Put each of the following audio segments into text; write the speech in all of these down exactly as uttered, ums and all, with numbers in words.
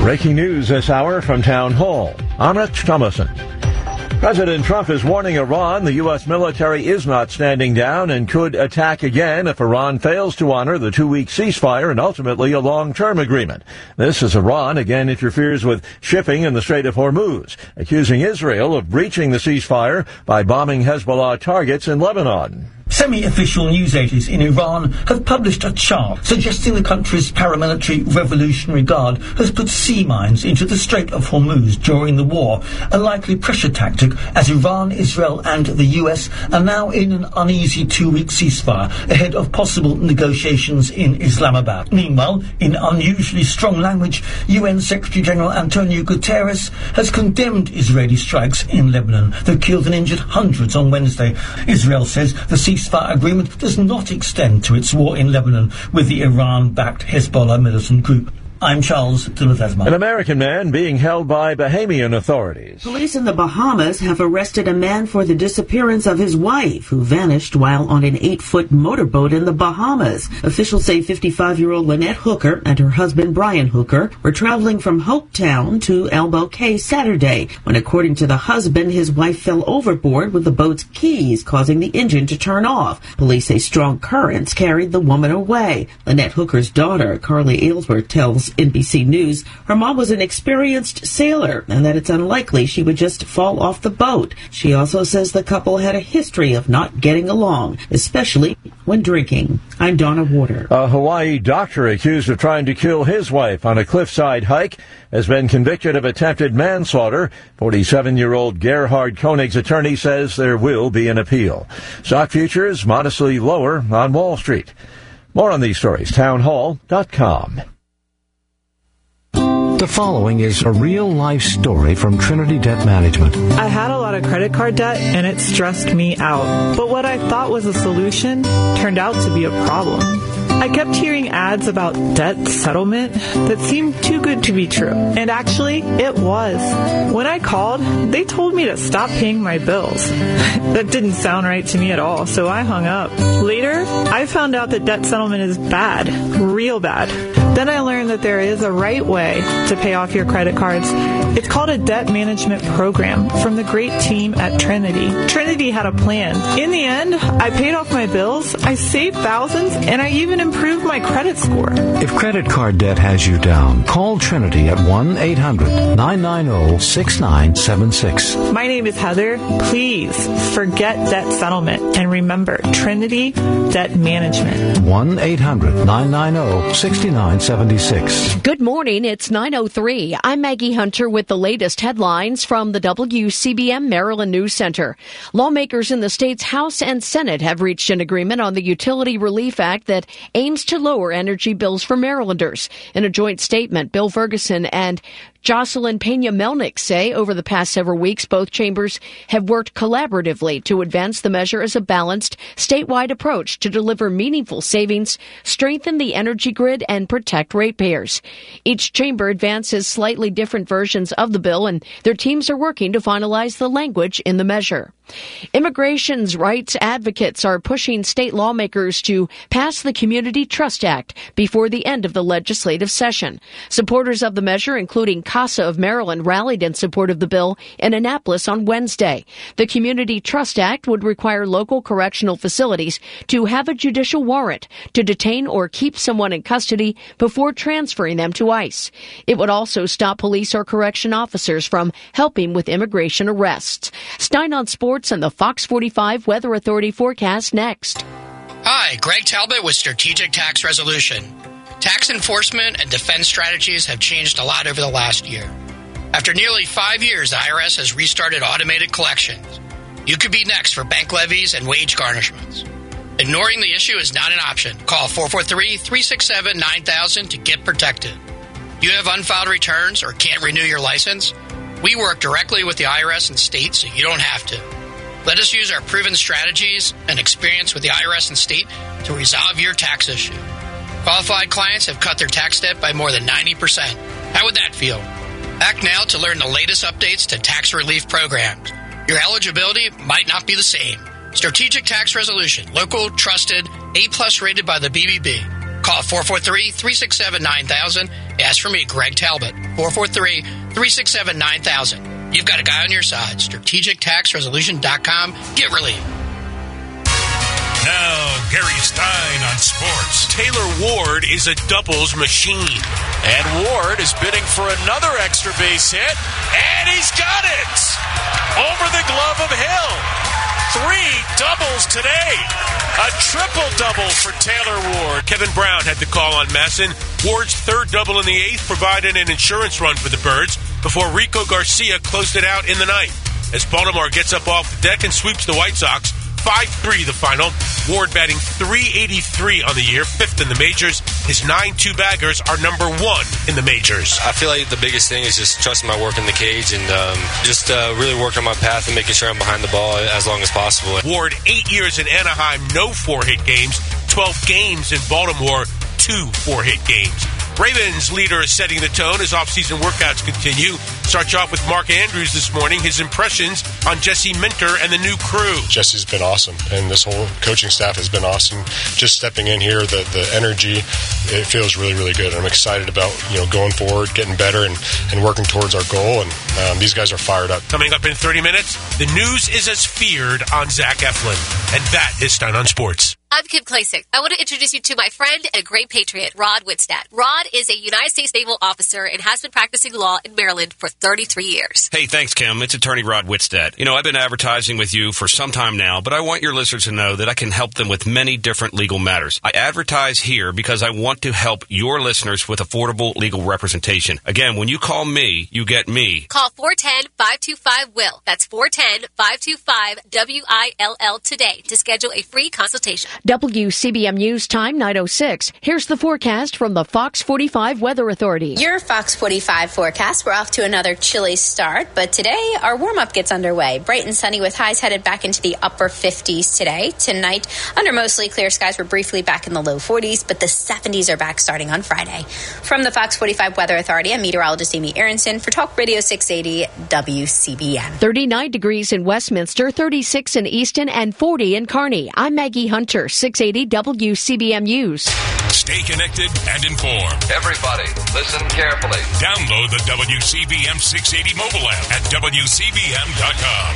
Breaking news this hour from Town Hall. I'm Rich Thomason. President Trump is warning Iran the U S military is not standing down and could attack again if Iran fails to honor the two-week ceasefire and ultimately a long-term agreement. This as Iran again interferes with shipping in the Strait of Hormuz, accusing Israel of breaching the ceasefire by bombing Hezbollah targets in Lebanon. Semi-official news agencies in Iran have published a chart suggesting the country's paramilitary Revolutionary Guard has put sea mines into the Strait of Hormuz during the war, a likely pressure tactic as Iran, Israel and the U S are now in an uneasy two-week ceasefire ahead of possible negotiations in Islamabad. Meanwhile, in unusually strong language, U N Secretary-General Antonio Guterres has condemned Israeli strikes in Lebanon that killed and injured hundreds on Wednesday. Israel says the ceasefire ceasefire agreement does not extend to its war in Lebanon with the Iran-backed Hezbollah militant group. I'm Charles de Ledesma. An American man being held by Bahamian authorities. Police in the Bahamas have arrested a man for the disappearance of his wife, who vanished while on an eight-foot motorboat in the Bahamas. Officials say fifty-five-year-old Lynette Hooker and her husband Brian Hooker were traveling from Hopetown to Elbow Cay Saturday, when, according to the husband, his wife fell overboard with the boat's keys, causing the engine to turn off. Police say strong currents carried the woman away. Lynette Hooker's daughter, Carly Aylesworth, tells N B C News her mom was an experienced sailor and that it's unlikely she would just fall off the boat. She also says the couple had a history of not getting along, especially when drinking. I'm Donna Warder. A Hawaii doctor accused of trying to kill his wife on a cliffside hike has been convicted of attempted manslaughter. forty-seven-year-old Gerhard Koenig's attorney says there will be an appeal. Stock futures modestly lower on Wall Street. More on these stories, town hall dot com. The following is a real-life story from Trinity Debt Management. I had a lot of credit card debt, and it stressed me out. But what I thought was a solution turned out to be a problem. I kept hearing ads about debt settlement that seemed too good to be true. And actually, it was. When I called, they told me to stop paying my bills. That didn't sound right to me at all, so I hung up. Later, I found out that debt settlement is bad, real bad. Then I learned that there is a right way to pay off your credit cards. It's called a debt management program from the great team at Trinity. Trinity had a plan. In the end, I paid off my bills, I saved thousands, and I even improved my credit score. If credit card debt has you down, call Trinity at one eight hundred nine nine zero six nine seven six. My name is Heather. Please forget debt settlement and remember Trinity Debt Management. one eight hundred nine nine zero six nine seven six. Good morning. It's nine oh three. I'm Maggie Hunter with the latest headlines from the W C B M Maryland News Center. Lawmakers in the state's House and Senate have reached an agreement on the Utility Relief Act that aims to lower energy bills for Marylanders. In a joint statement, Bill Ferguson and Jocelyn Pena-Melnick say over the past several weeks, both chambers have worked collaboratively to advance the measure as a balanced statewide approach to deliver meaningful savings, strengthen the energy grid, and protect ratepayers. Each chamber advances slightly different versions of the bill, and their teams are working to finalize the language in the measure. Immigration rights advocates are pushing state lawmakers to pass the Community Trust Act before the end of the legislative session. Supporters of the measure, including CASA of Maryland, rallied in support of the bill in Annapolis on Wednesday. The Community Trust Act would require local correctional facilities to have a judicial warrant to detain or keep someone in custody before transferring them to ICE. It would also stop police or correction officers from helping with immigration arrests. Stein on Sports and the Fox forty-five Weather Authority forecast next. Hi, Greg Talbot with Strategic Tax Resolution. Tax enforcement and defense strategies have changed a lot over the last year. After nearly five years, the I R S has restarted automated collections. You could be next for bank levies and wage garnishments. Ignoring the issue is not an option. Call four four three, three six seven, nine thousand to get protected. Do you have unfiled returns or can't renew your license? We work directly with the I R S and state so you don't have to. Let us use our proven strategies and experience with the I R S and state to resolve your tax issue. Qualified clients have cut their tax debt by more than ninety percent. How would that feel? Act now to learn the latest updates to tax relief programs. Your eligibility might not be the same. Strategic Tax Resolution, local, trusted, A-plus rated by the B B B. call four four three, three six seven, nine thousand. Ask for me, Greg Talbot, four four three, three six seven, nine thousand. You've got a guy on your side. strategic tax resolution dot com. Get relief. Now, Gary Stein on sports. Taylor Ward is a doubles machine. And Ward is bidding for another extra base hit. And he's got it! Over the glove of Hill. Three doubles today. A triple-double for Taylor Ward. Kevin Brown had the call on Masson. Ward's third double in the eighth provided an insurance run for the Birds before Rico Garcia closed it out in the ninth. As Baltimore gets up off the deck and sweeps the White Sox, five three the final. Ward batting three eighty-three on the year, fifth in the majors. His nine two baggers are number one in the majors. I feel like the biggest thing is just trusting my work in the cage and um, just uh, really working on my path and making sure I'm behind the ball as long as possible. Ward, eight years in Anaheim, no four-hit games. twelve games in Baltimore, two four-hit games. Ravens leader is setting the tone as off-season workouts continue. Starts off with Mark Andrews this morning. His impressions on Jesse Minter and the new crew. Jesse's been awesome, and this whole coaching staff has been awesome. Just stepping in here, the, the energy, it feels really, really good. I'm excited about you know going forward, getting better, and, and working towards our goal. And um, these guys are fired up. Coming up in thirty minutes, the news is as feared on Zach Eflin. And that is Stein on Sports. I'm Kim Klasick. I want to introduce you to my friend and a great patriot, Rod Whitstadt. Rod is a United States naval officer and has been practicing law in Maryland for thirty-three years. Hey, thanks, Kim. It's attorney Rod Whitstadt. You know, I've been advertising with you for some time now, but I want your listeners to know that I can help them with many different legal matters. I advertise here because I want to help your listeners with affordable legal representation. Again, when you call me, you get me. Call four one zero, five two five, W I L L. That's four one zero, five two five, W I L L today to schedule a free consultation. W C B M News Time nine oh six. Here's the forecast from the Fox forty-five Weather Authority. Your Fox forty-five forecast. We're off to another chilly start, but today our warm-up gets underway. Bright and sunny with highs headed back into the upper fifties today. Tonight, under mostly clear skies, we're briefly back in the low forties, but the seventies are back starting on Friday. From the Fox forty-five Weather Authority, I'm meteorologist Amy Aronson for Talk Radio six eighty W C B M. thirty-nine degrees in Westminster, thirty-six in Easton, and forty in Kearney. I'm Maggie Hunter, six eighty W C B M News. Stay connected and informed. Everybody, listen carefully. Download the W C B M six eighty mobile app at W C B M dot com.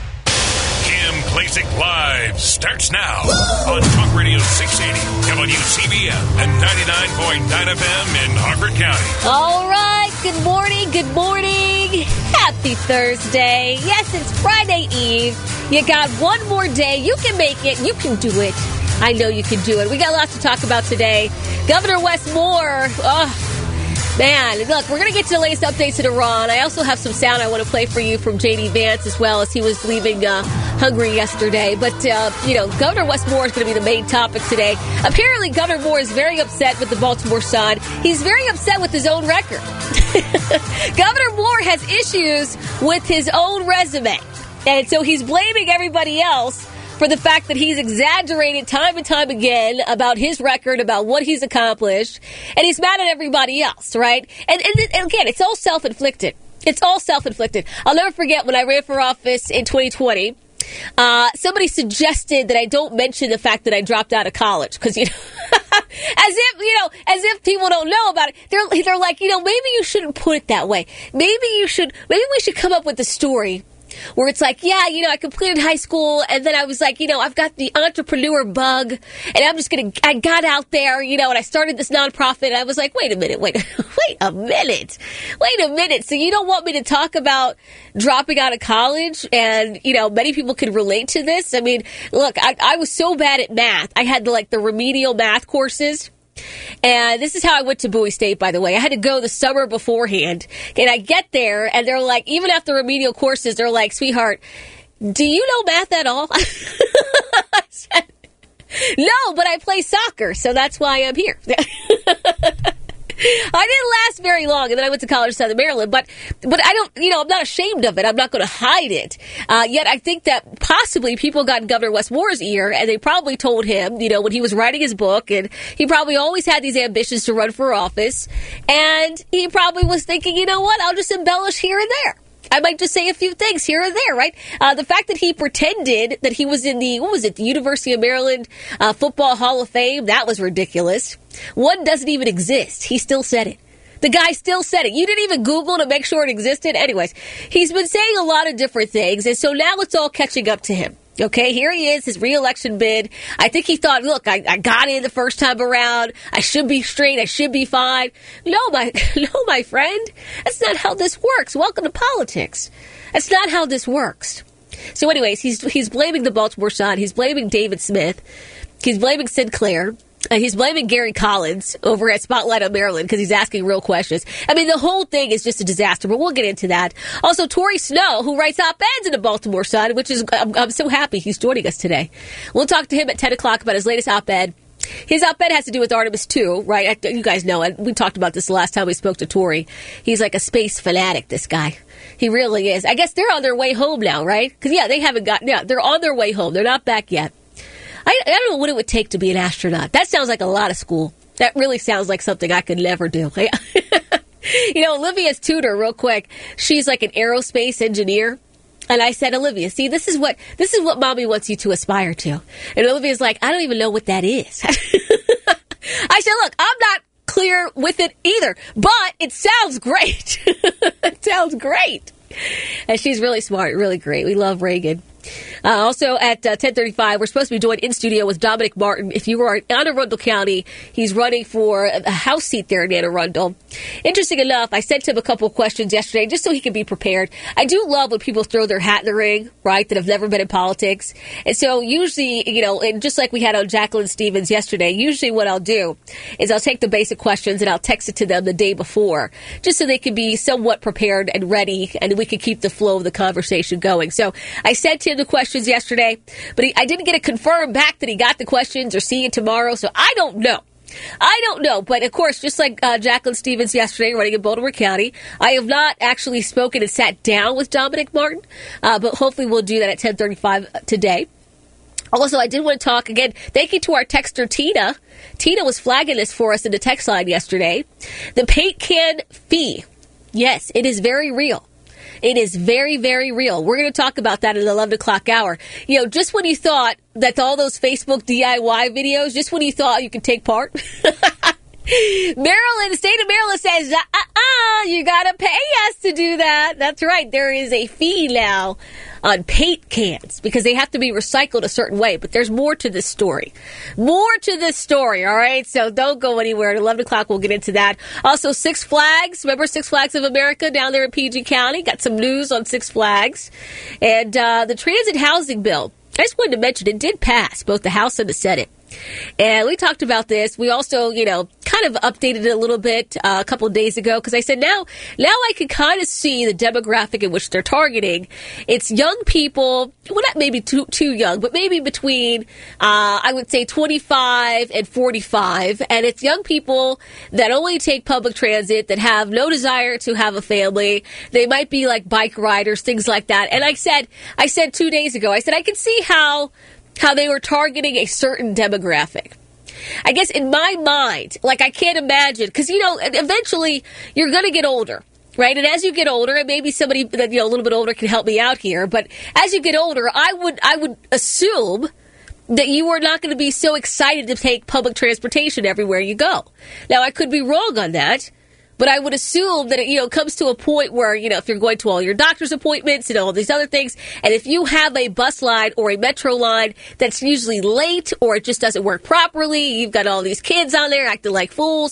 Kim Klasick Live starts now on Talk Radio six eighty, W C B M, and ninety-nine point nine F M in Harford County. All right, good morning, good morning. Happy Thursday. Yes, it's Friday Eve. You got one more day. You can make it. You can do it. I know you can do it. We got lots to talk about today. Governor Wes Moore, oh, man, look, we're going to get to the latest updates in Iran. I also have some sound I want to play for you from J D Vance as well, as he was leaving uh, Hungary yesterday. But, uh, you know, Governor Wes Moore is going to be the main topic today. Apparently, Governor Moore is very upset with the Baltimore Sun. He's very upset with his own record. Governor Moore has issues with his own resume. And so he's blaming everybody else for the fact that he's exaggerated time and time again about his record, about what he's accomplished, and he's mad at everybody else, right? And, and, and again, it's all self-inflicted. It's all self-inflicted. I'll never forget when I ran for office in twenty twenty, uh, somebody suggested that I don't mention the fact that I dropped out of college, because, you know, as if, you know, as if people don't know about it. They're, they're like, you know, maybe you shouldn't put it that way. Maybe you should, maybe we should come up with a story where it's like, yeah, you know, I completed high school, and then I was like, you know, I've got the entrepreneur bug, and I'm just going to, I got out there, you know, and I started this nonprofit, and I was like, wait a minute, wait, wait a minute, wait a minute. So you don't want me to talk about dropping out of college? And, you know, many people can relate to this. I mean, look, I, I was so bad at math. I had the, like, the remedial math courses. And this is how I went to Bowie State, by the way. I had to go the summer beforehand. And I get there, and they're like, even after remedial courses, they're like, sweetheart, do you know math at all? I said, no, but I play soccer, so that's why I'm here. I didn't last very long, and then I went to college in Southern Maryland, but but I don't, you know, I'm not ashamed of it. I'm not going to hide it. Uh, yet I think that possibly people got in Governor Wes Moore's ear, and they probably told him, you know, when he was writing his book, and he probably always had these ambitions to run for office, and he probably was thinking, you know what, I'll just embellish here and there. I might just say a few things here and there, right? Uh, the fact that he pretended that he was in the, what was it, the University of Maryland uh, Football Hall of Fame, that was ridiculous. One doesn't even exist. He still said it. The guy still said it. You didn't even Google to make sure it existed. Anyways, he's been saying a lot of different things, and so now it's all catching up to him. Okay, here he is, his re-election bid. I think he thought, look, I, I got in the first time around. I should be straight. I should be fine. No, my, no, my friend. That's not how this works. Welcome to politics. That's not how this works. So anyways, he's he's blaming the Baltimore Sun. He's blaming David Smith. He's blaming Sinclair. Uh, he's blaming Gary Collins over at Spotlight on Maryland because he's asking real questions. I mean, the whole thing is just a disaster, but we'll get into that. Also, Tori Snow, who writes op-eds in the Baltimore Sun, which is, I'm, I'm so happy he's joining us today. We'll talk to him at ten o'clock about his latest op-ed. His op-ed has to do with Artemis two, right? You guys know it. We talked about this the last time we spoke to Tori. He's like a space fanatic, this guy. He really is. I guess they're on their way home now, right? Because, yeah, they haven't got, yeah, they're on their way home. They're not back yet. I, I don't know what it would take to be an astronaut. That sounds like a lot of school. That really sounds like something I could never do. You know, Olivia's tutor, real quick, she's like an aerospace engineer. And I said, Olivia, see, this is what this is what mommy wants you to aspire to. And Olivia's like, I don't even know what that is. I said, look, I'm not clear with it either, but it sounds great. It sounds great. And she's really smart, really great. We love Reagan. Uh, also at uh, ten thirty-five, we're supposed to be joined in studio with Dominic Martin. If you are in Anne Arundel County, he's running for a House seat there in Anne Arundel. Interesting enough, I sent him a couple of questions yesterday just so he could be prepared. I do love when people throw their hat in the ring, right, that have never been in politics. And so usually, you know, and just like we had on Jacqueline Stevens yesterday, usually what I'll do is I'll take the basic questions and I'll text it to them the day before just so they can be somewhat prepared and ready and we can keep the flow of the conversation going. So I sent him the questions yesterday, but he, I didn't get a confirm back that he got the questions or see it tomorrow, so I don't know. I don't know, but of course, just like uh, Jacqueline Stevens yesterday running in Baltimore County, I have not actually spoken and sat down with Dominic Martin, uh, but hopefully we'll do that at ten thirty-five today. Also, I did want to talk again. Thank you to our texter, Tina. Tina was flagging this for us in the text line yesterday. The paint can fee. Yes, it is very real. It is very, very real. We're going to talk about that at the eleven o'clock hour. You know, just when you thought that all those Facebook D I Y videos, just when you thought you could take part, Maryland, the state of Maryland says, uh-uh, you got to pay us to do that. That's right. There is a fee now on paint cans because they have to be recycled a certain way. But there's more to this story. More to this story, all right? So don't go anywhere. At eleven o'clock, we'll get into that. Also, Six Flags. Remember Six Flags of America down there in P G County? Got some news on Six Flags. And uh, the transit housing bill. I just wanted to mention it did pass both the House and the Senate. And we talked about this. We also, you know, kind of updated it a little bit uh, a couple of days ago because I said now, now I can kind of see the demographic in which they're targeting. It's young people, well, not maybe too too young, but maybe between, uh, I would say twenty-five and forty-five. And it's young people that only take public transit, that have no desire to have a family. They might be like bike riders, things like that. And I said, I said two days ago, I said I can see how. how they were targeting a certain demographic. I guess in my mind, like I can't imagine, because, you know, eventually you're going to get older, right? And as you get older, and maybe somebody that, you know, a little bit older can help me out here, but as you get older, I would, I would assume that you are not going to be so excited to take public transportation everywhere you go. Now, I could be wrong on that. But I would assume that it, you know, comes to a point where, you know, if you're going to all your doctor's appointments and all these other things, and if you have a bus line or a metro line that's usually late or it just doesn't work properly, you've got all these kids on there acting like fools,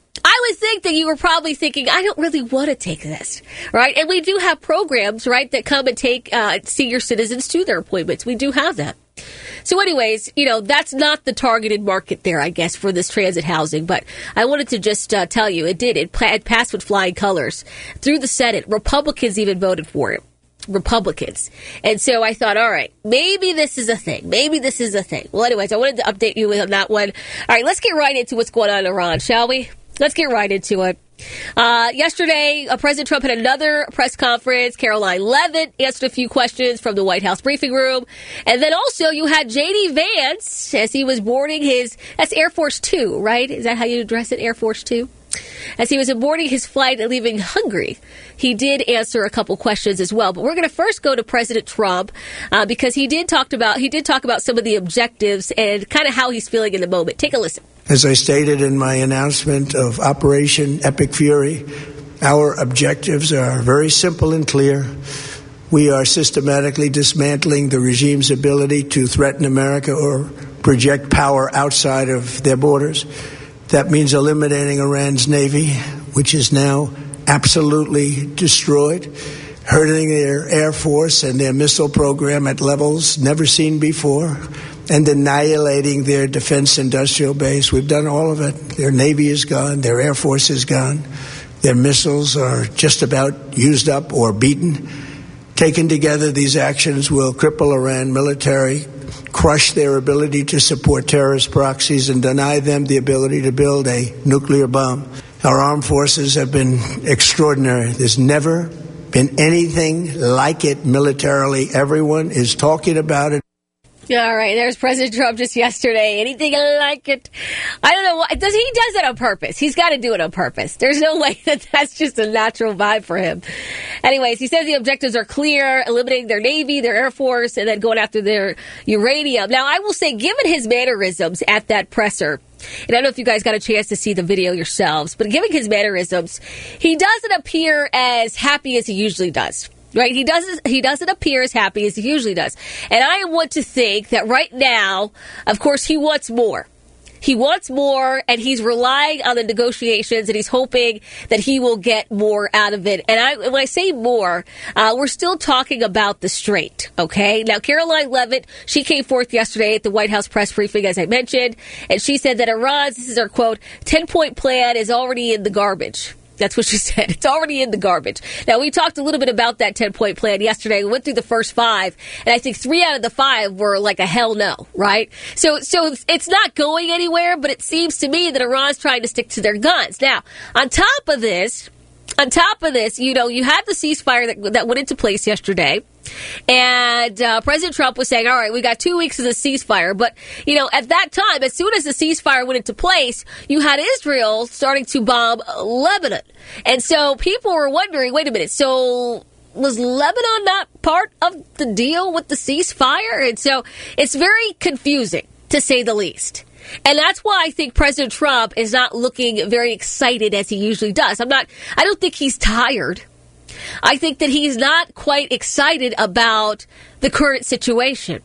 I would think that you were probably thinking, I don't really want to take this, right? And we do have programs, right, that come and take uh, senior citizens to their appointments. We do have that. So anyways, you know, that's not the targeted market there, I guess, for this transit housing. But I wanted to just uh, tell you, it did. It, pa- it passed with flying colors through the Senate. Republicans even voted for it. Republicans. And so I thought, all right, maybe this is a thing. Maybe this is a thing. Well, anyways, I wanted to update you on that one. All right, let's get right into what's going on in Iran, shall we? Let's get right into it. Uh, yesterday, uh, President Trump had another press conference. Caroline Leavitt answered a few questions from the White House briefing room. And then also you had J D Vance as he was boarding his, that's Air Force Two, right? Is that how you address it, Air Force Two? As he was boarding his flight and leaving Hungary, he did answer a couple questions as well. But we're going to first go to President Trump uh, because he did talk about he did talk about some of the objectives and kind of how he's feeling in the moment. Take a listen. As I stated in my announcement of Operation Epic Fury, our objectives are very simple and clear. We are systematically dismantling the regime's ability to threaten America or project power outside of their borders. That means eliminating Iran's Navy, which is now absolutely destroyed, hurting their Air Force and their missile program at levels never seen before, and annihilating their defense industrial base. We've done all of it. Their Navy is gone. Their Air Force is gone. Their missiles are just about used up or beaten. Taken together, these actions will cripple Iran military, crush their ability to support terrorist proxies, and deny them the ability to build a nuclear bomb. Our armed forces have been extraordinary. There's never been anything like it militarily. Everyone is talking about it. All right, there's President Trump just yesterday. Anything like it? I don't know why. Does he does it on purpose? He's got to do it on purpose. There's no way that that's just a natural vibe for him. Anyways, he says the objectives are clear: eliminating their Navy, their Air Force, and then going after their uranium. Now, I will say, given his mannerisms at that presser, and I don't know if you guys got a chance to see the video yourselves, but given his mannerisms, he doesn't appear as happy as he usually does. Right? He doesn't, he doesn't appear as happy as he usually does. And I want to think that right now, of course, he wants more. He wants more, and he's relying on the negotiations, and he's hoping that he will get more out of it. And I, when I say more, uh, we're still talking about the Strait, okay? Now, Caroline Leavitt, she came forth yesterday at the White House press briefing, as I mentioned, and she said that Iran's, this is her quote, ten-point plan is already in the garbage. That's what she said. It's already in the garbage. Now, we talked a little bit about that ten-point plan yesterday. We went through the first five, and I think three out of the five were like a hell no, right? So so it's not going anywhere, but it seems to me that Iran's trying to stick to their guns. Now, on top of this, on top of this, you know, you had the ceasefire that, that went into place yesterday. And uh, President Trump was saying, all right, we got two weeks of the ceasefire. But, you know, at that time, as soon as the ceasefire went into place, you had Israel starting to bomb Lebanon. And so people were wondering, wait a minute, so was Lebanon not part of the deal with the ceasefire? And so it's very confusing, to say the least. And that's why I think President Trump is not looking very excited as he usually does. I'm not, I don't think he's tired. I think that he's not quite excited about the current situation.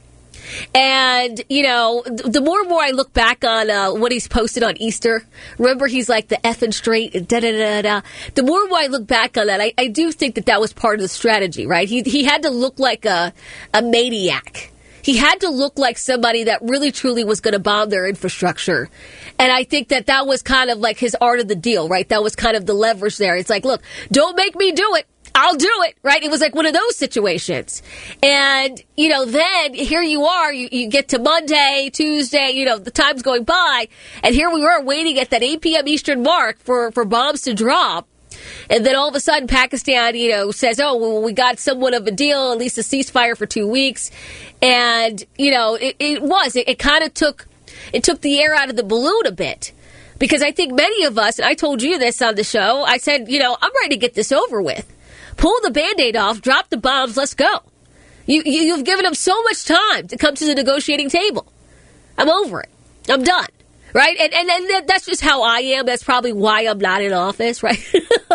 And, you know, the more and more I look back on uh, what he's posted on Easter, remember he's like the effing straight, da da da da. The more and more I look back on that, I, I do think that that was part of the strategy, right? He he had to look like a, a maniac. He had to look like somebody that really, truly was going to bomb their infrastructure. And I think that that was kind of like his art of the deal, right? That was kind of the leverage there. It's like, look, don't make me do it. I'll do it, right? It was like one of those situations. And, you know, then here you are, you, you get to Monday, Tuesday, you know, the time's going by, and here we were waiting at that eight p.m. Eastern mark for, for bombs to drop. And then all of a sudden, Pakistan, you know, says, oh, well, we got somewhat of a deal, at least a ceasefire for two weeks. And, you know, it, it was, it, it kind of took, it took the air out of the balloon a bit. Because I think many of us, and I told you this on the show, I said, you know, I'm ready to get this over with. Pull the Band-Aid off, drop the bombs, let's go. You, you, you've given them so much time to come to the negotiating table. I'm over it. I'm done. Right? And, and, and that's just how I am. That's probably why I'm not in office, right? Because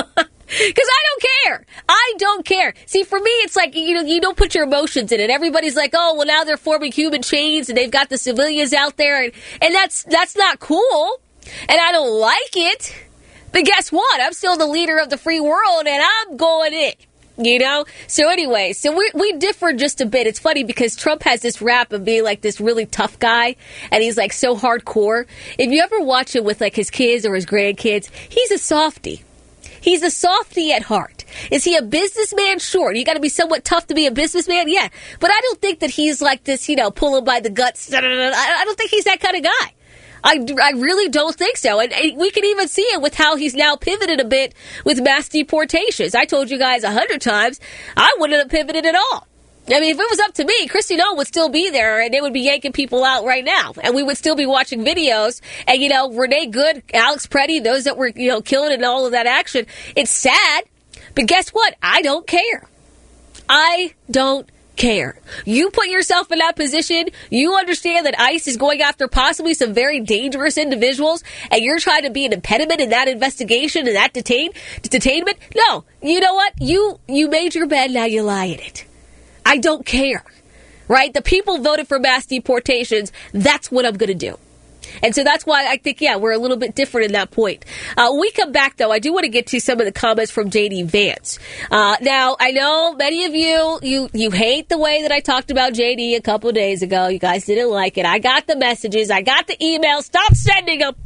I don't care. I don't care. See, for me, it's like, you know, you don't put your emotions in it. Everybody's like, oh, well, now they're forming human chains and they've got the civilians out there. And, and that's that's not cool. And I don't like it. But guess what? I'm still the leader of the free world, and I'm going in, you know? So anyway, so we we differ just a bit. It's funny because Trump has this rap of being like this really tough guy, and he's like so hardcore. If you ever watch him with like his kids or his grandkids, he's a softie. He's a softie at heart. Is he a businessman? Sure. You got to be somewhat tough to be a businessman? Yeah. But I don't think that he's like this, you know, pull him by the guts. I don't think he's that kind of guy. I, I really don't think so. And, and we can even see it with how he's now pivoted a bit with mass deportations. I told you guys a hundred times, I wouldn't have pivoted at all. I mean, if it was up to me, Kristi Noem would still be there, and they would be yanking people out right now. And we would still be watching videos. And, you know, Renee Good, Alex Preddy, those that were, you know, killing in all of that action. It's sad. But guess what? I don't care. I don't care. You put yourself in that position. You understand that ICE is going after possibly some very dangerous individuals, and you're trying to be an impediment in that investigation and that detain detainment. No, you know what? You you made your bed, now you lie in it. I don't care, right? The people voted for mass deportations. That's what I'm going to do. And so that's why I think, yeah, we're a little bit different in that point. Uh, when we come back, though, I do want to get to some of the comments from J D Vance. Uh, now, I know many of you, you, you hate the way that I talked about J D a couple of days ago. You guys didn't like it. I got the messages. I got the emails. Stop sending them.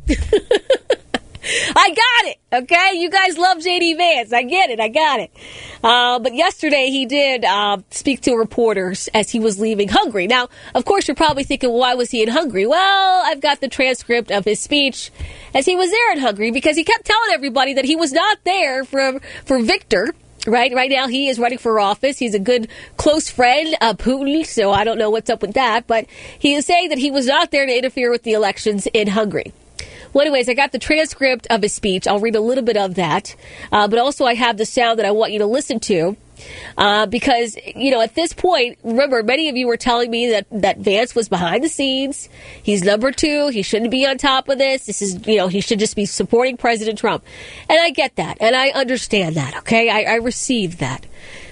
I got it, okay? You guys love J D Vance. I get it. I got it. Uh, but yesterday he did uh, speak to reporters as he was leaving Hungary. Now, of course, you're probably thinking, well, why was he in Hungary? Well, I've got the transcript of his speech as he was there in Hungary because he kept telling everybody that he was not there for, for Viktor. Right, right now he is running for office. He's a good close friend of Putin, so I don't know what's up with that. But he is saying that he was not there to interfere with the elections in Hungary. Well, anyways, I got the transcript of his speech. I'll read a little bit of that. Uh, but also I have the sound that I want you to listen to. Uh, because, you know, at this point, remember, many of you were telling me that, that Vance was behind the scenes. He's number two. He shouldn't be on top of this. This is, you know, he should just be supporting President Trump. And I get that. And I understand that, okay? I, I receive that.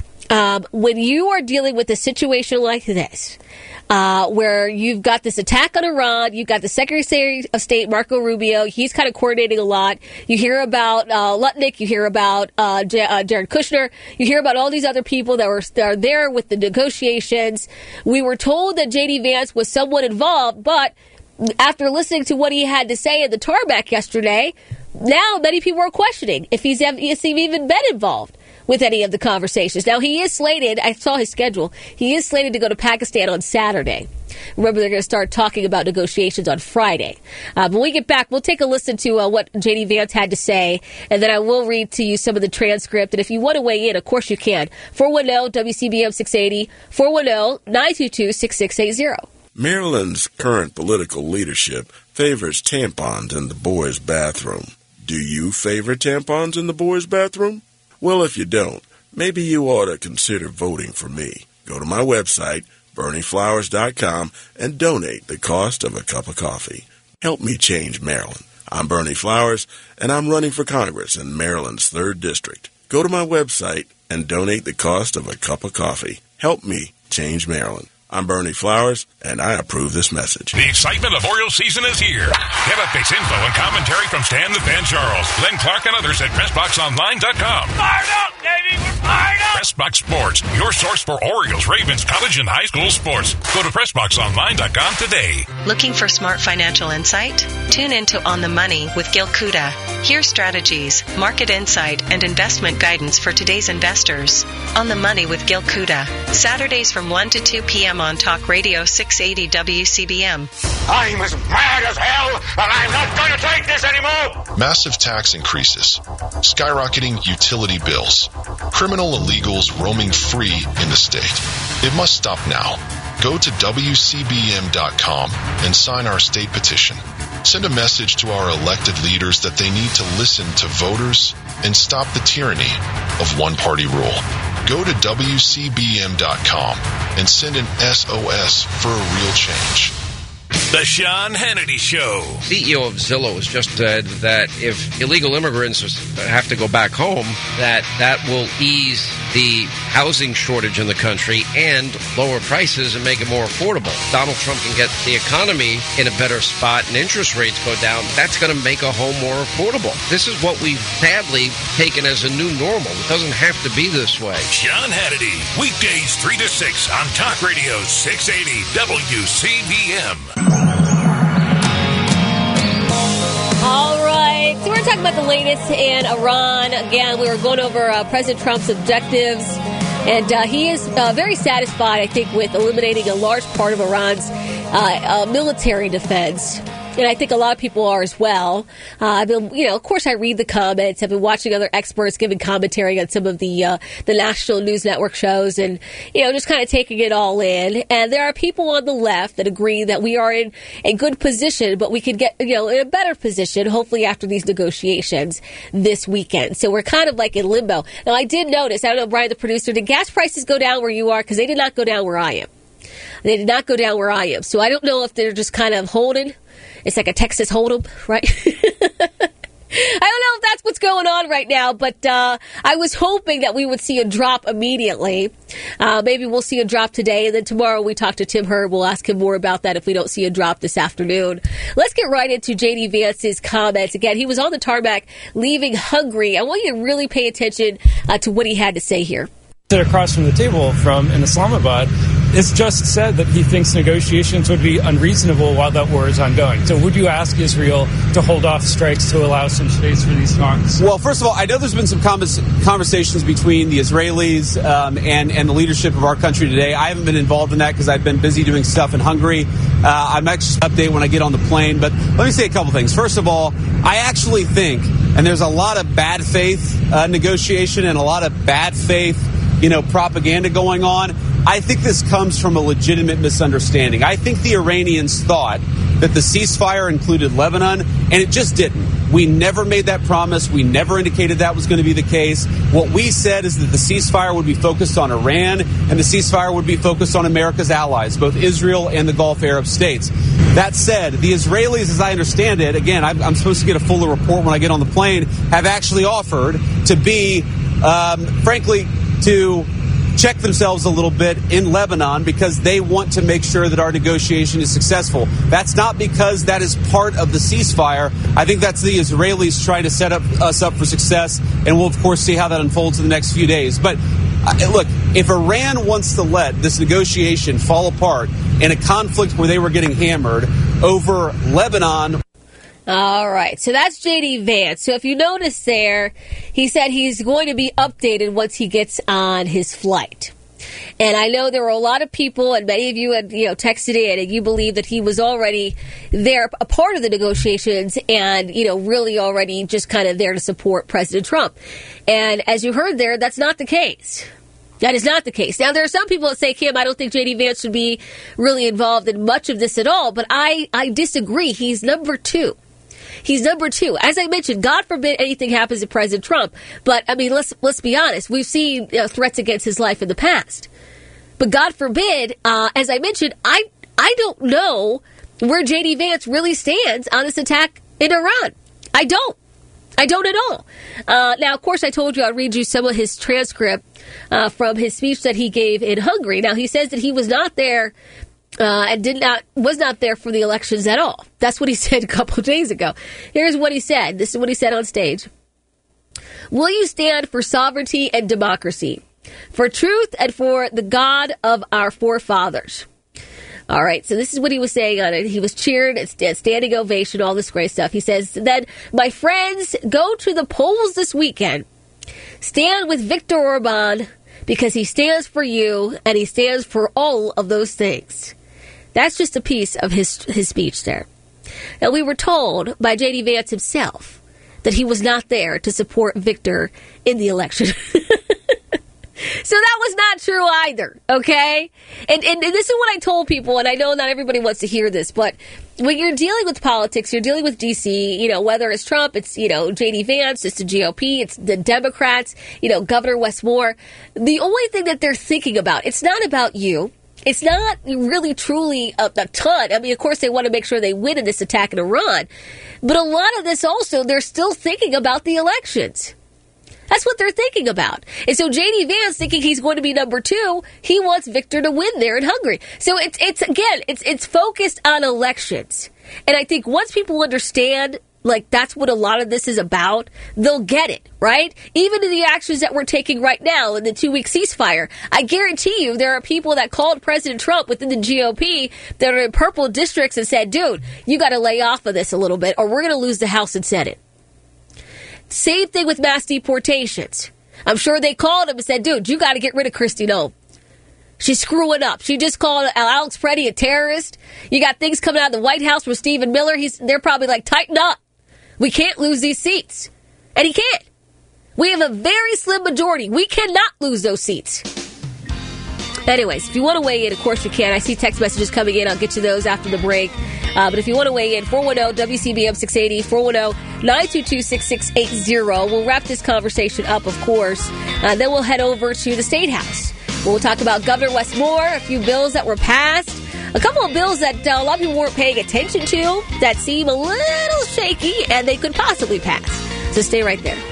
Um, when you are dealing with a situation like this, Uh, where you've got this attack on Iran, you've got the Secretary of State, Marco Rubio, he's kind of coordinating a lot. You hear about uh, Lutnick, you hear about uh, J- uh, Jared Kushner, you hear about all these other people that were that are there with the negotiations. We were told that J D Vance was somewhat involved, but after listening to what he had to say at the tarmac yesterday, now many people are questioning if he's, if he's even been involved with any of the conversations. Now, he is slated, I saw his schedule, he is slated to go to Pakistan on Saturday. Remember, they're going to start talking about negotiations on Friday. Uh, when we get back, we'll take a listen to uh, what J D Vance had to say, and then I will read to you some of the transcript. And if you want to weigh in, of course you can. four one zero W C B M six eighty, four one zero nine two two six six eight zero. Maryland's current political leadership favors tampons in the boys' bathroom. Do you favor tampons in the boys' bathroom? Well, if you don't, maybe you ought to consider voting for me. Go to my website, Bernie Flowers dot com, and donate the cost of a cup of coffee. Help me change Maryland. I'm Bernie Flowers, and I'm running for Congress in Maryland's third District. Go to my website and donate the cost of a cup of coffee. Help me change Maryland. I'm Bernie Flowers, and I approve this message. The excitement of Orioles season is here. Get updates, info, and commentary from Stan the Fan Charles, Glenn Clark, and others at Press Box Online dot com. Fired up, baby! We're fired up! PressBox Sports, your source for Orioles, Ravens, college, and high school sports. Go to Press Box Online dot com today. Looking for smart financial insight? Tune into On the Money with Gil Kuda. Hear strategies, market insight, and investment guidance for today's investors. On the Money with Gil Kuda. Saturdays from one to two p.m. on Talk Radio six eighty W C B M. I'm as mad as hell, and I'm not going to take this anymore! Massive tax increases, skyrocketing utility bills, criminal illegals roaming free in the state. It must stop now. Go to W C B M dot com and sign our state petition. Send a message to our elected leaders that they need to listen to voters and stop the tyranny of one-party rule. Go to W C B M dot com and send an S O S for a real change. The Sean Hannity Show. C E O of Zillow has just said that if illegal immigrants have to go back home, that that will ease the housing shortage in the country and lower prices and make it more affordable. Donald Trump can get the economy in a better spot and interest rates go down. That's going to make a home more affordable. This is what we've sadly taken as a new normal. It doesn't have to be this way. Sean Hannity, weekdays three to six on Talk Radio six eighty W C B M. All right, so we're talking about the latest in Iran. Again, we were going over uh, President Trump's objectives, and uh, he is uh, very satisfied, I think, with eliminating a large part of Iran's uh, uh, military defense. And I think a lot of people are as well. Uh, I've been, you know, of course I read the comments. I've been watching other experts giving commentary on some of the uh, the national news network shows and, you know, just kind of taking it all in. And there are people on the left that agree that we are in a good position, but we could get, you know, in a better position, hopefully after these negotiations this weekend. So we're kind of like in limbo. Now, I did notice, I don't know, Brian, the producer, did gas prices go down where you are? Because they did not go down where I am. They did not go down where I am. So I don't know if they're just kind of holding. It's like a Texas Hold'em, right? I don't know if that's what's going on right now, but uh, I was hoping that we would see a drop immediately. Uh, maybe we'll see a drop today, and then tomorrow we talk to Tim Hurd. We'll ask him more about that if we don't see a drop this afternoon. Let's get right into J D. Vance's comments. Again, he was on the tarmac leaving Hungary. I want you to really pay attention uh, to what he had to say here. Across from the table from in Islamabad, it's just said that he thinks negotiations would be unreasonable while that war is ongoing. So would you ask Israel to hold off strikes to allow some space for these talks? Well, first of all, I know there's been some conversations between the Israelis um, and, and the leadership of our country today. I haven't been involved in that because I've been busy doing stuff in Hungary. Uh, I'm actually update when I get on the plane. But let me say a couple things. First of all, I actually think, and there's a lot of bad faith uh, negotiation and a lot of bad faith you know, propaganda going on. I think this comes from a legitimate misunderstanding. I think the Iranians thought that the ceasefire included Lebanon, and it just didn't. We never made that promise. We never indicated that was going to be the case. What we said is that the ceasefire would be focused on Iran, and the ceasefire would be focused on America's allies, both Israel and the Gulf Arab states. That said, the Israelis, as I understand it, again, I'm, I'm supposed to get a fuller report when I get on the plane, have actually offered to be, um, frankly, to check themselves a little bit in Lebanon because they want to make sure that our negotiation is successful. That's not because that is part of the ceasefire. I think that's the Israelis trying to set up us up for success, and we'll, of course, see how that unfolds in the next few days. But uh, look, if Iran wants to let this negotiation fall apart in a conflict where they were getting hammered over Lebanon. All right, so that's J D. Vance. So if you notice there, he said he's going to be updated once he gets on his flight. And I know there were a lot of people, and many of you had, you know, texted in, and you believe that he was already there, a part of the negotiations, and, you know, really already just kind of there to support President Trump. And as you heard there, that's not the case. That is not the case. Now, there are some people that say, Kim, I don't think J D. Vance should be really involved in much of this at all, but I, I disagree. He's number two. He's number two. As I mentioned, God forbid anything happens to President Trump. But, I mean, let's let's be honest. We've seen you know, threats against his life in the past. But God forbid, uh, as I mentioned, I I don't know where J D. Vance really stands on this attack in Iran. I don't. I don't at all. Uh, now, of course, I told you I'd read you some of his transcript uh, from his speech that he gave in Hungary. Now, he says that he was not there Uh, and did not was not there for the elections at all. That's what he said a couple of days ago. Here's what he said. This is what he said on stage. Will you stand for sovereignty and democracy, for truth and for the God of our forefathers? All right, so this is what he was saying on it. He was cheered, at standing ovation, all this great stuff. He says, then, my friends, go to the polls this weekend. Stand with Viktor Orban because he stands for you and he stands for all of those things. That's just a piece of his his speech there. Now, we were told by J D. Vance himself that he was not there to support Victor in the election. So that was not true either, okay? And, and and this is what I told people, and I know not everybody wants to hear this, but when you're dealing with politics, you're dealing with D C, you know, whether it's Trump, it's, you know, J D. Vance, it's the G O P, it's the Democrats, you know, Governor Wes Moore. The only thing that they're thinking about, it's not about you. It's not really truly a, a ton. I mean, of course, they want to make sure they win in this attack in Iran. But a lot of this also, they're still thinking about the elections. That's what they're thinking about. And so J D. Vance, thinking he's going to be number two, he wants Victor to win there in Hungary. So it's, it's again, it's it's focused on elections. And I think once people understand, like, that's what a lot of this is about, they'll get it, right? Even in the actions that we're taking right now in the two-week ceasefire, I guarantee you there are people that called President Trump within the G O P that are in purple districts and said, dude, you got to lay off of this a little bit or we're going to lose the House and Senate. Same thing with mass deportations. I'm sure they called him and said, dude, you got to get rid of Kristi Noem. She's screwing up. She just called Alex Preddy a terrorist. You got things coming out of the White House from Stephen Miller. He's They're probably like, tighten up. We can't lose these seats. And he can't. We have a very slim majority. We cannot lose those seats. Anyways, if you want to weigh in, of course you can. I see text messages coming in. I'll get to those after the break. Uh, but if you want to weigh in, four one zero W C B M six eighty, four one zero nine two two six six eight zero. We'll wrap this conversation up, of course. Uh, then we'll head over to the State House. We'll talk about Governor Wes Moore, a few bills that were passed, a couple of bills that uh, a lot of people weren't paying attention to that seem a little shaky and they could possibly pass. So stay right there.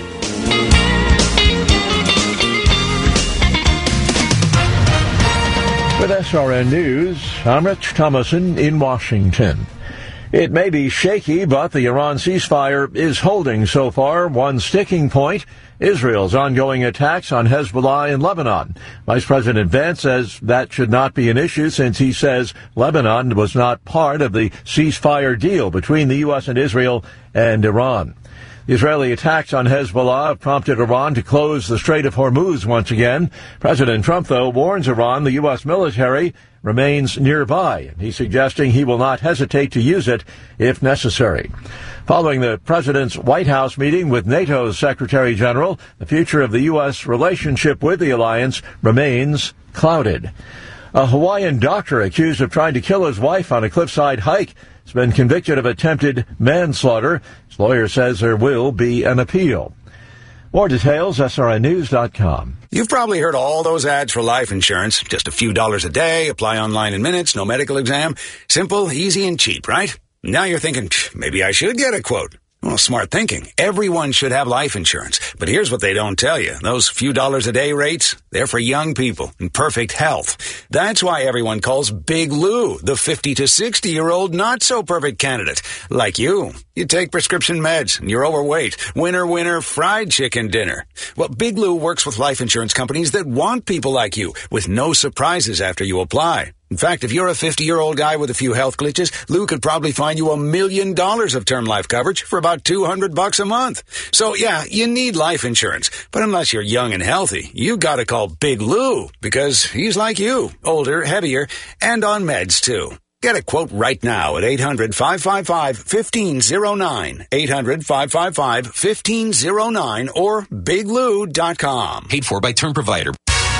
With S R N News, I'm Rich Thomason in Washington. It may be shaky, but the Iran ceasefire is holding so far. One sticking point, Israel's ongoing attacks on Hezbollah in Lebanon. Vice President Vance says that should not be an issue since he says Lebanon was not part of the ceasefire deal between the U S and Israel and Iran. The Israeli attacks on Hezbollah have prompted Iran to close the Strait of Hormuz once again. President Trump, though, warns Iran the U S military remains nearby. He's suggesting he will not hesitate to use it if necessary. Following the president's White House meeting with NATO's Secretary General, the future of the U S relationship with the alliance remains clouded. A Hawaiian doctor accused of trying to kill his wife on a cliffside hike has been convicted of attempted manslaughter. His lawyer says there will be an appeal. More details, S R N news dot com. You've probably heard all those ads for life insurance. Just a few dollars a day, apply online in minutes, no medical exam. Simple, easy, and cheap, right? Now you're thinking, maybe I should get a quote. Well, smart thinking. Everyone should have life insurance. But here's what they don't tell you. Those few dollars a day rates, they're for young people in perfect health. That's why everyone calls Big Lou the fifty to sixty-year-old not-so-perfect candidate. Like you. You take prescription meds, and you're overweight. Winner, winner, fried chicken dinner. Well, Big Lou works with life insurance companies that want people like you, with no surprises after you apply. In fact, if you're a fifty-year-old guy with a few health glitches, Lou could probably find you a million dollars of term life coverage for about two hundred bucks a month. So, yeah, you need life insurance. But unless you're young and healthy, you gotta call Big Lou, because he's like you, older, heavier, and on meds, too. Get a quote right now at eight hundred, five five five, one five zero nine, eight hundred, five five five, one five zero nine, or big lou dot com. Paid for by Term Provider.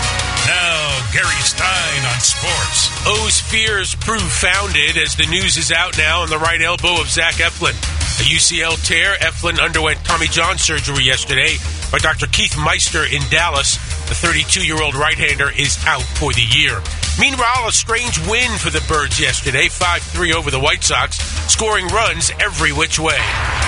Now, Gary Stein on sports. O's fears prove founded as the news is out now on the right elbow of Zach Eflin. A U C L tear, Eflin underwent Tommy John surgery yesterday by Doctor Keith Meister in Dallas. The thirty-two-year-old right-hander is out for the year. Meanwhile, a strange win for the Birds yesterday, five three over the White Sox, scoring runs every which way.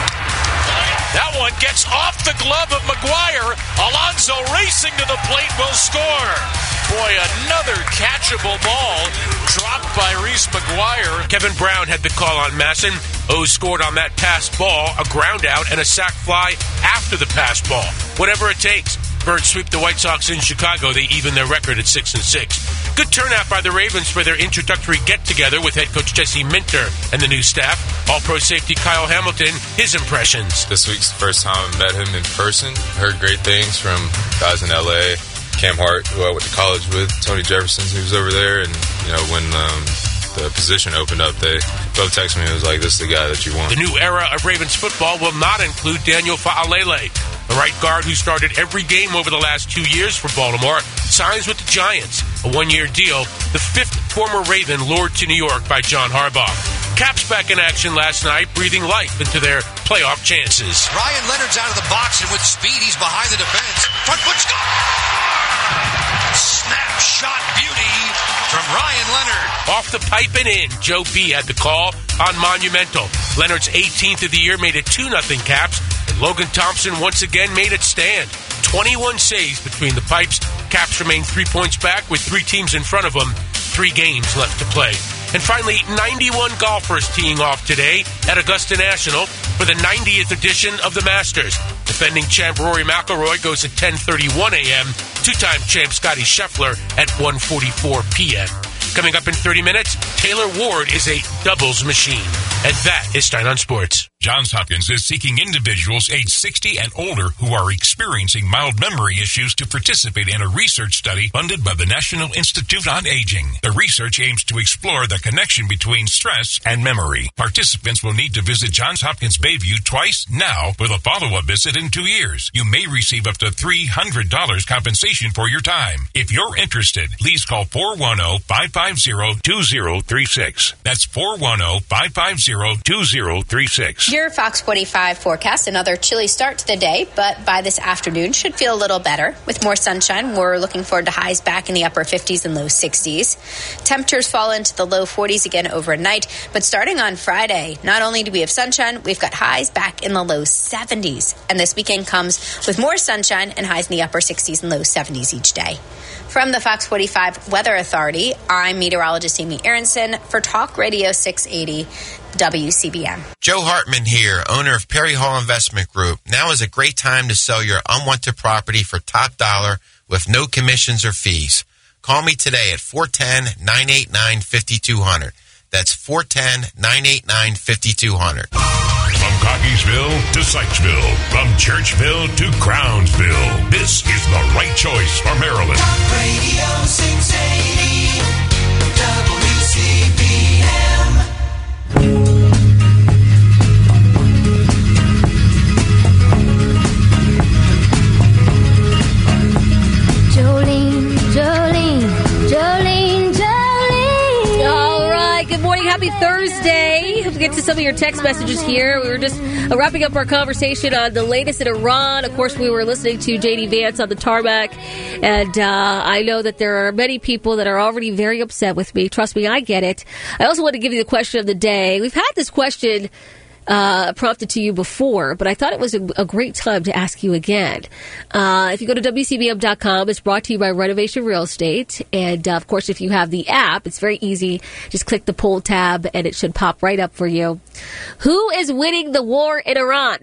That one gets off the glove of McGuire. Alonso racing to the plate will score. Boy, another catchable ball dropped by Reese McGuire. Kevin Brown had the call on Masson. O's scored on that passed ball, a ground out, and a sac fly after the passed ball. Whatever it takes. Birds sweep the White Sox in Chicago. They even their record at six and six. Good turnout by the Ravens for their introductory get-together with head coach Jesse Minter and the new staff. All-pro safety Kyle Hamilton, his impressions. This week's the first time I met him in person. Heard great things from guys in L A. Cam Hart, who I went to college with, Tony Jefferson, who was over there. And, you know, when um, the position opened up, they both texted me and was like, this is the guy that you want. The new era of Ravens football will not include Daniel Fa'alele. The right guard who started every game over the last two years for Baltimore signs with the Giants, a one-year deal, the fifth former Raven lured to New York by John Harbaugh. Caps back in action last night, breathing life into their playoff chances. Ryan Leonard's out of the box, and with speed, he's behind the defense. Front foot score! Snapshot beauty from Ryan Leonard. Off the pipe and in, Joe B had the call on Monumental. Leonard's eighteenth of the year made it two nothing Caps, and Logan Thompson once again made it stand. twenty-one saves between the pipes. Caps remain three points back with three teams in front of them. Three games left to play. And finally, ninety-one golfers teeing off today at Augusta National for the ninetieth edition of the Masters. Defending champ Rory McIlroy goes at ten thirty-one a.m. Two-time champ Scottie Scheffler at one forty-four p.m. Coming up in thirty minutes, Taylor Ward is a doubles machine. And that is Stein on Sports. Johns Hopkins is seeking individuals age sixty and older who are experiencing mild memory issues to participate in a research study funded by the National Institute on Aging. The research aims to explore the connection between stress and memory. Participants will need to visit Johns Hopkins Bayview twice now with a follow-up visit in two years. You may receive up to three hundred dollars compensation for your time. If you're interested, please call four one zero, five five zero, two zero three six. That's four one zero, five five zero, two zero three six. Your Fox forty-five forecast, another chilly start to the day, but by this afternoon should feel a little better. With more sunshine, we're looking forward to highs back in the upper fifties and low sixties. Temperatures fall into the low forties again overnight, but starting on Friday, not only do we have sunshine, we've got highs back in the low seventies. And this weekend comes with more sunshine and highs in the upper sixties and low seventies each day. From the Fox forty-five Weather Authority, I'm meteorologist Amy Aronson for Talk Radio six eighty W C B M. Joe Hartman here, owner of Perry Hall Investment Group. Now is a great time to sell your unwanted property for top dollar with no commissions or fees. Call me today at four one zero, nine eight nine, five two zero zero. That's four one zero, nine eight nine, five two zero zero. From Cockeysville to Sykesville, from Churchville to Crownsville, this is the right choice for Maryland. Radio six eighty W C B M. Jolene, Jolene, Jolene, Jolene. All right. Good morning. Happy Thursday. Hope to get to some of your text messages here. We were just uh, wrapping up our conversation on the latest in Iran. Of course, we were listening to J D Vance on the tarmac. And uh, I know that there are many people that are already very upset with me. Trust me, I get it. I also want to give you the question of the day. We've had this question Uh, prompted to you before, but I thought it was a, a great time to ask you again. Uh, if you go to W C B M dot com, it's brought to you by Renovation Real Estate. And, uh, of course, if you have the app, it's very easy. Just click the poll tab, and it should pop right up for you. Who is winning the war in Iran?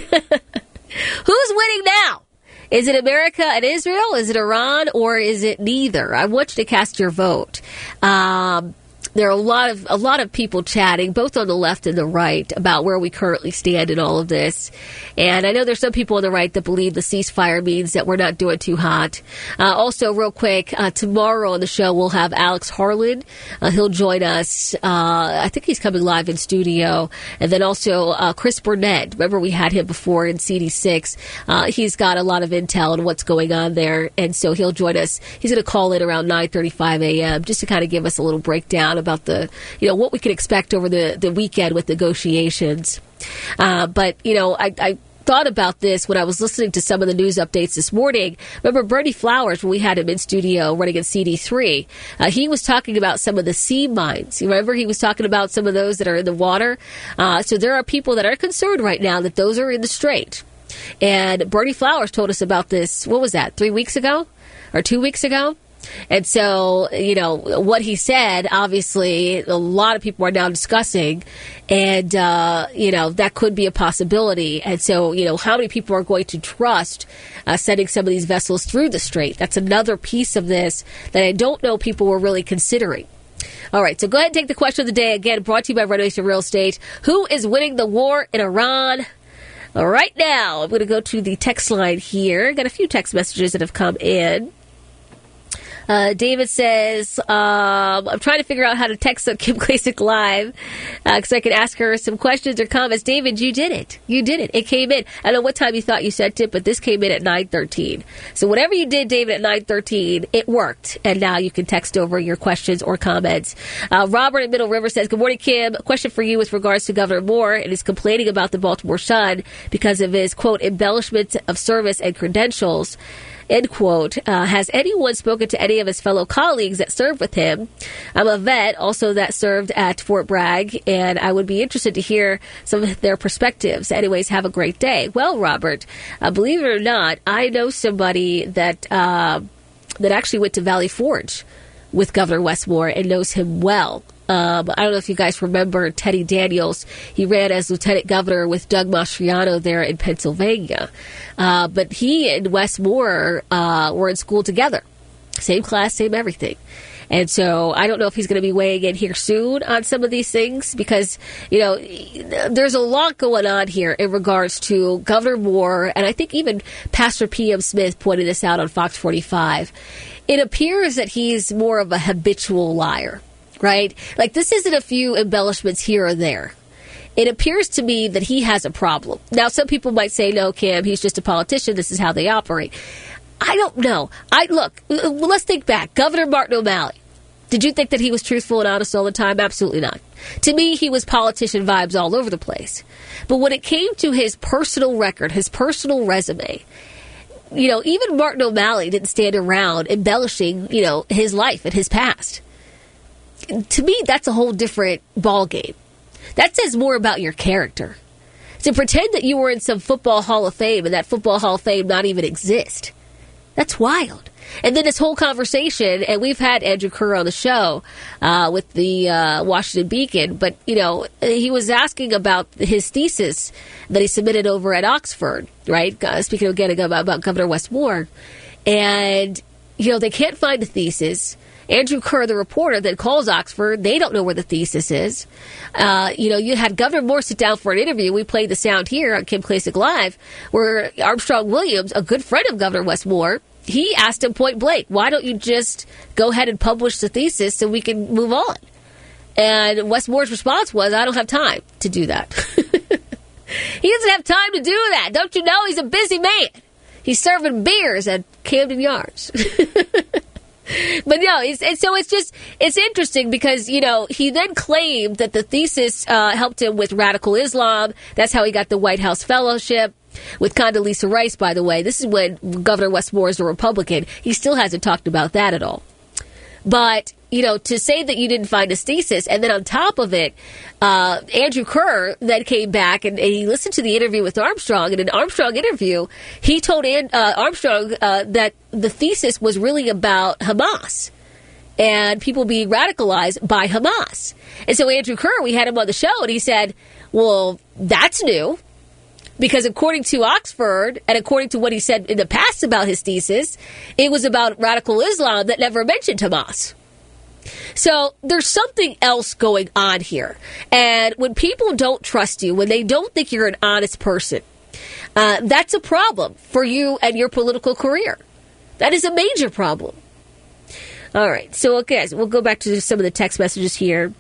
Who's winning now? Is it America and Israel? Is it Iran? Or is it neither? I want you to cast your vote. Um... There are a lot of a lot of people chatting, both on the left and the right, about where we currently stand in all of this. And I know there's some people on the right that believe the ceasefire means that we're not doing too hot. Uh, also, real quick, uh, tomorrow on the show we'll have Alex Harlan. Uh, he'll join us. Uh, I think he's coming live in studio. And then also uh, Chris Burnett. Remember we had him before in C D six. Uh, he's got a lot of intel on what's going on there, and so he'll join us. He's going to call in around nine thirty-five a.m. just to kind of give us a little breakdown about the, you know, what we can expect over the, the weekend with negotiations. Uh, but, you know, I, I thought about this when I was listening to some of the news updates this morning. Remember Bernie Flowers, when we had him in studio running in C D three, uh, he was talking about some of the sea mines. You remember he was talking about some of those that are in the water? Uh, so there are people that are concerned right now that those are in the strait. And Bernie Flowers told us about this, what was that, three weeks ago? Or two weeks ago? And so, you know, what he said, obviously, a lot of people are now discussing, and, uh, you know, that could be a possibility. And so, you know, how many people are going to trust uh, sending some of these vessels through the strait? That's another piece of this that I don't know people were really considering. All right, so go ahead and take the question of the day. Again, brought to you by Renovation Real Estate. Who is winning the war in Iran? All right, now I'm going to go to the text line here. Got a few text messages that have come in. Uh, David says, um, I'm trying to figure out how to text on Kim Klacik Live because uh, I can ask her some questions or comments. David, you did it. You did it. It came in. I don't know what time you thought you sent it, but this came in at nine thirteen. So whatever you did, David, at nine thirteen, it worked. And now you can text over your questions or comments. Uh, Robert in Middle River says, good morning, Kim. A question for you with regards to Governor Moore and his complaining about the Baltimore Sun because of his, quote, embellishment of service and credentials. End quote. Uh, has anyone spoken to any of his fellow colleagues that served with him? I'm a vet, also that served at Fort Bragg, and I would be interested to hear some of their perspectives. Anyways, have a great day. Well, Robert, uh, believe it or not, I know somebody that uh, that actually went to Valley Forge with Governor Wes Moore and knows him well. Um, I don't know if you guys remember Teddy Daniels. He ran as lieutenant governor with Doug Mastriano there in Pennsylvania. Uh, but he and Wes Moore uh, were in school together. Same class, same everything. And so I don't know if he's going to be weighing in here soon on some of these things because, you know, there's a lot going on here in regards to Governor Moore, and I think even Pastor P M. Smith pointed this out on Fox forty-five. It appears that he's more of a habitual liar, right? Like, this isn't a few embellishments here or there. It appears to me that he has a problem. Now, some people might say, no, Cam, he's just a politician. This is how they operate. I don't know. I look, let's think back. Governor Martin O'Malley. Did you think that he was truthful and honest all the time? Absolutely not. To me, he was politician vibes all over the place. But when it came to his personal record, his personal resume, you know, even Martin O'Malley didn't stand around embellishing, you know, his life and his past. To me, that's a whole different ballgame. That says more about your character. To pretend that you were in some football Hall of Fame and that football Hall of Fame not even exist, that's wild. And then this whole conversation, and we've had Andrew Kerr on the show uh, with the uh, Washington Beacon, but, you know, he was asking about his thesis that he submitted over at Oxford, right? Uh, speaking again about, about Governor Wes Moore. And, you know, they can't find the thesis. Andrew Kerr, the reporter that calls Oxford, they don't know where the thesis is. Uh, you know, you had Governor Moore sit down for an interview. We played the sound here on Kim Klacik Live, where Armstrong Williams, a good friend of Governor Wes Moore, he asked him point blank, why don't you just go ahead and publish the thesis so we can move on? And Wes Moore's response was, I don't have time to do that. He doesn't have time to do that. Don't you know he's a busy man? He's serving beers at Camden Yards. But no, it's, and so it's just, it's interesting because, you know, he then claimed that the thesis uh, helped him with radical Islam. That's how he got the White House Fellowship with Condoleezza Rice, by the way. This is when Governor Wes Moore is a Republican. He still hasn't talked about that at all. But, you know, to say that you didn't find his thesis, and then on top of it, uh, Andrew Kerr then came back and, and he listened to the interview with Armstrong. And in an Armstrong interview, he told uh, Armstrong uh, that the thesis was really about Hamas and people being radicalized by Hamas. And so Andrew Kerr, we had him on the show, and he said, well, that's new. Because according to Oxford, and according to what he said in the past about his thesis, it was about radical Islam that never mentioned Hamas. So there's something else going on here. And when people don't trust you, when they don't think you're an honest person, uh, that's a problem for you and your political career. That is a major problem. All right. So, okay, so we'll go back to some of the text messages here.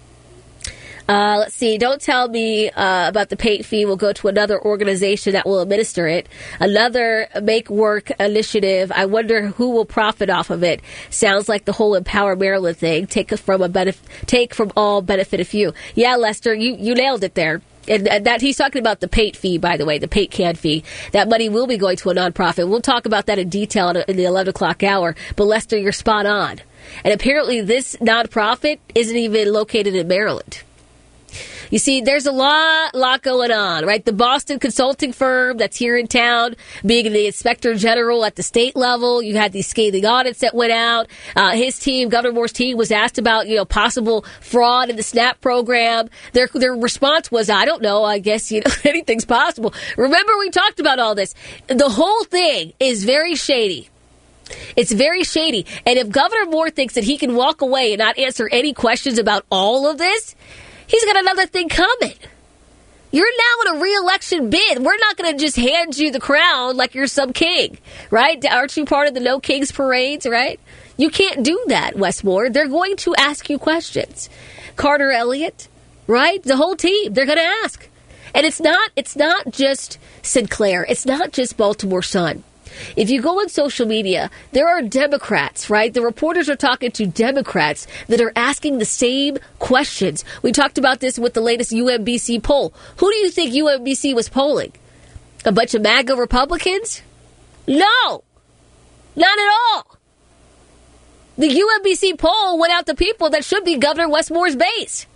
Uh, let's see. Don't tell me uh, about the pay fee. We'll go to another organization that will administer it. Another Make Work initiative. I wonder who will profit off of it. Sounds like the whole Empower Maryland thing. Take from a benef- take from all, benefit a few. Yeah, Lester, you, you nailed it there. And, and that he's talking about the Pate fee, by the way, the Pate can fee. That money will be going to a nonprofit. We'll talk about that in detail in, in the eleven o'clock hour. But Lester, you're spot on. And apparently this nonprofit isn't even located in Maryland. You see, there's a lot, lot going on, right? The Boston consulting firm that's here in town, being the inspector general at the state level. You had these scathing audits that went out. Uh, his team, Governor Moore's team, was asked about, you know, possible fraud in the SNAP program. Their their response was, I don't know. I guess, you know, anything's possible. Remember, we talked about all this. The whole thing is very shady. It's very shady. And if Governor Moore thinks that he can walk away and not answer any questions about all of this, he's got another thing coming. You're now in a re-election bid. We're not going to just hand you the crown like you're some king, right? Aren't you part of the No Kings parades, right? You can't do that, Wes Moore. They're going to ask you questions. Carter Elliott, right? The whole team, they're going to ask. And it's not, it's not just Sinclair. It's not just Baltimore Sun. If you go on social media, there are Democrats, right? The reporters are talking to Democrats that are asking the same questions. We talked about this with the latest U M B C poll. Who do you think U M B C was polling? A bunch of MAGA Republicans? No, not at all. The U M B C poll went out to people that should be Governor Wes Moore's base.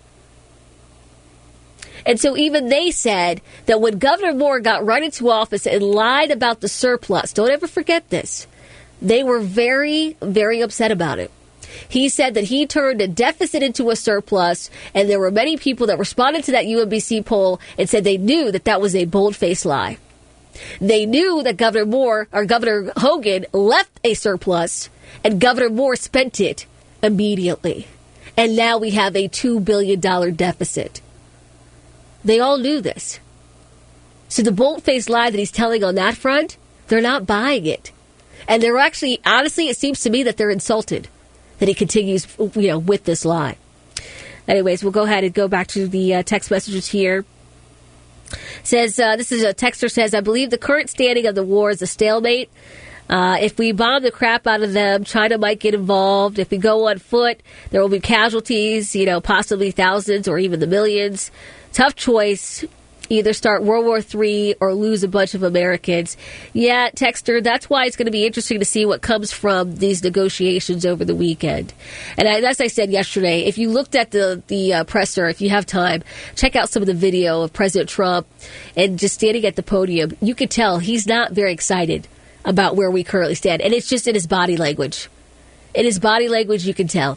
And so even they said that when Governor Moore got right into office and lied about the surplus, don't ever forget this, they were very, very upset about it. He said that he turned a deficit into a surplus, and there were many people that responded to that U M B C poll and said they knew that that was a bold-faced lie. They knew that Governor Moore, or Governor Hogan, left a surplus, and Governor Moore spent it immediately. And now we have a two billion dollars deficit. They all knew this. So the bold-faced lie that he's telling on that front, they're not buying it. And they're actually, honestly, it seems to me that they're insulted that he continues, you know, with this lie. Anyways, we'll go ahead and go back to the uh, text messages here. Says, uh, this is a texter says, I believe the current standing of the war is a stalemate. Uh, if we bomb the crap out of them, China might get involved. If we go on foot, there will be casualties, you know, possibly thousands or even the millions. Tough choice. Either start World War Three or lose a bunch of Americans. Yeah, texter, that's why it's going to be interesting to see what comes from these negotiations over the weekend. And I, as I said yesterday, if you looked at the, the uh, presser, if you have time, check out some of the video of President Trump and just standing at the podium. You could tell he's not very excited about where we currently stand. And it's just in his body language. In his body language, you can tell.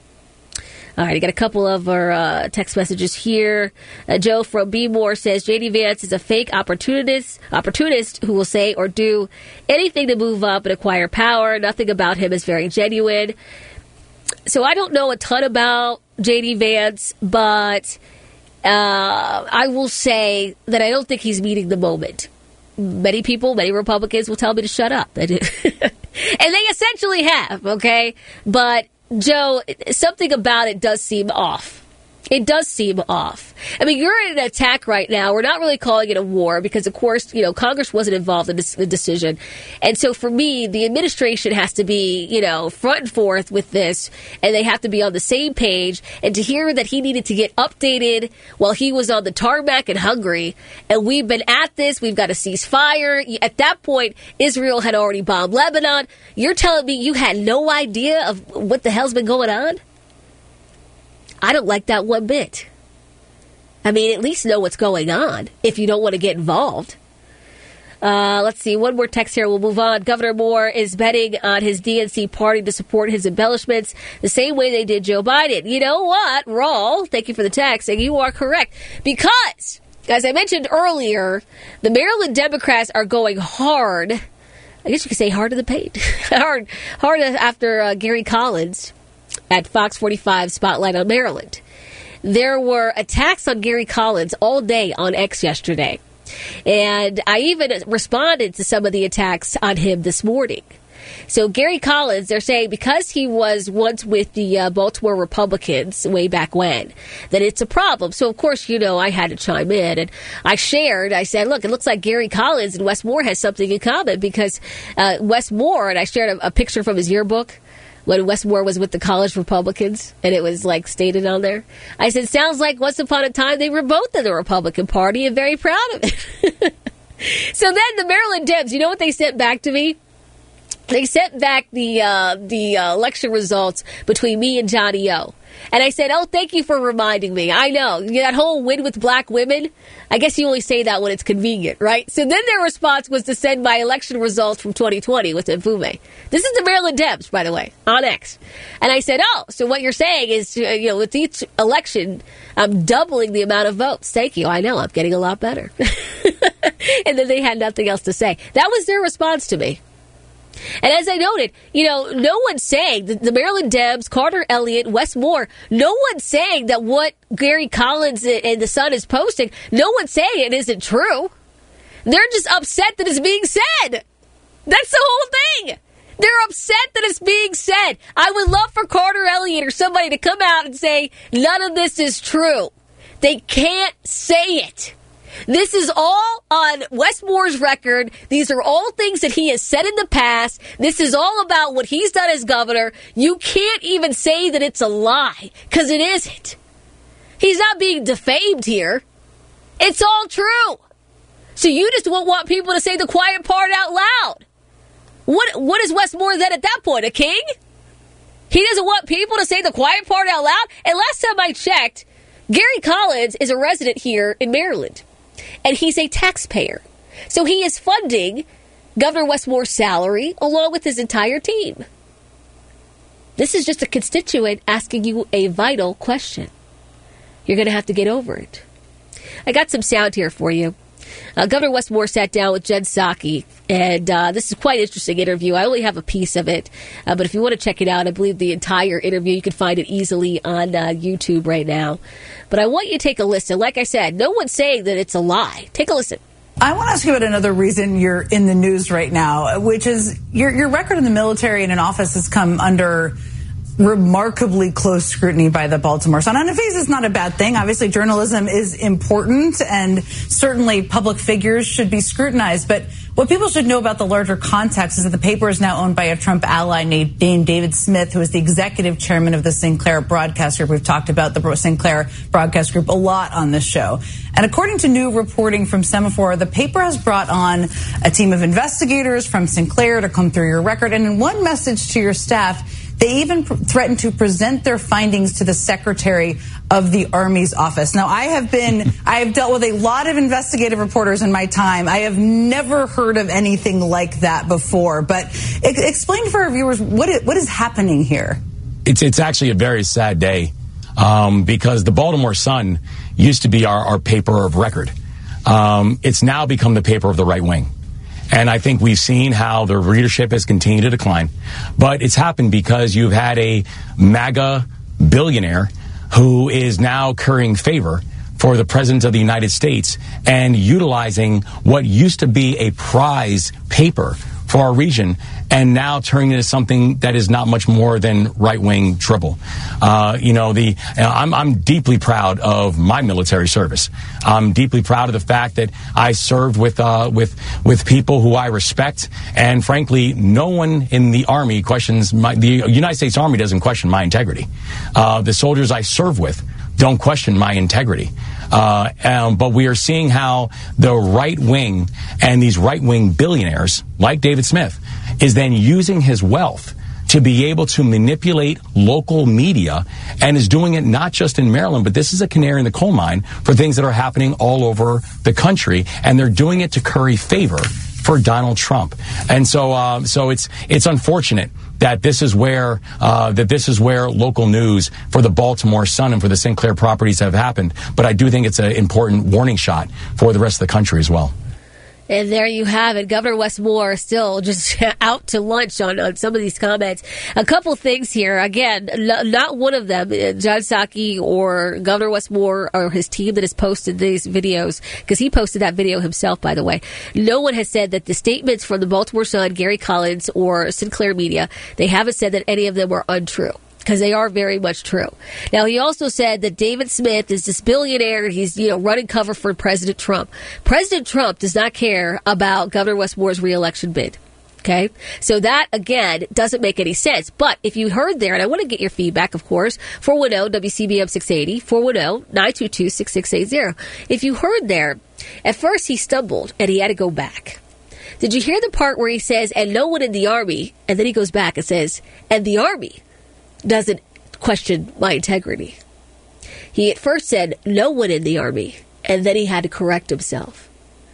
All right, I got a couple of our uh, text messages here. Uh, Joe from B. Moore says, J D. Vance is a fake opportunist, opportunist who will say or do anything to move up and acquire power. Nothing about him is very genuine. So I don't know a ton about J D. Vance, but uh, I will say that I don't think he's meeting the moment. Many people, many Republicans will tell me to shut up. And they essentially have, okay? But Joe, something about it does seem off. It does seem off. I mean, you're in an attack right now. We're not really calling it a war because, of course, you know, Congress wasn't involved in this, the decision. And so for me, the administration has to be, you know, front and forth with this, and they have to be on the same page. And to hear that he needed to get updated while he was on the tarmac in Hungary, and we've been at this, we've got a ceasefire. At that point, Israel had already bombed Lebanon. You're telling me you had no idea of what the hell's been going on? I don't like that one bit. I mean, at least know what's going on if you don't want to get involved. Uh, let's see. One more text here. We'll move on. Governor Moore is betting on his D N C party to support his embellishments the same way they did Joe Biden. You know what, Rawl? Thank you for the text. And you are correct. Because, as I mentioned earlier, the Maryland Democrats are going hard. I guess you could say hard to the paint. hard, hard after uh, Gary Collins at Fox forty-five Spotlight on Maryland. There were attacks on Gary Collins all day on X yesterday. And I even responded to some of the attacks on him this morning. So Gary Collins, they're saying because he was once with the uh, Baltimore Republicans way back when, that it's a problem. So, of course, you know, I had to chime in. And I shared, I said, look, it looks like Gary Collins and Wes Moore has something in common because uh, Wes Moore, and I shared a, a picture from his yearbook, when Wes Moore was with the college Republicans, and it was, like, stated on there. I said, sounds like once upon a time they were both in the Republican Party and very proud of it. So then the Maryland Dems, you know what they sent back to me? They sent back the uh, the uh, election results between me and Johnny O. And I said, oh, thank you for reminding me. I know, that whole win with black women, I guess you only say that when it's convenient, right? So then their response was to send my election results from twenty twenty with Mfume. This is the Maryland Dems, by the way, on X. And I said, oh, so what you're saying is, you know, with each election, I'm doubling the amount of votes. Thank you. I know, I'm getting a lot better. And then they had nothing else to say. That was their response to me. And as I noted, you know, no one's saying that the Maryland Dems, Carter Elliott, Wes Moore, no one's saying that what Gary Collins and the Sun is posting, no one's saying it isn't true. They're just upset that it's being said. That's the whole thing. They're upset that it's being said. I would love for Carter Elliott or somebody to come out and say, none of this is true. They can't say it. This is all on Wes Moore's record. These are all things that he has said in the past. This is all about what he's done as governor. You can't even say that it's a lie, because it isn't. He's not being defamed here. It's all true. So you just won't want people to say the quiet part out loud. What What is Wes Moore then at that point, a king? He doesn't want people to say the quiet part out loud? And last time I checked, Gary Collins is a resident here in Maryland. And he's a taxpayer. So he is funding Governor Wes Moore's salary along with his entire team. This is just a constituent asking you a vital question. You're going to have to get over it. I got some sound here for you. Uh, Governor Wes Moore sat down with Jen Psaki, and uh, this is quite an interesting interview. I only have a piece of it, uh, but if you want to check it out, I believe the entire interview, you can find it easily on uh, YouTube right now. But I want you to take a listen. Like I said, no one's saying that it's a lie. Take a listen. I want to ask you about another reason you're in the news right now, which is your your record in the military and in office has come under remarkably close scrutiny by the Baltimore Sun. On a face, it's not a bad thing. Obviously, journalism is important, and certainly public figures should be scrutinized. But what people should know about the larger context is that the paper is now owned by a Trump ally named David Smith, who is the executive chairman of the Sinclair Broadcast Group. We've talked about the Sinclair Broadcast Group a lot on this show. And according to new reporting from Semaphore, the paper has brought on a team of investigators from Sinclair to come through your record. And in one message to your staff, they even pr- threatened to present their findings to the Secretary of the Army's office. Now, I have been, I have dealt with a lot of investigative reporters in my time. I have never heard of anything like that before. But ex- explain for our viewers what is, what is happening here. It's it's actually a very sad day um, because the Baltimore Sun used to be our, our paper of record. Um, it's now become the paper of the right wing. And I think we've seen how the readership has continued to decline. But it's happened because you've had a MAGA billionaire who is now currying favor for the President of the United States and utilizing what used to be a prize paper for our region and now turning it into something that is not much more than right-wing dribble. Uh, you know, the I'm, I'm deeply proud of my military service. I'm deeply proud of the fact that I served with uh, with with people who I respect, and frankly, no one in the Army questions my. The United States Army doesn't question my integrity. Uh, the soldiers I serve with don't question my integrity. Uh, um, but we are seeing how the right wing and these right wing billionaires, like David Smith, is then using his wealth to be able to manipulate local media, and is doing it not just in Maryland, but this is a canary in the coal mine for things that are happening all over the country, and they're doing it to curry favor for Donald Trump. And so, uh, so it's it's unfortunate that this is where uh, that this is where local news for the Baltimore Sun and for the Sinclair properties have happened. But I do think it's an important warning shot for the rest of the country as well. And there you have it. Governor Wes Moore still just out to lunch on, on some of these comments. A couple things here. Again, n- not one of them, Jen Psaki or Governor Wes Moore or his team that has posted these videos, because he posted that video himself, by the way. No one has said that the statements from the Baltimore Sun, Gary Collins, or Sinclair Media, they haven't said that any of them were untrue, because they are very much true. Now, he also said that David Smith is this billionaire. He's, you know, running cover for President Trump. President Trump does not care about Governor Wes Moore's reelection bid. Okay? So that, again, doesn't make any sense. But if you heard there, and I want to get your feedback, of course, four one zero W C B M six eighty, four one zero nine two two six six eight zero. If you heard there, at first he stumbled and he had to go back. Did you hear the part where he says, and no one in the Army, and then he goes back and says, and the Army doesn't question my integrity? He at first said no one in the Army, and then he had to correct himself.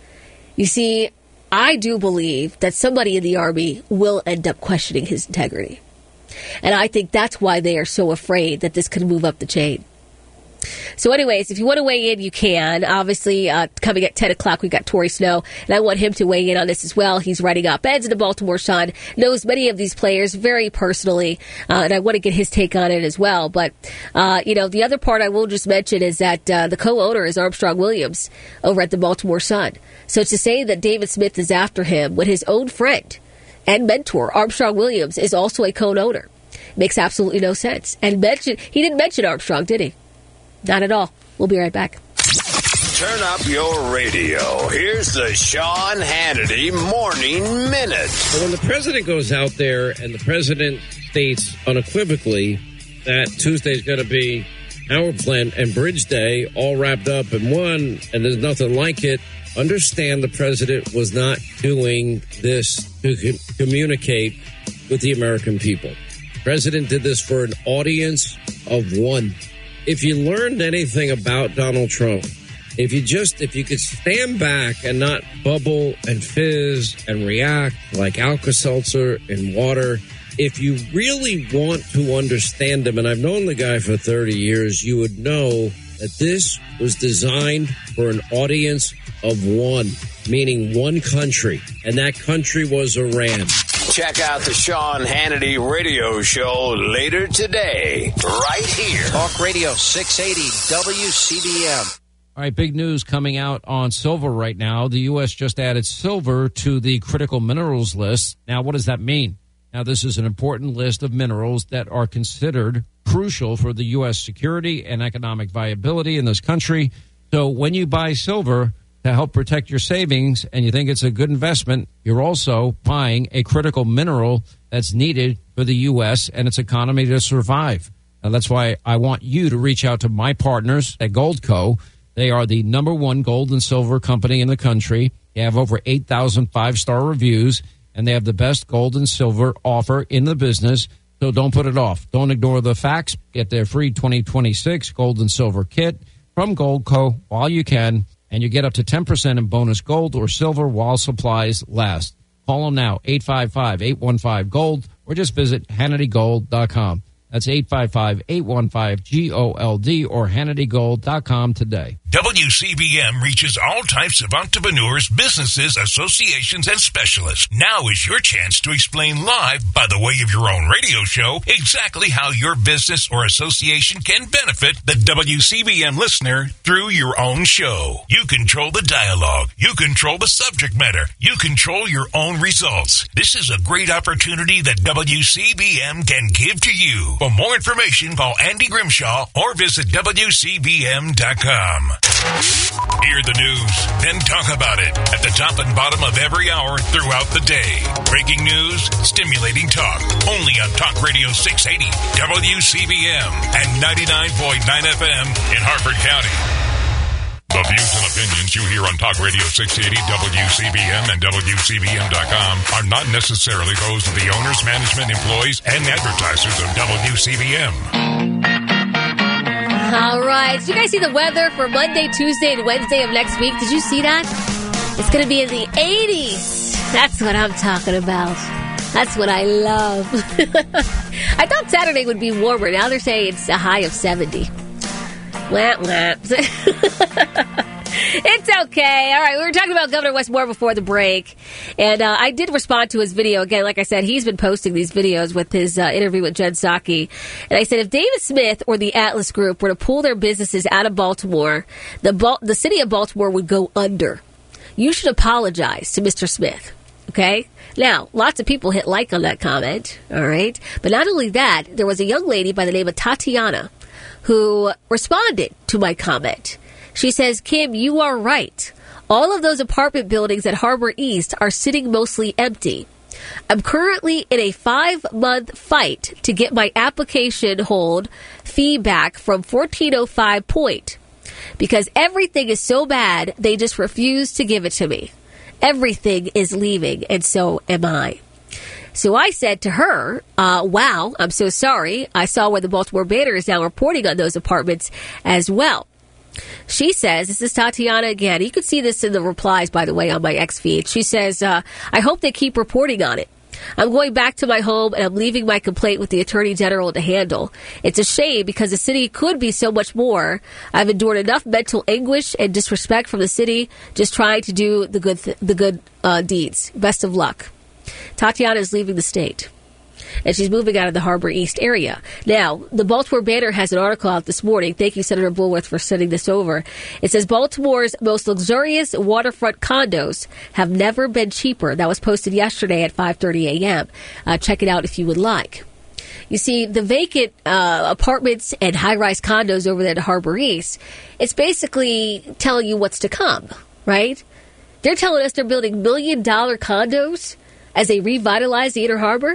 You see, I do believe that somebody in the Army will end up questioning his integrity. And I think that's why they are so afraid that this could move up the chain. So anyways, if you want to weigh in, you can. Obviously, uh, coming at ten o'clock, we've got Torrey Snow, and I want him to weigh in on this as well. He's writing op-eds in the Baltimore Sun, knows many of these players very personally, uh, and I want to get his take on it as well. But, uh, you know, the other part I will just mention is that uh, the co-owner is Armstrong Williams over at the Baltimore Sun. So to say that David Smith is after him when his own friend and mentor, Armstrong Williams, is also a co-owner, makes absolutely no sense. And mention, he didn't mention Armstrong, did he? Not at all. We'll be right back. Turn up your radio. Here's the Sean Hannity Morning Minute. Well, when the president goes out there and the president states unequivocally that Tuesday's going to be Power Plant and Bridge Day all wrapped up in one, and there's nothing like it, understand the president was not doing this to co- communicate with the American people. The president did this for an audience of one. If you learned anything about Donald Trump, if you just, if you could stand back and not bubble and fizz and react like Alka-Seltzer and water, if you really want to understand him, and I've known the guy for thirty years, you would know that this was designed for an audience of one, meaning one country, and that country was Iran. Check out the Sean Hannity radio show later today, right here. Talk Radio six eighty W C B M. All right, big news coming out on silver right now. The U S just added silver to the critical minerals list. Now, what does that mean? Now, this is an important list of minerals that are considered crucial for the U S security and economic viability in this country. So when you buy silver to help protect your savings and you think it's a good investment, you're also buying a critical mineral that's needed for the U S and its economy to survive. Now, that's why I want you to reach out to my partners at Goldco. They are the number one gold and silver company in the country. They have over eight thousand five-star reviews, and they have the best gold and silver offer in the business. So don't put it off. Don't ignore the facts. Get their free twenty twenty-six gold and silver kit from Goldco while you can, and you get up to ten percent in bonus gold or silver while supplies last. Call them now, eight five five, eight one five, GOLD, or just visit Hannity Gold dot com. That's eight five five, eight one five, G O L D or Hannity Gold dot com today. W C B M reaches all types of entrepreneurs, businesses, associations, and specialists. Now is your chance to explain live, by the way of your own radio show, exactly how your business or association can benefit the W C B M listener through your own show. You control the dialogue. You control the subject matter. You control your own results. This is a great opportunity that W C B M can give to you. For more information, call Andy Grimshaw or visit W C B M dot com. Hear the news, then talk about it at the top and bottom of every hour throughout the day. Breaking news, stimulating talk, only on Talk Radio six eighty, W C B M, and ninety-nine point nine F M in Harford County. The views and opinions you hear on Talk Radio six eighty, W C B M, and W C B M dot com are not necessarily those of the owners, management, employees, and advertisers of W C B M. All right. Did you guys see the weather for Monday, Tuesday, and Wednesday of next week? Did you see that? It's going to be in the eighties. That's what I'm talking about. That's what I love. I thought Saturday would be warmer. Now they're saying it's a high of seventy. Wah, wah. It's okay. All right, we were talking about Governor Wes Moore before the break, and uh, I did respond to his video. Again, like I said, he's been posting these videos with his uh, interview with Jen Psaki. And I said, if David Smith or the Atlas Group were to pull their businesses out of Baltimore, the, Bal- the city of Baltimore would go under. You should apologize to Mister Smith, okay? Now, lots of people hit like on that comment, all right? But not only that, there was a young lady by the name of Tatiana who responded to my comment. She says, Kim, you are right. All of those apartment buildings at Harbor East are sitting mostly empty. I'm currently in a five-month fight to get my application hold fee back from fourteen oh five Point because everything is so bad, they just refuse to give it to me. Everything is leaving, and so am I. So I said to her, uh, wow, I'm so sorry. I saw where the Baltimore Banner is now reporting on those apartments as well. She says, this is Tatiana again. You can see this in the replies, by the way, on my X feed. She says, uh, I hope they keep reporting on it. I'm going back to my home and I'm leaving my complaint with the Attorney General to handle. It's a shame because the city could be so much more. I've endured enough mental anguish and disrespect from the city just trying to do the good th- the good uh, deeds. Best of luck. Tatiana is leaving the state, and she's moving out of the Harbor East area. Now, the Baltimore Banner has an article out this morning. Thank you, Senator Bulworth, for sending this over. It says, Baltimore's most luxurious waterfront condos have never been cheaper. That was posted yesterday at five thirty a.m. Uh, check it out if you would like. You see, the vacant uh, apartments and high-rise condos over there at Harbor East, it's basically telling you what's to come, right? They're telling us they're building million-dollar condos as they revitalize the Inner Harbor.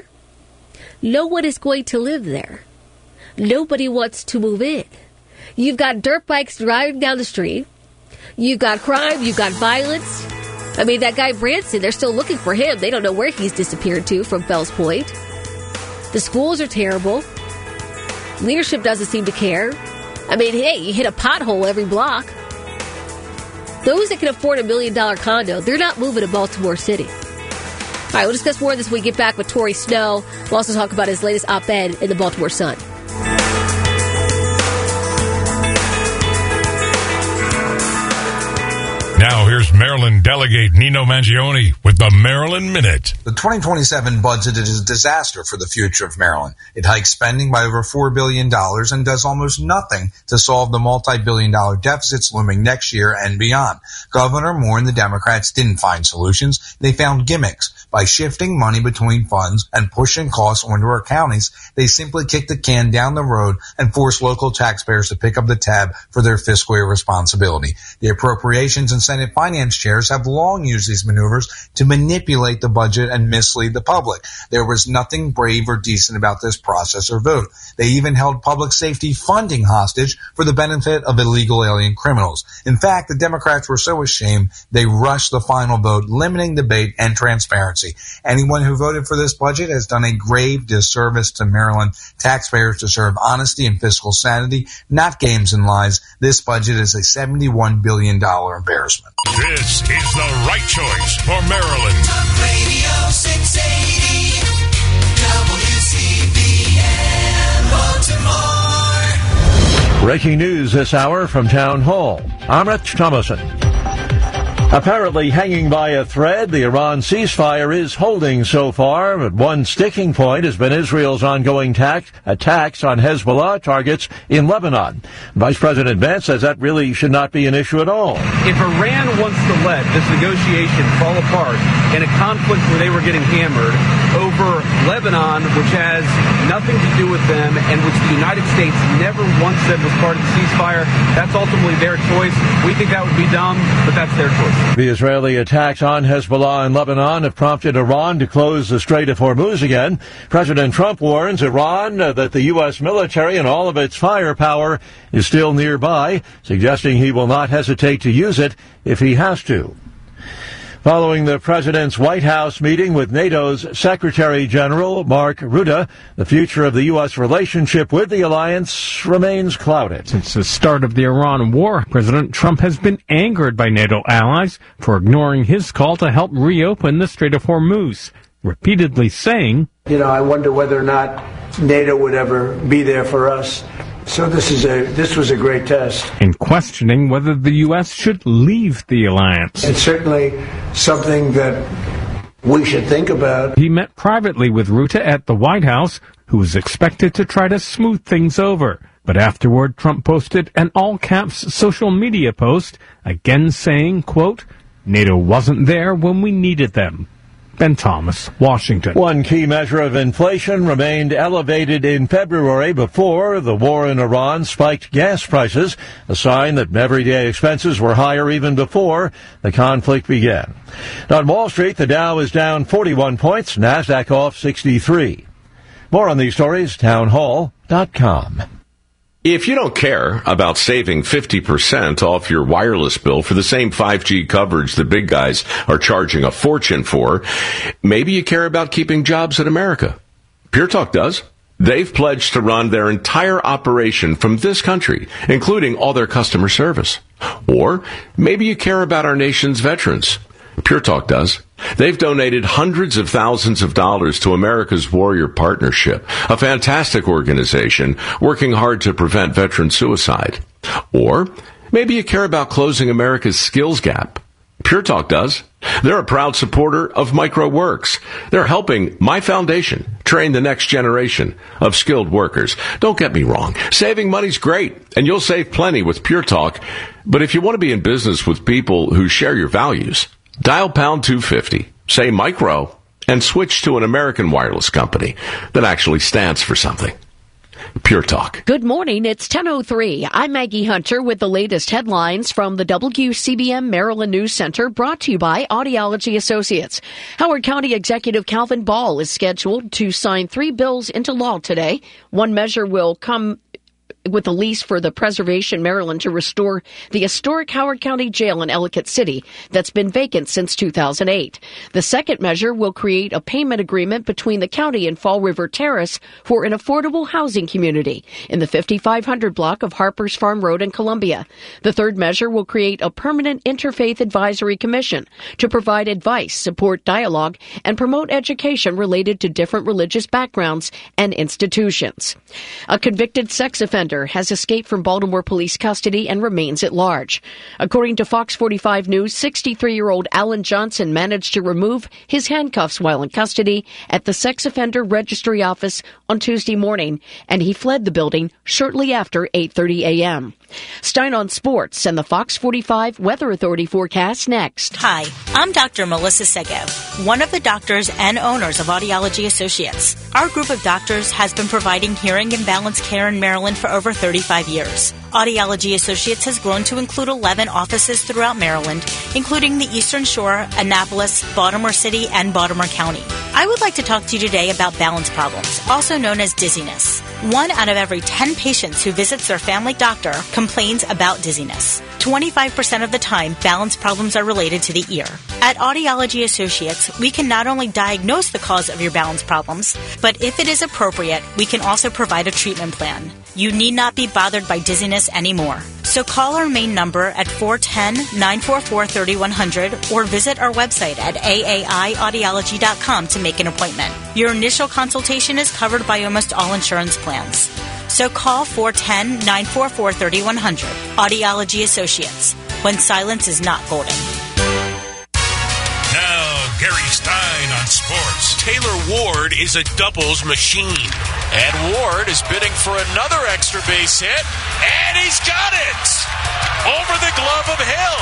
No one is going to live there. Nobody wants to move in. You've got dirt bikes driving down the street. You've got crime. You've got violence. I mean, that guy Branson, they're still looking for him. They don't know where he's disappeared to from Fells Point. The schools are terrible. Leadership doesn't seem to care. I mean, hey, you hit a pothole every block. Those that can afford a million dollar condo, they're not moving to Baltimore City. All right, we'll discuss more of this when we get back with Tory Snow. We'll also talk about his latest op-ed in the Baltimore Sun. Now here's Maryland Delegate Nino Mangione with the Maryland Minute. The twenty twenty-seven budget is a disaster for the future of Maryland. It hikes spending by over four billion dollars and does almost nothing to solve the multi-billion dollar deficits looming next year and beyond. Governor Moore and the Democrats didn't find solutions. They found gimmicks. By shifting money between funds and pushing costs onto our counties, they simply kick the can down the road and force local taxpayers to pick up the tab for their fiscal responsibility. The Appropriations and Senate Finance chairs have long used these maneuvers to manipulate the budget and mislead the public. There was nothing brave or decent about this process or vote. They even held public safety funding hostage for the benefit of illegal alien criminals. In fact, the Democrats were so ashamed they rushed the final vote, limiting debate and transparency. Anyone who voted for this budget has done a grave disservice to Maryland. Taxpayers deserve honesty and fiscal sanity, not games and lies. This budget is a seventy-one billion dollars embarrassment. This is the right choice for Maryland. Radio six eighty W C B M Baltimore. Breaking news this hour from Town Hall. I'm Rich Thomason. Apparently hanging by a thread, the Iran ceasefire is holding so far, but one sticking point has been Israel's ongoing tax, attacks on Hezbollah targets in Lebanon. Vice President Vance says that really should not be an issue at all. If Iran wants to let this negotiation fall apart in a conflict where they were getting hammered over Lebanon, which has nothing to do with them and which the United States never once said was part of the ceasefire, that's ultimately their choice. We think that would be dumb, but that's their choice. The Israeli attacks on Hezbollah in Lebanon have prompted Iran to close the Strait of Hormuz again. President Trump warns Iran uh, that the U S military and all of its firepower is still nearby, suggesting he will not hesitate to use it if he has to. Following the president's White House meeting with NATO's Secretary General Mark Rutte, the future of the U S relationship with the alliance remains clouded. Since the start of the Iran war, President Trump has been angered by NATO allies for ignoring his call to help reopen the Strait of Hormuz, repeatedly saying, You know, I wonder whether or not NATO would ever be there for us. So this is a this was a great test. In questioning whether the U S should leave the alliance. It's certainly something that we should think about. He met privately with Rutte at the White House, who was expected to try to smooth things over. But afterward, Trump posted an all-caps social media post, again saying, quote, NATO wasn't there when we needed them. Ben Thomas, Washington. One key measure of inflation remained elevated in February before the war in Iran spiked gas prices, a sign that everyday expenses were higher even before the conflict began. On Wall Street, the Dow is down forty-one points, NASDAQ off sixty-three. More on these stories, town hall dot com. If you don't care about saving fifty percent off your wireless bill for the same five G coverage the big guys are charging a fortune for, maybe you care about keeping jobs in America. Pure Talk does. They've pledged to run their entire operation from this country, including all their customer service. Or maybe you care about our nation's veterans. Pure Talk does. They've donated hundreds of thousands of dollars to America's Warrior Partnership, a fantastic organization working hard to prevent veteran suicide. Or maybe you care about closing America's skills gap. Pure Talk does. They're a proud supporter of MicroWorks. They're helping my foundation train the next generation of skilled workers. Don't get me wrong. Saving money's great, and you'll save plenty with Pure Talk. But if you want to be in business with people who share your values, dial pound two fifty, say micro, and switch to an American wireless company that actually stands for something. Pure Talk. Good morning. It's ten oh three. I'm Maggie Hunter with the latest headlines from the W C B M Maryland News Center, brought to you by Audiology Associates. Howard County Executive Calvin Ball is scheduled to sign three bills into law today. One measure will come with a lease for the Preservation Maryland to restore the historic Howard County Jail in Ellicott City that's been vacant since two thousand eight. The second measure will create a payment agreement between the county and Fall River Terrace for an affordable housing community in the fifty-five hundred block of Harper's Farm Road in Columbia. The third measure will create a permanent interfaith advisory commission to provide advice, support dialogue, and promote education related to different religious backgrounds and institutions. A convicted sex offender offender has escaped from Baltimore police custody and remains at large. According to Fox forty-five News, sixty-three-year-old Alan Johnson managed to remove his handcuffs while in custody at the Sex Offender Registry office on Tuesday morning, and he fled the building shortly after eight thirty a.m. Stein on Sports and the Fox forty-five Weather Authority forecast next. Hi, I'm Doctor Melissa Segev, one of the doctors and owners of Audiology Associates. Our group of doctors has been providing hearing and balance care in Maryland for over thirty-five years. Audiology Associates has grown to include eleven offices throughout Maryland, including the Eastern Shore, Annapolis, Baltimore City, and Baltimore County. I would like to talk to you today about balance problems, also known as dizziness. One out of every ten patients who visits their family doctor complains about dizziness. twenty-five percent of the time, balance problems are related to the ear. At Audiology Associates, we can not only diagnose the cause of your balance problems, but if it is appropriate, we can also provide a treatment plan. You need not be bothered by dizziness anymore. So call our main number at four one zero, nine four four, three one zero zero or visit our website at A A I audiology dot com to make an appointment. Your initial consultation is covered by almost all insurance plans. So call four one zero, nine four four, three one zero zero. Audiology Associates. When silence is not golden. Now, Gary Stein on sports. Taylor Ward is a doubles machine. And Ward is bidding for another extra base hit, and he's got it! Over the glove of Hill.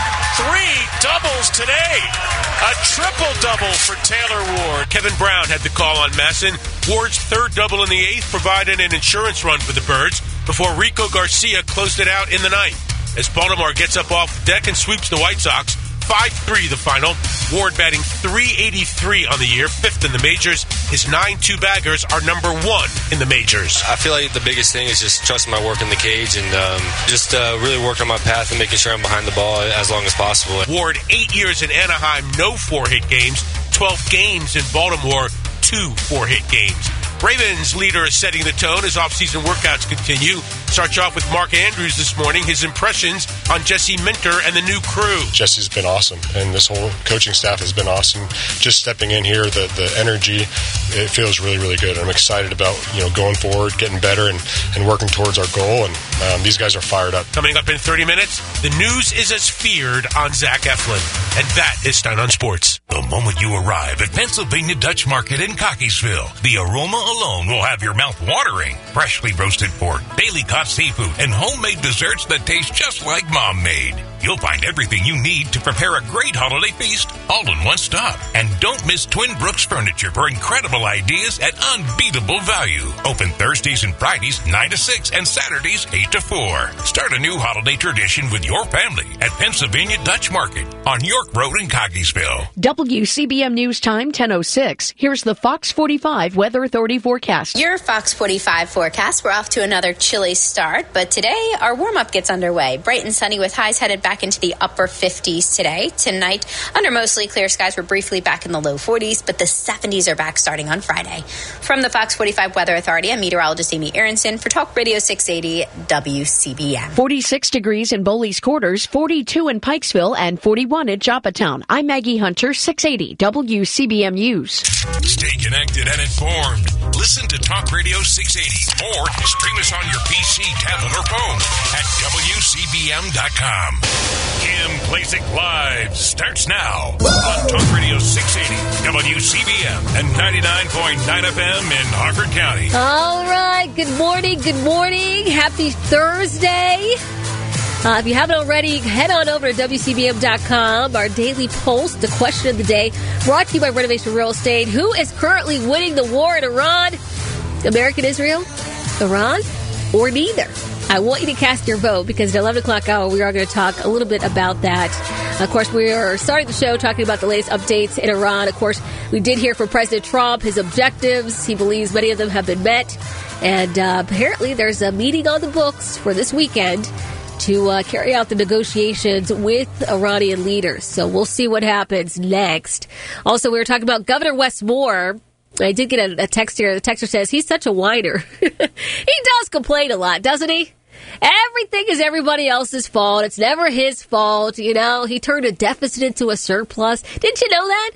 Three doubles today. A triple-double for Taylor Ward. Kevin Brown had the call on Masson. Ward's third double in the eighth provided an insurance run for the Birds before Rico Garcia closed it out in the ninth. As Baltimore gets up off the deck and sweeps the White Sox, five three the final. Ward batting three eighty-three on the year, fifth in the majors. His nine two baggers are number one in the majors. I feel like the biggest thing is just trusting my work in the cage and um, just uh, really working on my path and making sure I'm behind the ball as long as possible. Ward, eight years in Anaheim, no four-hit games. twelve games in Baltimore, two four-hit games. Ravens leader is setting the tone as offseason workouts continue. Starts off with Mark Andrews this morning. His impressions on Jesse Minter and the new crew. Jesse's been awesome, and this whole coaching staff has been awesome. Just stepping in here, the, the energy, it feels really, really good. I'm excited about you know going forward, getting better, and, and working towards our goal. And um, these guys are fired up. Coming up in thirty minutes, the news is as feared on Zach Eflin. And that is Stein on Sports. The moment you arrive at Pennsylvania Dutch Market in Cockeysville, the aroma alone will have your mouth watering. Freshly roasted pork, daily caught seafood, and homemade desserts that taste just like Mom made. You'll find everything you need to prepare a great holiday feast all in one stop. And don't miss Twin Brooks Furniture for incredible ideas at unbeatable value. Open Thursdays and Fridays nine to six and Saturdays eight to four. Start a new holiday tradition with your family at Pennsylvania Dutch Market on York Road in Cockeysville. W C B M News Time ten oh six. Here's the Fox forty-five Weather Authority forecast. Your Fox forty-five forecast. We're off to another chilly start, but today our warm-up gets underway. Bright and sunny with highs headed back into the upper fifties today. Tonight, under mostly clear skies, we're briefly back in the low forties, but the seventies are back starting on Friday. From the Fox forty-five Weather Authority, I'm meteorologist Amy Aronson for Talk Radio six eighty W C B M. forty-six degrees in Bowley's Quarters, forty-two in Pikesville, and forty-one at Joppatown. I'm Maggie Hunter, six eighty W C B M News. Stay connected and informed. Listen to Talk Radio six eighty or stream us on your P C, tablet, or phone at W C B M dot com. Kim Klacik Live starts now on Talk Radio six eighty W C B M and ninety-nine point nine F M in Harford County. All right. Good morning. Good morning. Happy Thursday. Uh, if you haven't already, head on over to W C B M dot com. Our daily post, the question of the day, brought to you by Renovation Real Estate. Who is currently winning the war in Iran? American Israel? Iran? Or neither? I want you to cast your vote because at eleven o'clock hour, we are going to talk a little bit about that. Of course, we are starting the show talking about the latest updates in Iran. Of course, we did hear from President Trump, his objectives. He believes many of them have been met. And uh, apparently there's a meeting on the books for this weekend to uh, carry out the negotiations with Iranian leaders. So we'll see what happens next. Also, we were talking about Governor Wes Moore. I did get a, a text here. The texter says he's such a whiner. He does complain a lot, doesn't he? Everything is everybody else's fault. It's never his fault. You know, he turned a deficit into a surplus. Didn't you know that?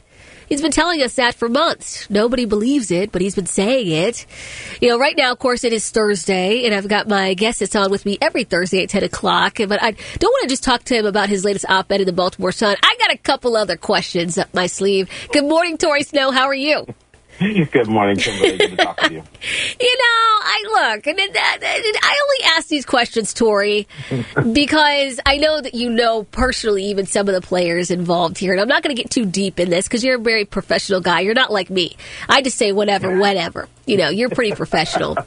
He's been telling us that for months. Nobody believes it, but he's been saying it. You know, right now, of course, it is Thursday, and I've got my guest that's on with me every Thursday at ten o'clock. But I don't want to just talk to him about his latest op-ed in the Baltimore Sun. I got a couple other questions up my sleeve. Good morning, Tori Snow. How are you? Good morning, Kimberly. Good to talk with you. You know, I look, and, and, and I only ask these questions, Tori, because I know that you know personally even some of the players involved here. And I'm not going to get too deep in this because you're a very professional guy. You're not like me. I just say whatever, whatever. You know, you're pretty professional.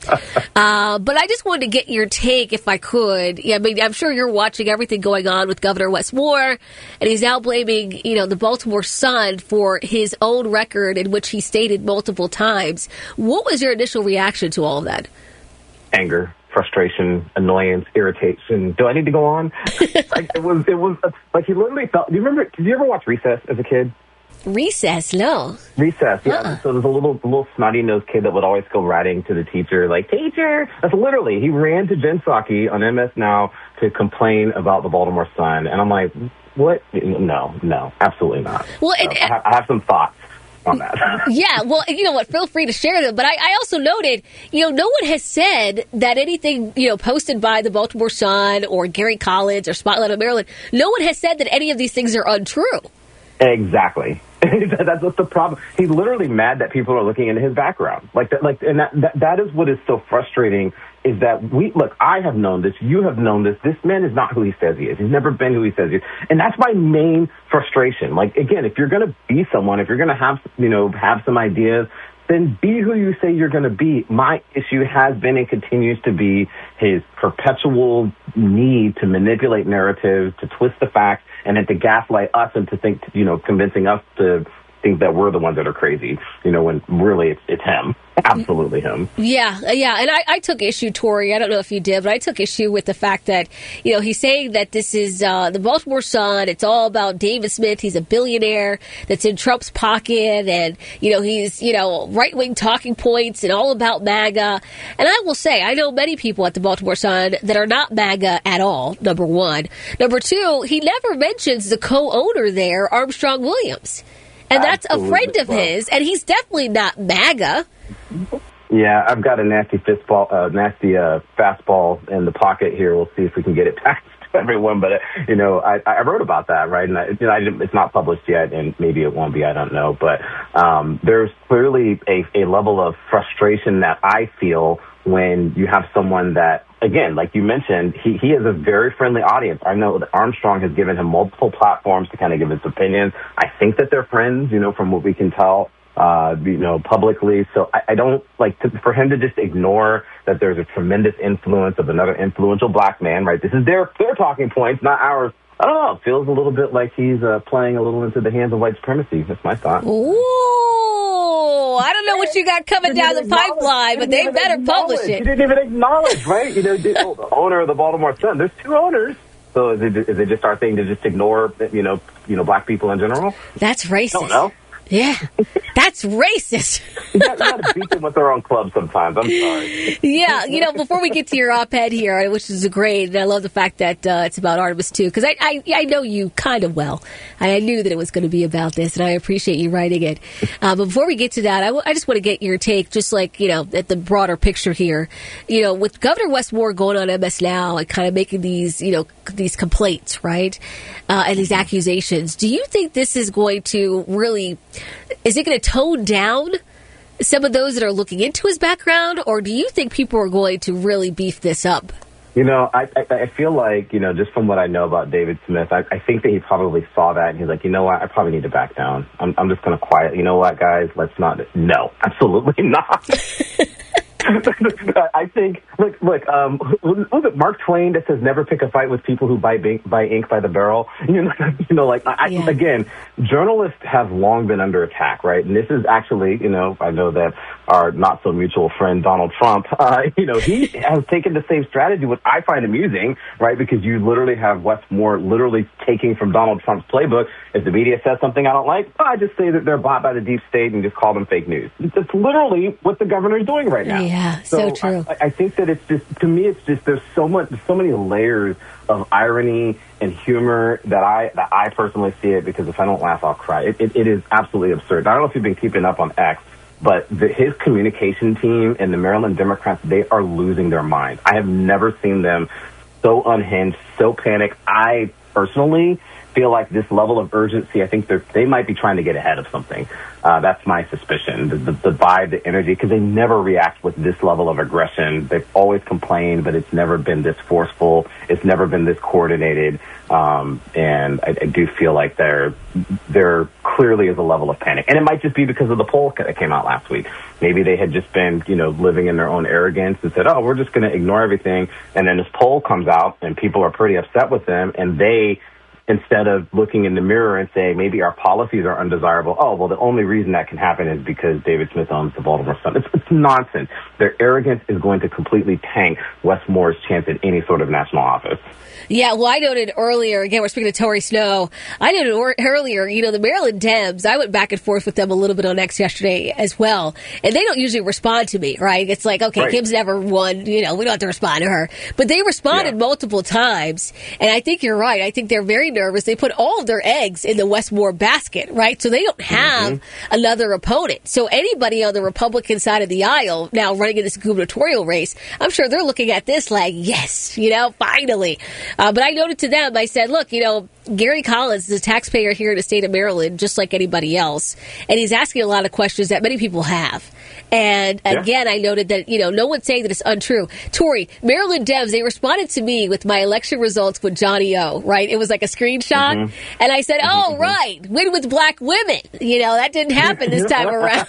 Uh, but I just wanted to get your take, if I could. Yeah, I mean, I'm sure you're watching everything going on with Governor Wes Moore, and he's now blaming, you know, the Baltimore Sun for his own record in which he stated multiple times. What was your initial reaction to all of that? Anger, frustration, annoyance, irritation. Do I need to go on? like it was, it was like he literally felt. Do you remember? Did you ever watch Recess as a kid? Recess, no. Recess, yeah. Uh-uh. So there's a little little snotty-nosed kid that would always go writing to the teacher, like, teacher! That's literally, he ran to Jen Psaki on M S Now to complain about the Baltimore Sun. And I'm like, what? No, no, absolutely not. Well, so it, I, have, I have some thoughts on that. Yeah, well, you know what, feel free to share them. But I, I also noted, you know, no one has said that anything, you know, posted by the Baltimore Sun or Gary Collins or Spotlight on Maryland, no one has said that any of these things are untrue. Exactly. That's what's the problem. He's literally mad that people are looking into his background. Like that, like, and that, that, that is what is so frustrating is that we, look, I have known this, you have known this, this man is not who he says he is. He's never been who he says he is. And that's my main frustration. Like, again, if you're going to be someone, if you're going to have, you know, have some ideas, then be who you say you're going to be. My issue has been and continues to be his perpetual need to manipulate narratives, to twist the facts, and then to gaslight us and to think, you know, convincing us to think that we're the ones that are crazy, you know, when really it's, it's him. Absolutely him. Yeah, yeah. And I, I took issue, Tori, I don't know if you did, but I took issue with the fact that, you know, he's saying that this is uh, the Baltimore Sun. It's all about David Smith. He's a billionaire that's in Trump's pocket. And, you know, he's, you know, right-wing talking points and all about MAGA. And I will say, I know many people at the Baltimore Sun that are not MAGA at all, number one. Number two, he never mentions the co-owner there, Armstrong Williams. And that's Absolutely. a friend of his, and he's definitely not MAGA. Yeah, I've got a nasty fistball, uh, nasty uh, fastball in the pocket here. We'll see if we can get it past everyone. But uh, you know, I, I wrote about that, right? And I, you know, I didn't, it's not published yet, and maybe it won't be. I don't know. But um, there's clearly a, a level of frustration that I feel when you have someone that, again, like you mentioned, he, he has a very friendly audience. I know that Armstrong has given him multiple platforms to kind of give his opinion. I think that they're friends, you know, from what we can tell, uh, you know, publicly. So I, I don't like to, for him to just ignore that there's a tremendous influence of another influential black man, right? This is their, their talking points, not ours. I don't know. It feels a little bit like he's uh, playing a little into the hands of white supremacy. That's my thought. Ooh, I don't know what you got coming down the pipeline, but they better publish it. You didn't even acknowledge, right? You know, the owner of the Baltimore Sun. There's two owners. So is it, is it just our thing to just ignore, you know, you know, black people in general? That's racist. I don't know. Yeah, that's racist. You got to beat them with their own club sometimes. I'm sorry. Yeah, you know, before we get to your op-ed here, which is great, and I love the fact that uh, it's about Artemis, too, because I, I I know you kind of well. I knew that it was going to be about this, and I appreciate you writing it. Uh, but before we get to that, I, w- I just want to get your take, just like, you know, at the broader picture here. You know, with Governor Wes Moore going on M S Now and kind of making these, you know, these complaints, right, uh, and these accusations, do you think this is going to really... Is it going to tone down some of those that are looking into his background, or do you think people are going to really beef this up? You know, I, I, I feel like, you know, just from what I know about David Smith, I, I think that he probably saw that and he's like, you know what, I probably need to back down. I'm, I'm just going to quiet. You know what, guys, let's not. No, absolutely not. I think, look, look, um, was it Mark Twain that says never pick a fight with people who buy ink, buy ink by the barrel? You know, you know, like, I, yeah. again, journalists have long been under attack, right? And this is actually, you know, I know that our not so mutual friend Donald Trump, uh, you know, he has taken the same strategy, which I find amusing, right? Because you literally have Wes Moore literally taking from Donald Trump's playbook. If the media says something I don't like, I just say that they're bought by the deep state and just call them fake news. It's literally what the governor is doing right now. Yeah, so, so true. I, I think that it's just, to me, it's just, there's so much, so many layers of irony and humor that I that I personally see it, because if I don't laugh, I'll cry. It, it, it is absolutely absurd. I don't know if you've been keeping up on X, but the, his communication team and the Maryland Democrats, they are losing their minds. I have never seen them so unhinged, so panicked. I personally feel like this level of urgency, I think they they might be trying to get ahead of something. Uh, that's my suspicion, the, the, the vibe, the energy, because they never react with this level of aggression. They've always complained, but it's never been this forceful. It's never been this coordinated. Um, and I, I do feel like there, there clearly is a level of panic. And it might just be because of the poll that came out last week. Maybe they had just been, you know, living in their own arrogance and said, oh, we're just going to ignore everything. And then this poll comes out and people are pretty upset with them, and they, instead of looking in the mirror and saying maybe our policies are undesirable, oh, well, the only reason that can happen is because David Smith owns the Baltimore Sun. It's, it's nonsense. Their arrogance is going to completely tank Wes Moore's chance at any sort of national office. Yeah, well, I noted earlier, again, we're speaking to Tori Snow. I noted or- earlier, you know, the Maryland Dems, I went back and forth with them a little bit on X yesterday as well. And they don't usually respond to me, right? It's like, okay, right. Kim's never won, you know, we don't have to respond to her. But they responded yeah. multiple times. And I think you're right. I think they're very nervous. They put all of their eggs in the Wes Moore basket, right? So they don't have mm-hmm. another opponent. So anybody on the Republican side of the aisle now running in this gubernatorial race, I'm sure they're looking at this like, yes, you know, finally. Uh, but I noted to them, I said, look, you know, Gary Collins is a taxpayer here in the state of Maryland, just like anybody else. And he's asking a lot of questions that many people have. And yeah. again, I noted that, you know, no one's saying that it's untrue. Tori, Maryland Dems, they responded to me with my election results with Johnny O, right? It was like a screenshot. Mm-hmm. And I said, oh, mm-hmm. right, win with black women. You know, that didn't happen this time around.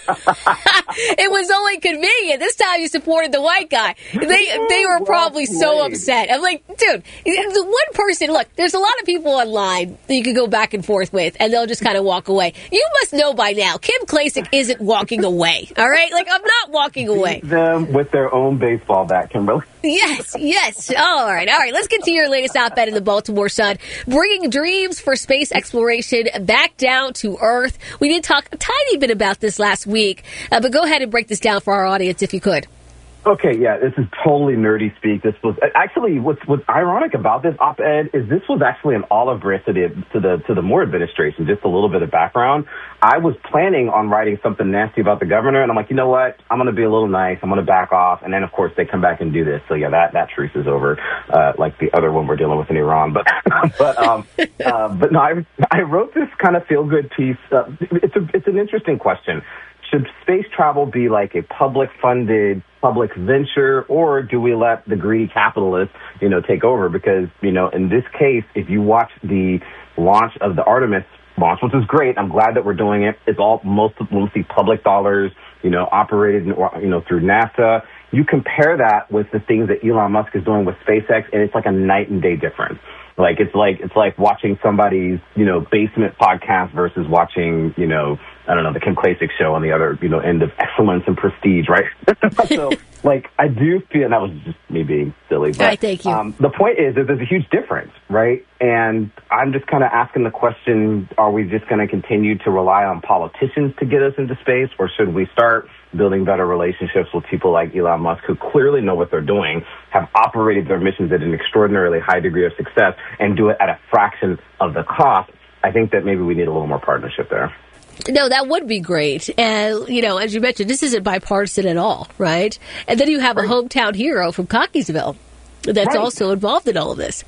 It was only convenient. This time you supported the white guy. They they were probably so upset. I'm like, dude, the one person, look, there's a lot of people online that you could go back and forth with, and they'll just kind of walk away. You must know by now, Kim Klacik isn't walking away, all right? Like, I'm not walking away. Beat them with their own baseball bat, Kimberly. Yes, yes. All right, all right. Let's get to your latest op-ed in the Baltimore Sun. Bringing dreams for space exploration back down to Earth. We did talk a tiny bit about this last week, uh, but go ahead and break this down for our audience if you could. Okay, yeah, this is totally nerdy speak. This was actually what's what's ironic about this op-ed is this was actually an olive branch to the to the to the Moore administration. Just a little bit of background. I was planning on writing something nasty about the governor, and I'm like, you know what? I'm going to be a little nice. I'm going to back off, and then of course they come back and do this. So yeah, that that truce is over, uh, like the other one we're dealing with in Iran. But but um uh, but no, I I wrote this kind of feel good piece. Uh, it's a it's an interesting question. Should space travel be like a public-funded public venture, or do we let the greedy capitalists, you know, take over? Because, you know, in this case, if you watch the launch of the Artemis launch, which is great, I'm glad that we're doing it. It's all most mostly public dollars, you know, operated, you know, through NASA. You compare that with the things that Elon Musk is doing with SpaceX, and it's like a night and day difference. Like it's like it's like watching somebody's, you know, basement podcast versus watching, you know, I don't know, the Kim Klacik show on the other, you know, end of excellence and prestige, right? So, like, I do feel, and that was just me being silly. But, All right, thank you. Um, the point is that there's a huge difference, right? And I'm just kind of asking the question, are we just going to continue to rely on politicians to get us into space, or should we start building better relationships with people like Elon Musk, who clearly know what they're doing, have operated their missions at an extraordinarily high degree of success, and do it at a fraction of the cost? I think that maybe we need a little more partnership there. No, that would be great. And, you know, as you mentioned, this isn't bipartisan at all, right? And then you have a hometown hero from Cockeysville that's right. also involved in all of this.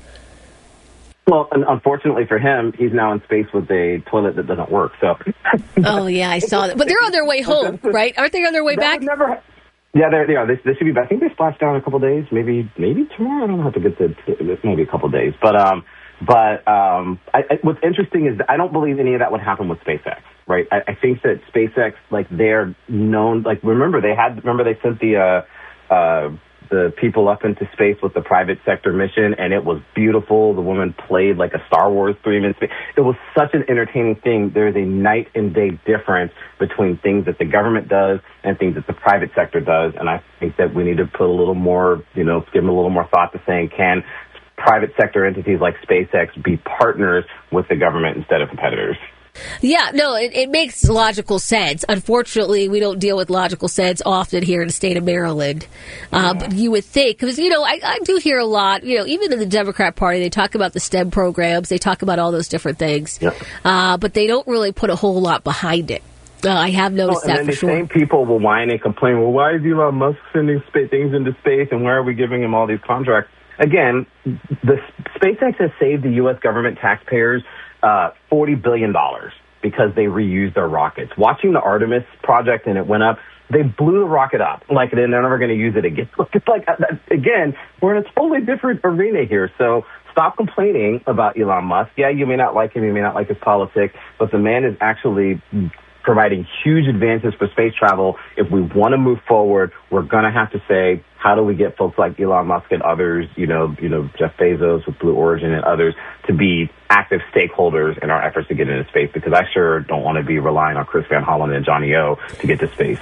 Well, and unfortunately for him, he's now in space with a toilet that doesn't work. So. Oh, yeah, I saw that. But they're on their way home, right? Aren't they on their way back? Never, yeah, they're, they are. They, they should be back. I think they splashed down in a couple of days, maybe maybe tomorrow. I don't know how to get to, maybe a couple of days. But um, but um, I, I, what's interesting is that I don't believe any of that would happen with SpaceX. Right, I, I think that SpaceX, like, they're known. Like, remember they had, remember they sent the uh, uh, the people up into space with the private sector mission, and it was beautiful. The woman played like a Star Wars theme in space. It was such an entertaining thing. There is a night and day difference between things that the government does and things that the private sector does, and I think that we need to put a little more, you know, give them a little more thought to saying, can private sector entities like SpaceX be partners with the government instead of competitors? Yeah, no, it, it makes logical sense. Unfortunately, we don't deal with logical sense often here in the state of Maryland. Uh, but you would think, because, you know, I, I do hear a lot, you know, even in the Democrat Party, they talk about the STEM programs, they talk about all those different things, Yep. uh, but they don't really put a whole lot behind it. Uh, I have noticed Oh, and that then for the sure. same people will whine and complain, well, why is Elon Musk sending spa- things into space, and why are we giving him all these contracts? Again, the SpaceX has saved the U S government taxpayers uh, forty billion dollars because they reused their rockets. Watching the Artemis project and it went up, they blew the rocket up. Like, they're never going to use it again. It's like, again, we're in a totally different arena here. So stop complaining about Elon Musk. Yeah, you may not like him, you may not like his politics, but the man is actually providing huge advances for space travel. If we want to move forward, we're going to have to say, how do we get folks like Elon Musk and others, you know, you know, Jeff Bezos with Blue Origin and others, to be active stakeholders in our efforts to get into space? Because I sure don't want to be relying on Chris Van Hollen and Johnny O to get to space.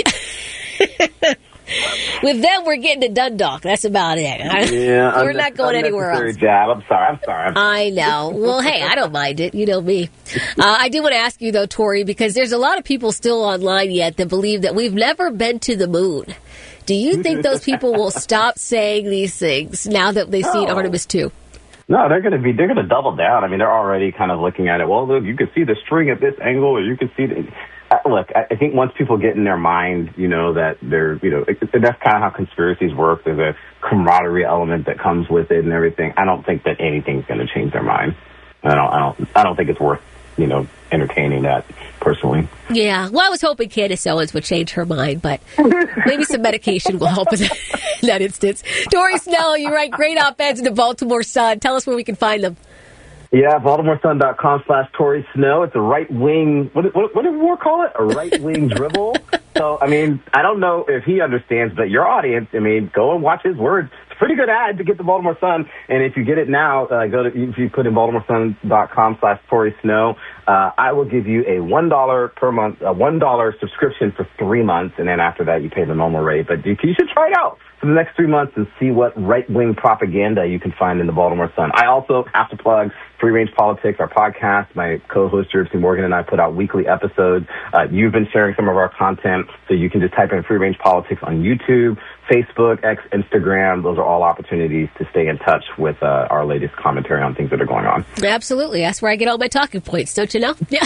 With them, we're getting to Dundalk. That's about it. Yeah, We're not going anywhere else. unnecessary jab. I'm sorry. I'm sorry. I'm sorry. I know. Well, hey, I don't mind it. You know me. Uh, I do want to ask you, though, Tori, because there's a lot of people still online yet that believe that we've never been to the moon. Do you think those people will stop saying these things now that they've seen No. Artemis two? No, they're going to be, they're going to double down. I mean, they're already kind of looking at it. Well, look, you can see the string at this angle, or you can see the, uh, look, I, I think once people get in their mind, you know, that they're, you know, it, it, that's kind of how conspiracies work. There's a camaraderie element that comes with it and everything. I don't think that anything's going to change their mind. I don't, I don't, I don't think it's worth, you know, entertaining that personally. Yeah. Well, I was hoping Candace Owens would change her mind, but maybe some medication will help in that, in that instance. Tori Snow, you write great op-eds in the Baltimore Sun. Tell us where we can find them. Yeah, baltimoresun.com slash Tori Snow. It's a right-wing, what, what, what did Moore call it? A right-wing dribble. So, I mean, I don't know if he understands, but your audience, I mean, go and watch his words. It's a pretty good ad to get the Baltimore Sun. And if you get it now, uh, go to, if you put in baltimoresun.com slash Tori Snow, uh, I will give you a one dollar per month, a one dollar subscription for three months. And then after that, you pay the normal rate. But you, you should try it out for the next three months and see what right-wing propaganda you can find in the Baltimore Sun. I also have to plug Free Range Politics, our podcast. My co-host, Jersey Morgan, and I put out weekly episodes. Uh, you've been sharing some of our content, so you can just type in Free Range Politics on YouTube, Facebook, X, Instagram. Those are all opportunities to stay in touch with uh, our latest commentary on things that are going on. Absolutely. That's where I get all my talking points, don't you know? Yeah.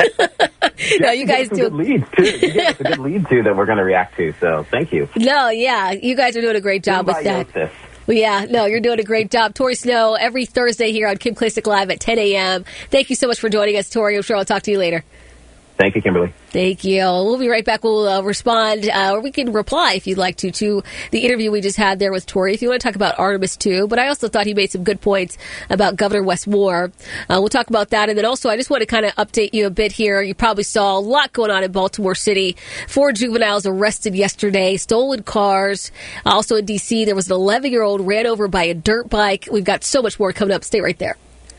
No, you guys some do. good leads, too. You gave us a good lead, too, that we're going to react to, so thank you. No, yeah. You guys are doing a great job with that. Symbiosis. Well, yeah, no, you're doing a great job. Tori Snow, every Thursday here on Kim Klacik Live at ten a.m. Thank you so much for joining us, Tori. I'm sure I'll talk to you later. Thank you, Kimberly. Thank you. We'll be right back. We'll uh, respond, uh, or we can reply if you'd like to, to the interview we just had there with Tori, if you want to talk about Artemis two. But I also thought he made some good points about Governor Wes Moore. Uh, we'll talk about that. And then also, I just want to kind of update you a bit here. You probably saw a lot going on in Baltimore City. Four juveniles arrested yesterday, stolen cars. Also in D C, there was an eleven-year-old ran over by a dirt bike. We've got so much more coming up. Stay right there.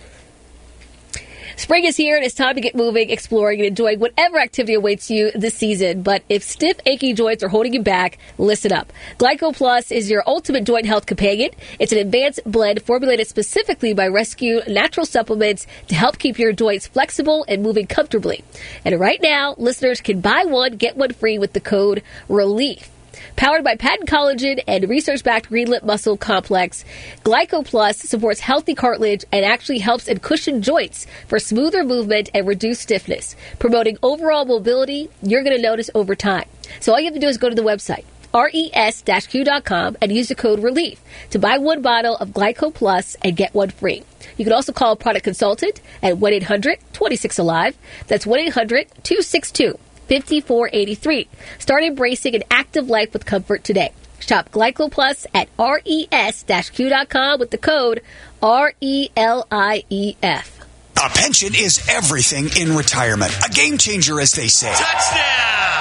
Spring is here, and it's time to get moving, exploring, and enjoying whatever activity awaits you this season. But if stiff, achy joints are holding you back, listen up. Glyco Plus is your ultimate joint health companion. It's an advanced blend formulated specifically by Rescue Natural Supplements to help keep your joints flexible and moving comfortably. And right now, listeners can buy one, get one free with the code RELIEF. Powered by patent collagen and research-backed Greenlit Muscle Complex, Glyco Plus supports healthy cartilage and actually helps in cushioned joints for smoother movement and reduced stiffness, promoting overall mobility you're going to notice over time. So all you have to do is go to the website, res dash q dot com, and use the code RELIEF to buy one bottle of Glyco Plus and get one free. You can also call a product consultant at one eight hundred two six alive. That's one eight hundred two six two five four eight three. Start embracing an active life with comfort today. Shop Glyco Plus at res dash q dot com with the code R E L I E F. A pension is everything in retirement. A game changer, as they say. Touchdown!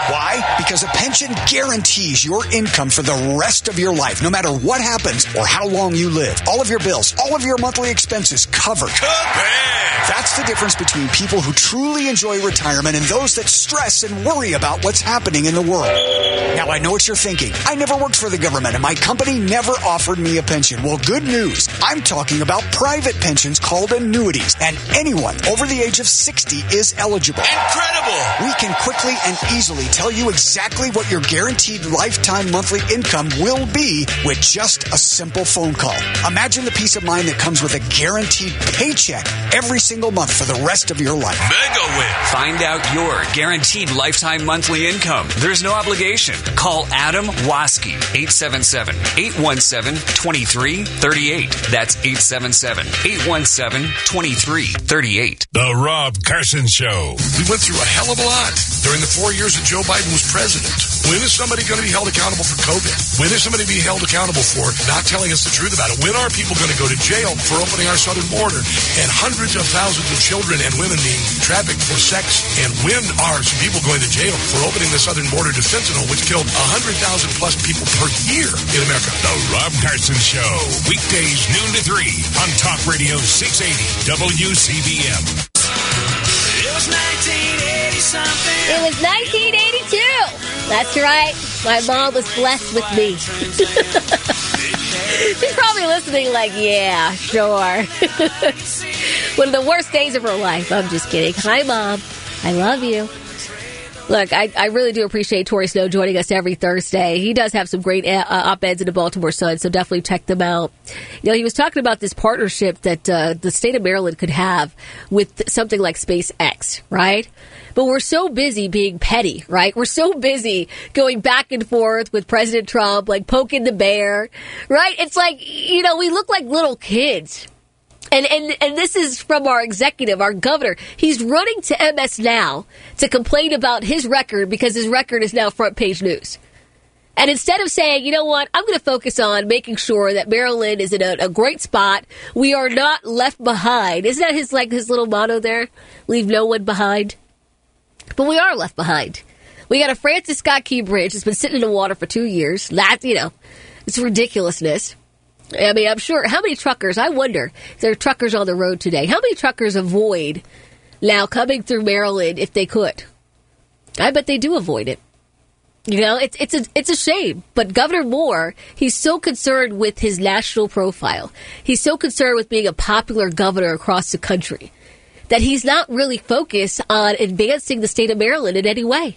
Why? Because a pension guarantees your income for the rest of your life, no matter what happens or how long you live. All of your bills, all of your monthly expenses covered. That's the difference between people who truly enjoy retirement and those that stress and worry about what's happening in the world. Now, I know what you're thinking. I never worked for the government and my company never offered me a pension. Well, good news. I'm talking about private pensions called annuities, and anyone over the age of sixty is eligible. Incredible! We can quickly and easily tell you exactly what your guaranteed lifetime monthly income will be with just a simple phone call. Imagine the peace of mind that comes with a guaranteed paycheck every single month for the rest of your life. Mega Win. Find out your guaranteed lifetime monthly income. There's no obligation. Call Adam Waske, eight seven seven, eight one seven, two three three eight. That's eight seven seven, eight one seven, two three three eight. The Rob Carson Show. We went through a hell of a lot during the four years that Joe Biden was president. When is somebody going to be held accountable for COVID? When is somebody being held accountable for not telling us the truth about it? When are people going to go to jail for opening our southern border and hundreds of thousands of children and women being trafficked for sex? And when are some people going to jail for opening the southern border to fentanyl, which killed one hundred thousand plus people per year in America? The Rob Carson Show. Weekdays noon to three on Talk Radio six eighty W C B M. It was nineteen eighty something. It was nineteen eighty-two. That's right. My mom was blessed with me. She's probably listening like, yeah, sure. One of the worst days of her life. I'm just kidding. Hi, Mom. I love you. Look, I, I really do appreciate Torrey Snow joining us every Thursday. He does have some great uh, op-eds in the Baltimore Sun, so definitely check them out. You know, he was talking about this partnership that uh, the state of Maryland could have with something like SpaceX, right? But we're so busy being petty, right? We're so busy going back and forth with President Trump, like poking the bear, right? It's like, you know, we look like little kids. And, and and this is from our executive, our governor. He's running to M S Now to complain about his record because his record is now front page news. And instead of saying, you know what, I'm going to focus on making sure that Maryland is in a, a great spot. We are not left behind. Isn't that his like his little motto there? Leave no one behind. But we are left behind. We got a Francis Scott Key Bridge that's been sitting in the water for two years. That, you know, it's ridiculousness. I mean, I'm sure, how many truckers, I wonder, if there are truckers on the road today, how many truckers avoid now coming through Maryland if they could? I bet they do avoid it. You know, it's it's a, it's a shame. But Governor Moore, he's so concerned with his national profile. He's so concerned with being a popular governor across the country that he's not really focused on advancing the state of Maryland in any way.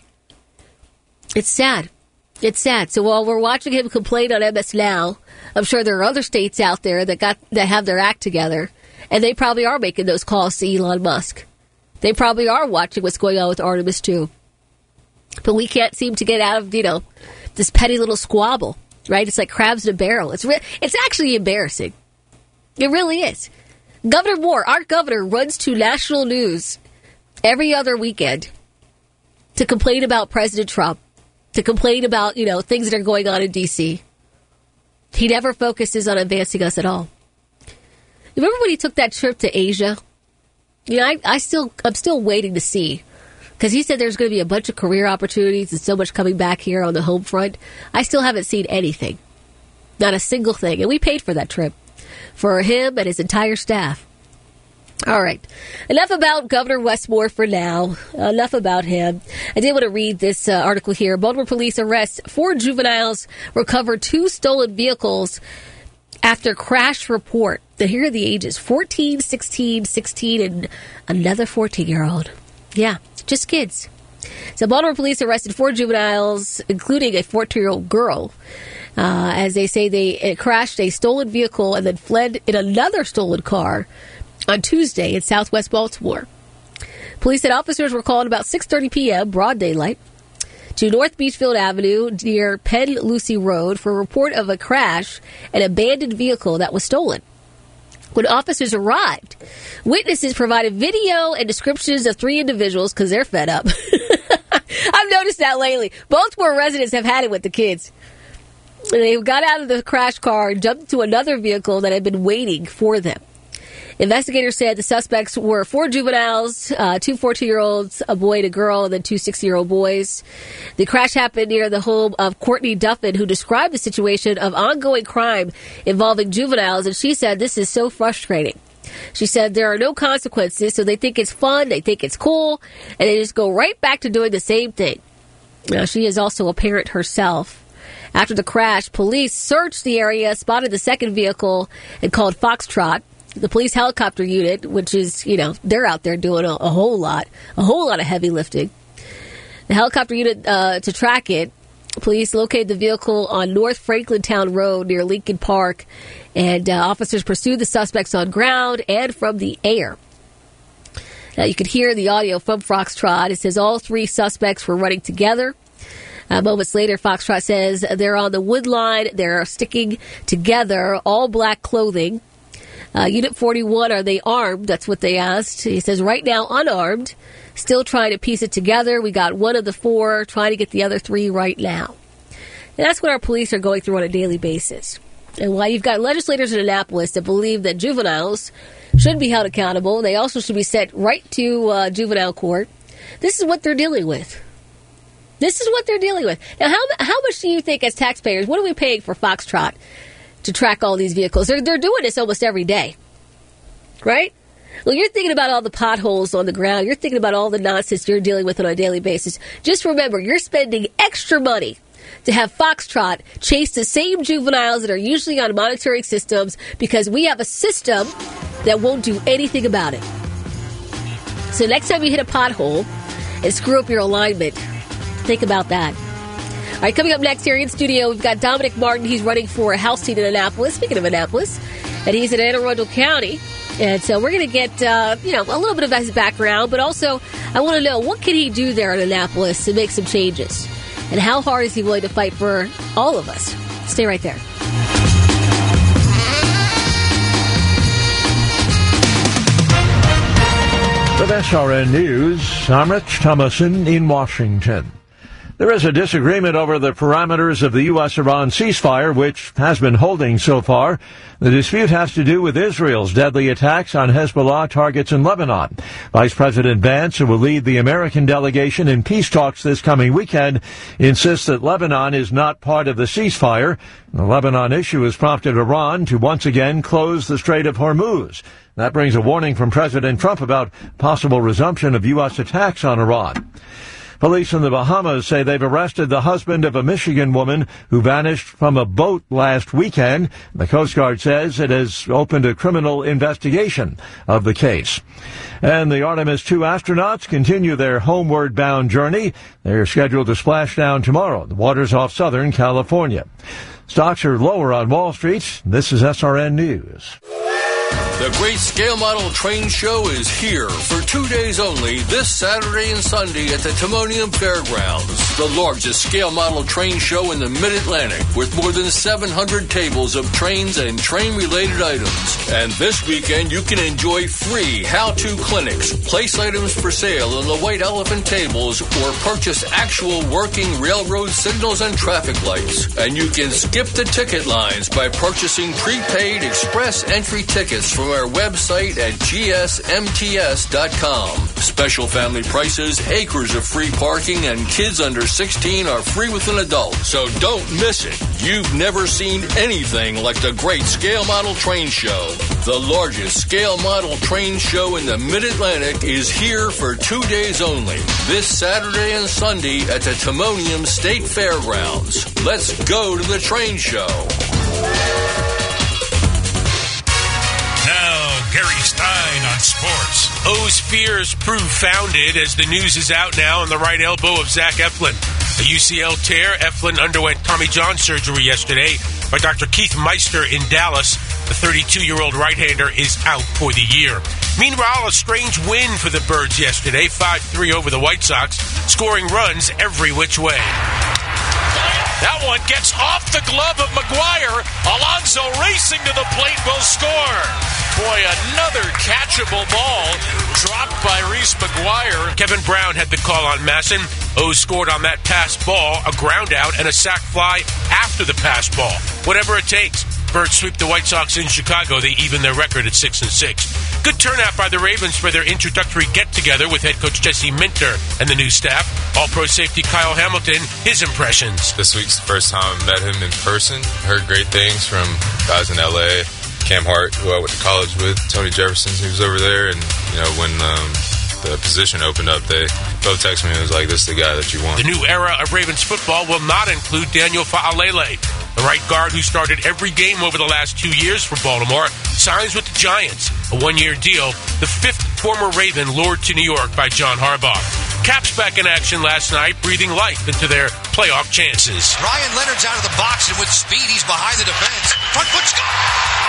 It's sad. It's sad. So while we're watching him complain on M S Now, I'm sure there are other states out there that got that have their act together, and they probably are making those calls to Elon Musk. They probably are watching what's going on with Artemis too. But we can't seem to get out of, you know, this petty little squabble, right? It's like crabs in a barrel. It's re- it's actually embarrassing. It really is. Governor Moore, our governor, runs to national news every other weekend to complain about President Trump, to complain about, you know, things that are going on in D C He never focuses on advancing us at all. You remember when he took that trip to Asia? You know, I, I still, I'm still waiting to see. Because he said there's going to be a bunch of career opportunities and so much coming back here on the home front. I still haven't seen anything. Not a single thing. And we paid for that trip. For him and his entire staff. All right. Enough about Governor Wes Moore for now. Enough about him. I did want to read this uh, article here. Baltimore police arrest four juveniles, recover two stolen vehicles after crash report. Now, here are the ages. fourteen, sixteen, sixteen, and another fourteen-year-old. Yeah, just kids. So Baltimore police arrested four juveniles, including a fourteen-year-old girl. Uh, as they say, they crashed a stolen vehicle and then fled in another stolen car on Tuesday in southwest Baltimore. Police said officers were called about six thirty p.m., broad daylight, to North Beachfield Avenue near Penn Lucy Road for a report of a crash, an abandoned vehicle that was stolen. When officers arrived, witnesses provided video and descriptions of three individuals because they're fed up. I've noticed that lately. Baltimore residents have had it with the kids. They got out of the crash car and jumped to another vehicle that had been waiting for them. Investigators said the suspects were four juveniles, uh, two fourteen-year-olds, a boy and a girl, and then two sixty-year-old boys. The crash happened near the home of Courtney Duffin, who described the situation of ongoing crime involving juveniles, and she said this is so frustrating. She said there are no consequences, so they think it's fun, they think it's cool, and they just go right back to doing the same thing. Now, she is also a parent herself. After the crash, police searched the area, spotted the second vehicle, and called Foxtrot. The police helicopter unit, which is, you know, they're out there doing a, a whole lot, a whole lot of heavy lifting. The helicopter unit, uh, to track it, police located the vehicle on North Franklintown Road near Lincoln Park, and uh, officers pursued the suspects on ground and from the air. Now, you could hear the audio from Foxtrot. It says all three suspects were running together. Uh, moments later, Foxtrot says they're on the wood line. They're sticking together, all black clothing. Uh, Unit forty-one, are they armed? That's what they asked. He says, right now, unarmed. Still trying to piece it together. We got one of the four, trying to get the other three right now. And that's what our police are going through on a daily basis. And while you've got legislators in Annapolis that believe that juveniles should be held accountable, they also should be sent right to uh, juvenile court, this is what they're dealing with. This is what they're dealing with. Now, how, how much do you think as taxpayers, what are we paying for Foxtrot to track all these vehicles? They're, they're doing this almost every day, right? Well, you're thinking about all the potholes on the ground. You're thinking about all the nonsense you're dealing with on a daily basis. Just remember, you're spending extra money to have Foxtrot chase the same juveniles that are usually on monitoring systems because we have a system that won't do anything about it. So next time you hit a pothole and screw up your alignment, think about that. All right, coming up next here in studio, we've got Dominic Martin. He's running for a House seat in Annapolis, speaking of Annapolis, and he's in Anne Arundel County. And so we're going to get, uh, you know, a little bit of his background, but also I want to know, what can he do there in Annapolis to make some changes? And how hard is he willing to fight for all of us? Stay right there. With S R N News, I'm Rich Thomason in Washington. There is a disagreement over the parameters of the U S Iran ceasefire, which has been holding so far. The dispute has to do with Israel's deadly attacks on Hezbollah targets in Lebanon. Vice President Vance, who will lead the American delegation in peace talks this coming weekend, insists that Lebanon is not part of the ceasefire. The Lebanon issue has prompted Iran to once again close the Strait of Hormuz. That brings a warning from President Trump about possible resumption of U S attacks on Iran. Police in the Bahamas say they've arrested the husband of a Michigan woman who vanished from a boat last weekend. The Coast Guard says it has opened a criminal investigation of the case. And the Artemis two astronauts continue their homeward-bound journey. They're scheduled to splash down tomorrow in the waters off Southern California. Stocks are lower on Wall Street. This is S R N News. The Great Scale Model Train Show is here for two days only this Saturday and Sunday at the Timonium Fairgrounds. The largest scale model train show in the Mid-Atlantic with more than seven hundred tables of trains and train-related items. And this weekend you can enjoy free how-to clinics, place items for sale on the White Elephant tables, or purchase actual working railroad signals and traffic lights. And you can skip the ticket lines by purchasing prepaid express entry tickets from our website at G S M T S dot com. Special family prices, acres of free parking, and kids under sixteen are free with an adult. So don't miss it. You've never seen anything like the Great Scale Model Train Show. The largest scale model train show in the Mid-Atlantic is here for two days only, this Saturday and Sunday at the Timonium State Fairgrounds. Let's go to the train show. Now, Gary Stein on sports. O's fears prove founded as the news is out now on the right elbow of Zach Eflin. A U C L tear. Eflin underwent Tommy John surgery yesterday by Doctor Keith Meister in Dallas. The thirty-two-year-old right-hander is out for the year. Meanwhile, a strange win for the Birds yesterday, five three over the White Sox, scoring runs every which way. That one gets off the glove of McGuire. Alonso racing to the plate will score. Boy, another catchable ball dropped by Reese McGuire. Kevin Brown had the call on Masson. O's scored on that pass ball, a ground out, and a sac fly after the pass ball. Whatever it takes. Birds sweep the White Sox in Chicago. They even their record at six and six. Good turnout by the Ravens for their introductory get-together with head coach Jesse Minter and the new staff. All-pro safety Kyle Hamilton, his impressions. This week's the first time I met him in person. Heard great things from guys in L A. Cam Hart, who I went to college with, Tony Jefferson, he was over there, and you know when um, the position opened up, they both texted me and was like, "This is the guy that you want." The new era of Ravens football will not include Daniel Fa'alele. The right guard who started every game over the last two years for Baltimore signs with the Giants, a one-year deal. The fifth former Raven lured to New York by John Harbaugh. Caps back in action last night, breathing life into their playoff chances. Ryan Leonard's out of the box, and with speed, he's behind the defense. Front foot score!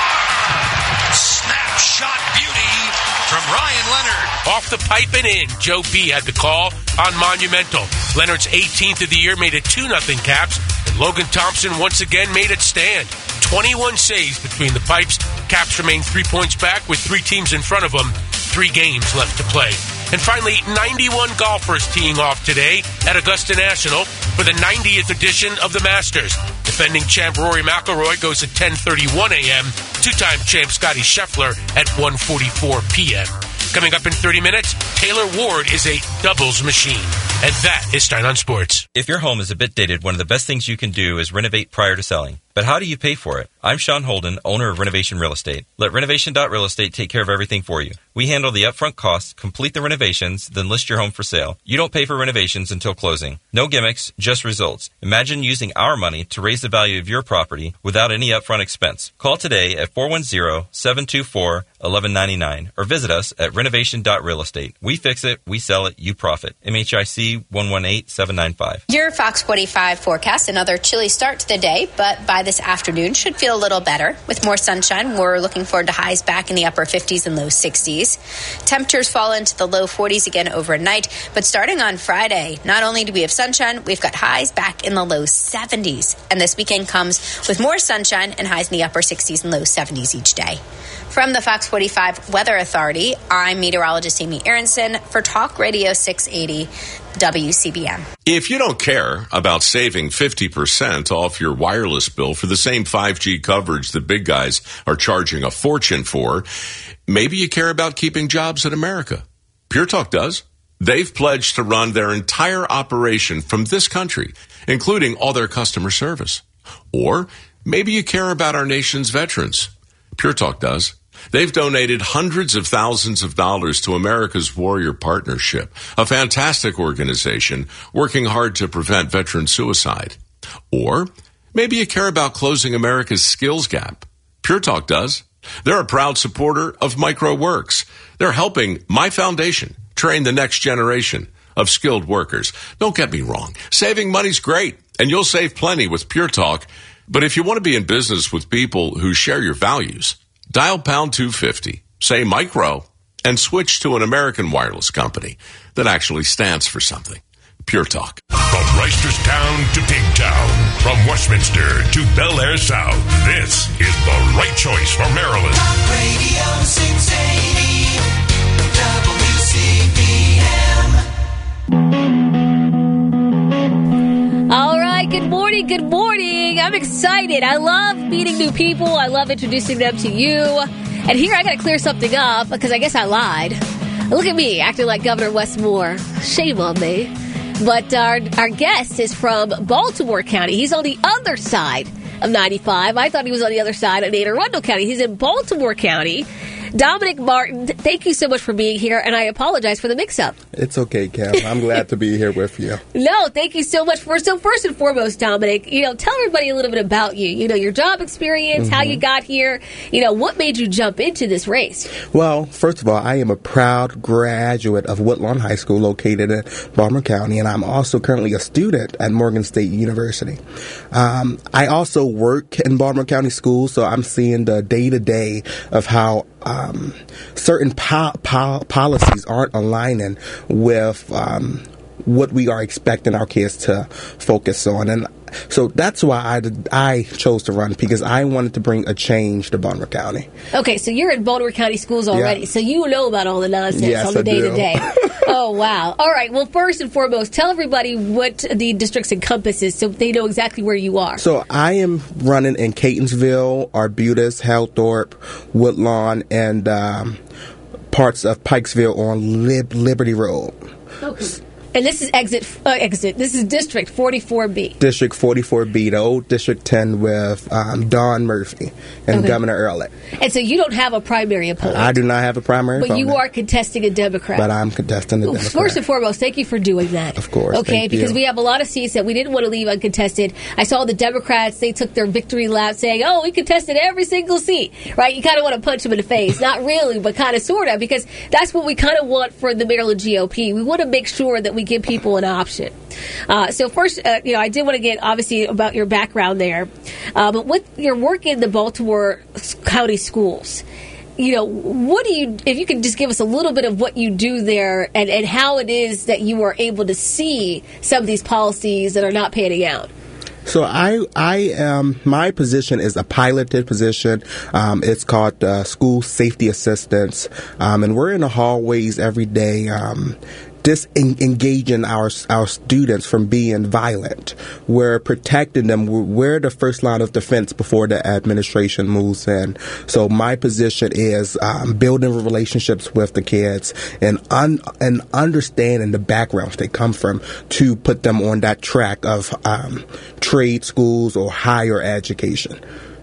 Snapshot beauty from Ryan Leonard. Off the pipe and in. Joe B had the call on Monumental. Leonard's eighteenth of the year made it two nothing Caps, and Logan Thompson once again made it stand. twenty-one saves between the pipes. Caps remain three points back with three teams in front of them. Three games left to play. And finally, ninety-one golfers teeing off today at Augusta National for the ninetieth edition of the Masters. Defending champ Rory McIlroy goes at ten thirty-one a.m. Two-time champ Scotty Scheffler at one forty-four p.m. Coming up in thirty minutes, Taylor Ward is a doubles machine. And that is Stein on Sports. If your home is a bit dated, one of the best things you can do is renovate prior to selling. But how do you pay for it? I'm Sean Holden, owner of Renovation Real Estate. Let Renovation Real Estate take care of everything for you. We handle the upfront costs, complete the renovations, then list your home for sale. You don't pay for renovations until closing. No gimmicks, just results. Imagine using our money to raise the value of your property without any upfront expense. Call today at four one zero, seven two four, one one nine nine or visit us at renovation dot real estate. We fix it, we sell it, you profit. M H I C one one eight seven nine five. Your Fox forty-five forecast, another chilly start to the day, but by this afternoon should feel a little better. With more sunshine, we're looking forward to highs back in the upper fifties and low sixties. Temperatures fall into the low forties again overnight, but starting on Friday, not only do we have sunshine, we've got highs back in the low seventies. And this weekend comes with more sunshine and highs in the upper sixties and low seventies each day. From the Fox forty-five Weather Authority, I'm meteorologist Amy Aronson for Talk Radio six eighty W C B M. If you don't care about saving fifty percent off your wireless bill for the same five G coverage the big guys are charging a fortune for, maybe you care about keeping jobs in America. Pure Talk does. They've pledged to run their entire operation from this country, including all their customer service. Or maybe you care about our nation's veterans. Pure Talk does. They've donated hundreds of thousands of dollars to America's Warrior Partnership, a fantastic organization working hard to prevent veteran suicide. Or maybe you care about closing America's skills gap. Pure Talk does. They're a proud supporter of MicroWorks. They're helping my foundation train the next generation of skilled workers. Don't get me wrong. Saving money's great, and you'll save plenty with Pure Talk. But if you want to be in business with people who share your values, dial pound two fifty, say micro, and switch to an American wireless company that actually stands for something. Pure Talk. From Reisterstown to Pigtown, from Westminster to Bel Air South, this is the right choice for Maryland. Talk Radio six eighty W C B M. All right, good morning, good morning. I'm excited. I love meeting new people. I love introducing them to you. And here I got to clear something up because I guess I lied. Look at me, acting like Governor Wes Moore. Shame on me. But our, our guest is from Baltimore County. He's on the other side of ninety-five. I thought he was on the other side of Anne Arundel County. He's in Baltimore County. Dominic Martin, thank you so much for being here, and I apologize for the mix-up. It's okay, Cam. I'm glad to be here with you. No, thank you so much. For So first and foremost, Dominic, you know, tell everybody a little bit about you. You know, your job experience, mm-hmm. how you got here. You know, what made you jump into this race? Well, first of all, I am a proud graduate of Woodlawn High School located in Baltimore County, and I'm also currently a student at Morgan State University. Um, I also work in Baltimore County schools, so I'm seeing the day-to-day of how Um, certain po- po- policies aren't aligning with um, what we are expecting our kids to focus on. And so that's why I, did, I chose to run, because I wanted to bring a change to Baltimore County. Okay, so you're in Baltimore County schools already, yeah. so you know about all the nonsense yes, on the I day-to-day. Oh, wow. All right, well, first and foremost, tell everybody what the districts encompasses so they know exactly where you are. So I am running in Catonsville, Arbutus, Halthorpe, Woodlawn, and um, parts of Pikesville on Lib- Liberty Road. Okay. And this is exit, uh, exit. This is District forty-four B. District forty-four B, the old District ten with um, Don Murphy and okay. Governor Ehrlich. And so you don't have a primary opponent. I do not have a primary but opponent. But you are contesting a Democrat. But I'm contesting a Democrat. First and foremost, thank you for doing that. Of course. Okay, thank because you. we have a lot of seats that we didn't want to leave uncontested. I saw the Democrats, they took their victory lap saying, oh, we contested every single seat. Right? You kind of want to punch them in the face. Not really, but kind of sort of, because that's what we kind of want for the Maryland G O P. We want to make sure that we give people an option. Uh, so first, uh, you know, I did want to get obviously about your background there, uh, but with your work in the Baltimore County schools, you know, what do you, if you could just give us a little bit of what you do there and, and how it is that you are able to see some of these policies that are not panning out. So I, I um, my position is a piloted position. Um, it's called uh, School Safety Assistance, um, and we're in the hallways every day. Um, Just en- engaging our our students from being violent. We're protecting them. We're, we're the first line of defense before the administration moves in. So my position is um, building relationships with the kids and un- and understanding the backgrounds they come from to put them on that track of um, trade schools or higher education.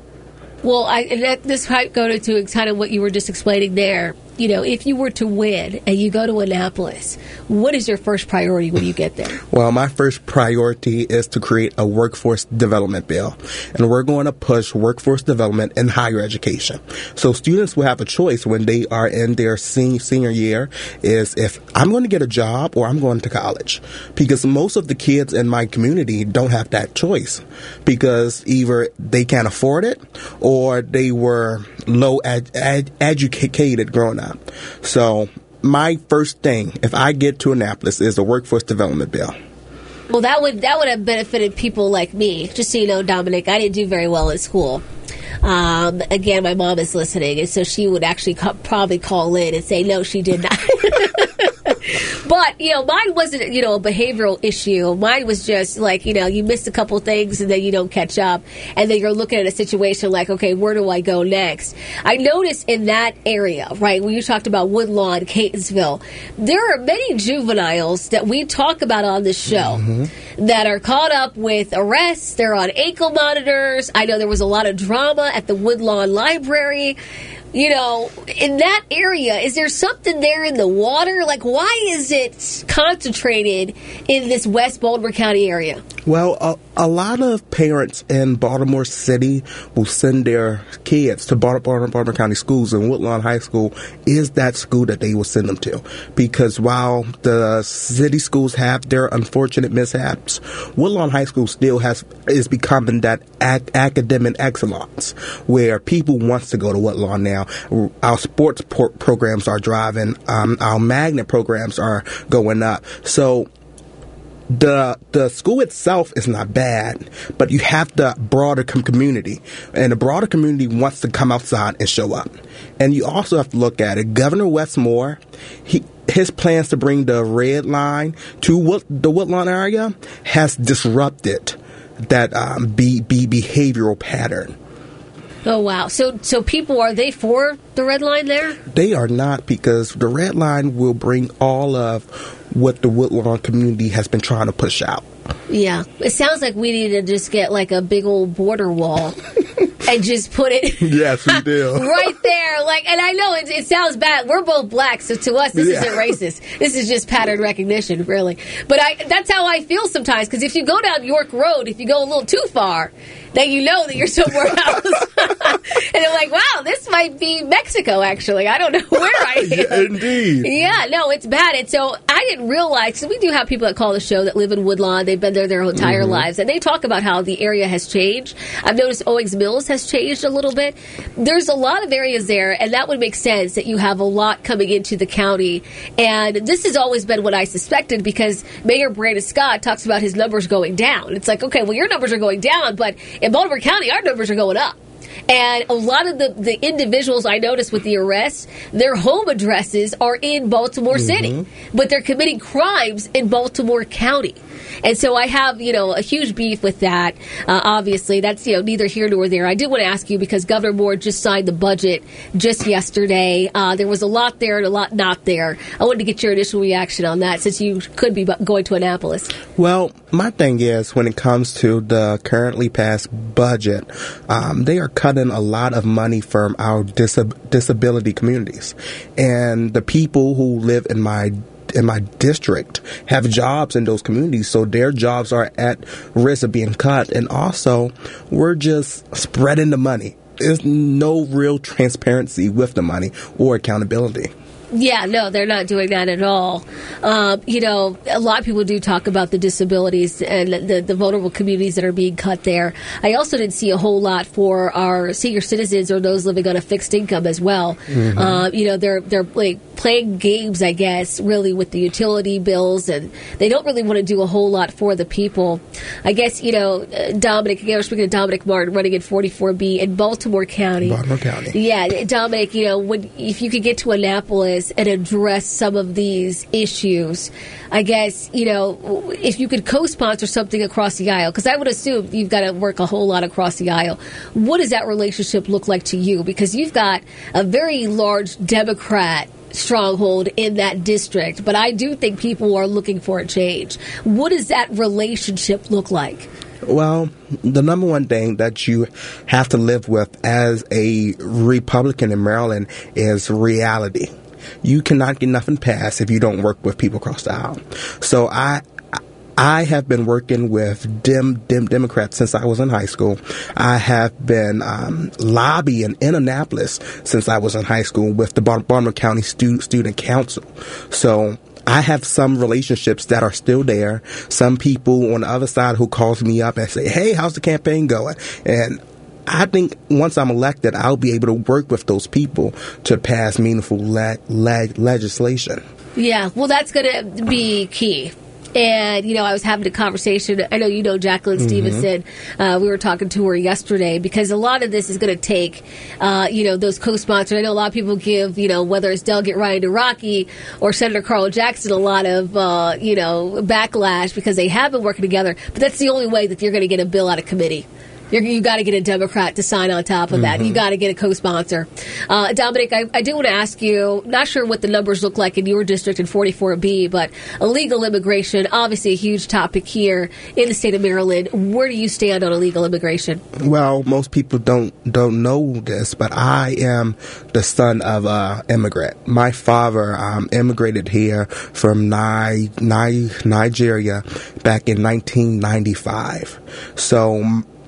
Well, I, that, this might go to kind of what you were just explaining there. You know, if you were to win and you go to Annapolis, what is your first priority when you get there? Well, my first priority is to create a workforce development bill. And we're going to push workforce development in higher education. So students will have a choice when they are in their senior, senior year is if I'm going to get a job or I'm going to college. Because most of the kids in my community don't have that choice. Because either they can't afford it or they were low ed- ed- educated growing up. So my first thing, if I get to Annapolis, is a workforce development bill. Well, that would that would have benefited people like me. Just so you know, Dominic, I didn't do very well in school. Um, again, my mom is listening, and so she would actually co- probably call in and say, no, she did not. But, you know, mine wasn't, you know, a behavioral issue. Mine was just like, you know, you missed a couple things and then you don't catch up. And then you're looking at a situation like, okay, where do I go next? I noticed in that area, right, when you talked about Woodlawn, Catonsville, there are many juveniles that we talk about on this show mm-hmm. that are caught up with arrests. They're on ankle monitors. I know there was a lot of drama at the Woodlawn Library. You know, in that area, is there something there in the water? Like, why is it concentrated in this West Baltimore County area? Well, a, a lot of parents in Baltimore City will send their kids to Baltimore, Baltimore County schools, and Woodlawn High School is that school that they will send them to. Because while the city schools have their unfortunate mishaps, Woodlawn High School still has is becoming that ac- academic excellence where people wants to go to Woodlawn now. Our sports por- programs are driving. Um, our magnet programs are going up. So the the school itself is not bad, but you have the broader com- community, and the broader community wants to come outside and show up. And you also have to look at it. Governor Wes Moore, he. His plans to bring the red line to Wood, the Woodlawn area has disrupted that um, be, be behavioral pattern. Oh, wow. So so people, are they for the red line there? They are not, because the red line will bring all of what the Woodlawn community has been trying to push out. Yeah. It sounds like we need to just get like a big old border wall and just put it yes, we do. right there. Like, and I know it, it sounds bad. We're both black, so to us, this yeah. isn't racist. This is just pattern recognition, really. But I that's how I feel sometimes, because if you go down York Road, if you go a little too far, then you know that you're somewhere else. And then like, wow, this might be Mexico, actually. I don't know where I am. Yeah, indeed. Yeah, no, it's bad. And so I didn't realize, because we do have people that call the show that live in Woodlawn. They've been there their entire Mm-hmm. lives. And they talk about how the area has changed. I've noticed Owings Mills has changed a little bit. There's a lot of areas there, and that would make sense that you have a lot coming into the county. And this has always been what I suspected, because Mayor Brandon Scott talks about his numbers going down. It's like, okay, well, your numbers are going down, but in Baltimore County, our numbers are going up. And a lot of the, the individuals I noticed with the arrests, their home addresses are in Baltimore City, Mm-hmm. but they're committing crimes in Baltimore County. And so I have, you know, a huge beef with that. Uh, obviously, that's, you know, neither here nor there. I did want to ask you, because Governor Moore just signed the budget just yesterday. Uh, there was a lot there and a lot not there. I wanted to get your initial reaction on that, since you could be bu- going to Annapolis. Well, my thing is, when it comes to the currently passed budget, um, they are cutting a lot of money from our disab- disability communities. And the people who live in my in my district have jobs in those communities, so their jobs are at risk of being cut. And also, we're just spreading the money. There's no real transparency with the money or accountability. Yeah, no, they're not doing that at all. Um, you know, a lot of people do talk about the disabilities and the, the vulnerable communities that are being cut there. I also didn't see a whole lot for our senior citizens or those living on a fixed income as well. Mhm. Uh, you know, they're they're like playing games, I guess, really with the utility bills, and they don't really want to do a whole lot for the people. I guess, you know, uh, Dominic, again, we're speaking of Dominic Martin running in forty-four B in Baltimore County. Baltimore County. Yeah, Dominic, you know, when, if you could get to Annapolis and address some of these issues, I guess, you know, if you could co-sponsor something across the aisle, because I would assume you've got to work a whole lot across the aisle. What does that relationship look like to you? Because you've got a very large Democrat stronghold in that district, but I do think people are looking for a change. What does that relationship look like? Well, the number one thing that you have to live with as a Republican in Maryland is reality. You cannot get nothing passed if you don't work with people across the aisle. So I I have been working with Dem, Dem Democrats since I was in high school. I have been um, lobbying in Annapolis since I was in high school with the Baltimore County Stu- Student Council. So I have some relationships that are still there. Some people on the other side who calls me up and say, hey, how's the campaign going? And I think once I'm elected, I'll be able to work with those people to pass meaningful le- le- legislation. Yeah, well, that's going to be key. And, you know, I was having a conversation. I know you know Jacqueline Mhm. Stevenson. Uh, we were talking to her yesterday, because a lot of this is going to take, uh, you know, those co-sponsors. I know a lot of people give, you know, whether it's Delegate Ryan DeRocky or Senator Carl Jackson, a lot of, uh, you know, backlash because they have been working together. But that's the only way that you're going to get a bill out of committee. You're, you got to get a Democrat to sign on top of that. Mhm. You got to get a co-sponsor. Uh, Dominic, I, I do want to ask you, not sure what the numbers look like in your district in forty-four B, but illegal immigration, obviously a huge topic here in the state of Maryland. Where do you stand on illegal immigration? Well, most people don't don't know this, but I am the son of an immigrant. My father um, immigrated here from Ni- Ni- Nigeria back in nineteen ninety-five. So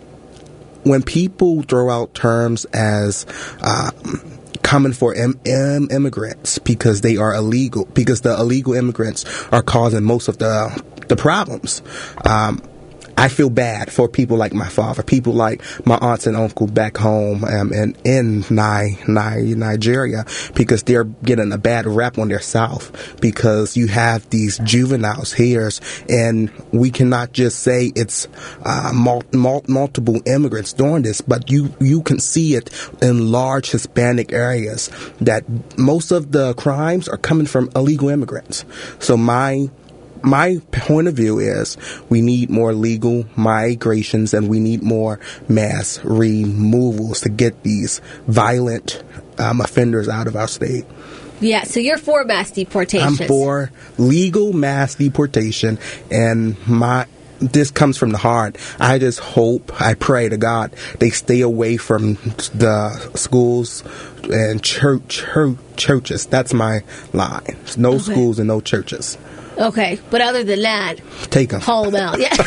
when people throw out terms as um, coming for im- im- immigrants because they are illegal, because the illegal immigrants are causing most of the the problems, um, I feel bad for people like my father, people like my aunts and uncle back home um, and in Ni- Ni- Nigeria, because they're getting a bad rap on their South, because you have these juveniles here, and we cannot just say it's uh, mul- mul- multiple immigrants doing this, but you, you can see it in large Hispanic areas that most of the crimes are coming from illegal immigrants. So my My point of view is we need more legal migrations and we need more mass removals to get these violent um, offenders out of our state. Yeah, so you're for mass deportations. I'm for legal mass deportation, and my this comes from the heart. I just hope, I pray to God, they stay away from the schools and church, church churches. That's my line. No Okay. schools and no churches. Okay, but other than that, take them. Haul them out. Yeah.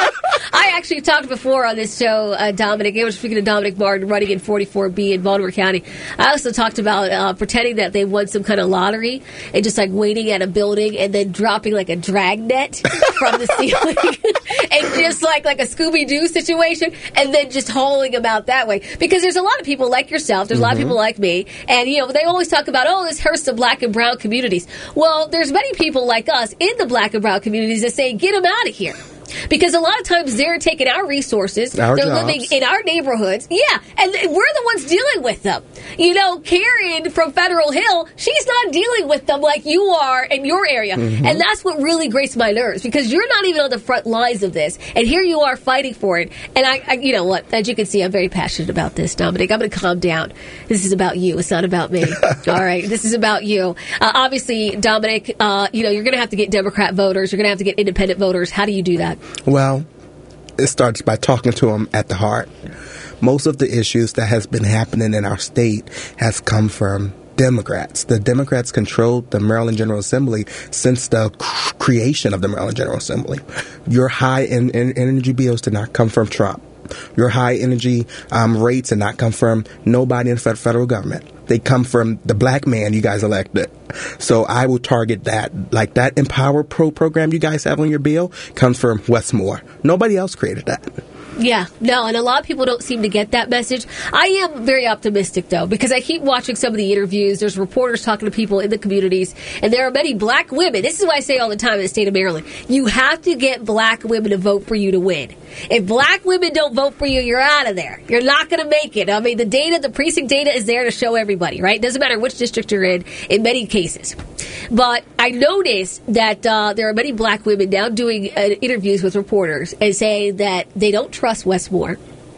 I actually talked before on this show, uh, Dominic. I was speaking to Dominic Martin, running in forty-four B in Baltimore County. I also talked about uh, pretending that they won some kind of lottery and just like waiting at a building and then dropping like a drag net from the ceiling and just like like a Scooby-Doo situation and then just hauling them out that way. Because there's a lot of people like yourself, there's a lot mm-hmm. of people like me, and you know they always talk about, oh, this hurts the black and brown communities. Well, there's many people like us in the black and brown communities that say, get them out of here. Because a lot of times they're taking our resources, our they're jobs. living in our neighborhoods, yeah, and we're the ones dealing with them. You know, Karen from Federal Hill, she's not dealing with them like you are in your area. Mm-hmm. And that's what really grates my nerves, because you're not even on the front lines of this, and here you are fighting for it. And I, I you know what, as you can see, I'm very passionate about this, Dominic. I'm going to calm down. This is about you. It's not about me. All right, this is about you. Uh, obviously, Dominic, uh, you know, you're going to have to get Democrat voters. You're going to have to get independent voters. How do you do that? Well, it starts by talking to them at the heart. Most of the issues that has been happening in our state has come from Democrats. The Democrats controlled the Maryland General Assembly since the c- creation of the Maryland General Assembly. Your high in, in energy bills did not come from Trump. Your high energy um, rates did not come from nobody in the federal government. They come from the black man you guys elected. So I will target that. Like that Empower Pro program you guys have on your bill comes from Westmore. Nobody else created that. Yeah, no, and a lot of people don't seem to get that message. I am very optimistic, though, because I keep watching some of the interviews. There's reporters talking to people in the communities, and there are many black women. This is what I say all the time in the state of Maryland. You have to get black women to vote for you to win. If black women don't vote for you, you're out of there. You're not going to make it. I mean, the data, the precinct data is there to show everybody, right? It doesn't matter which district you're in, in many cases. But I noticed that uh, there are many black women now doing uh, interviews with reporters and saying that they don't trust Westmore,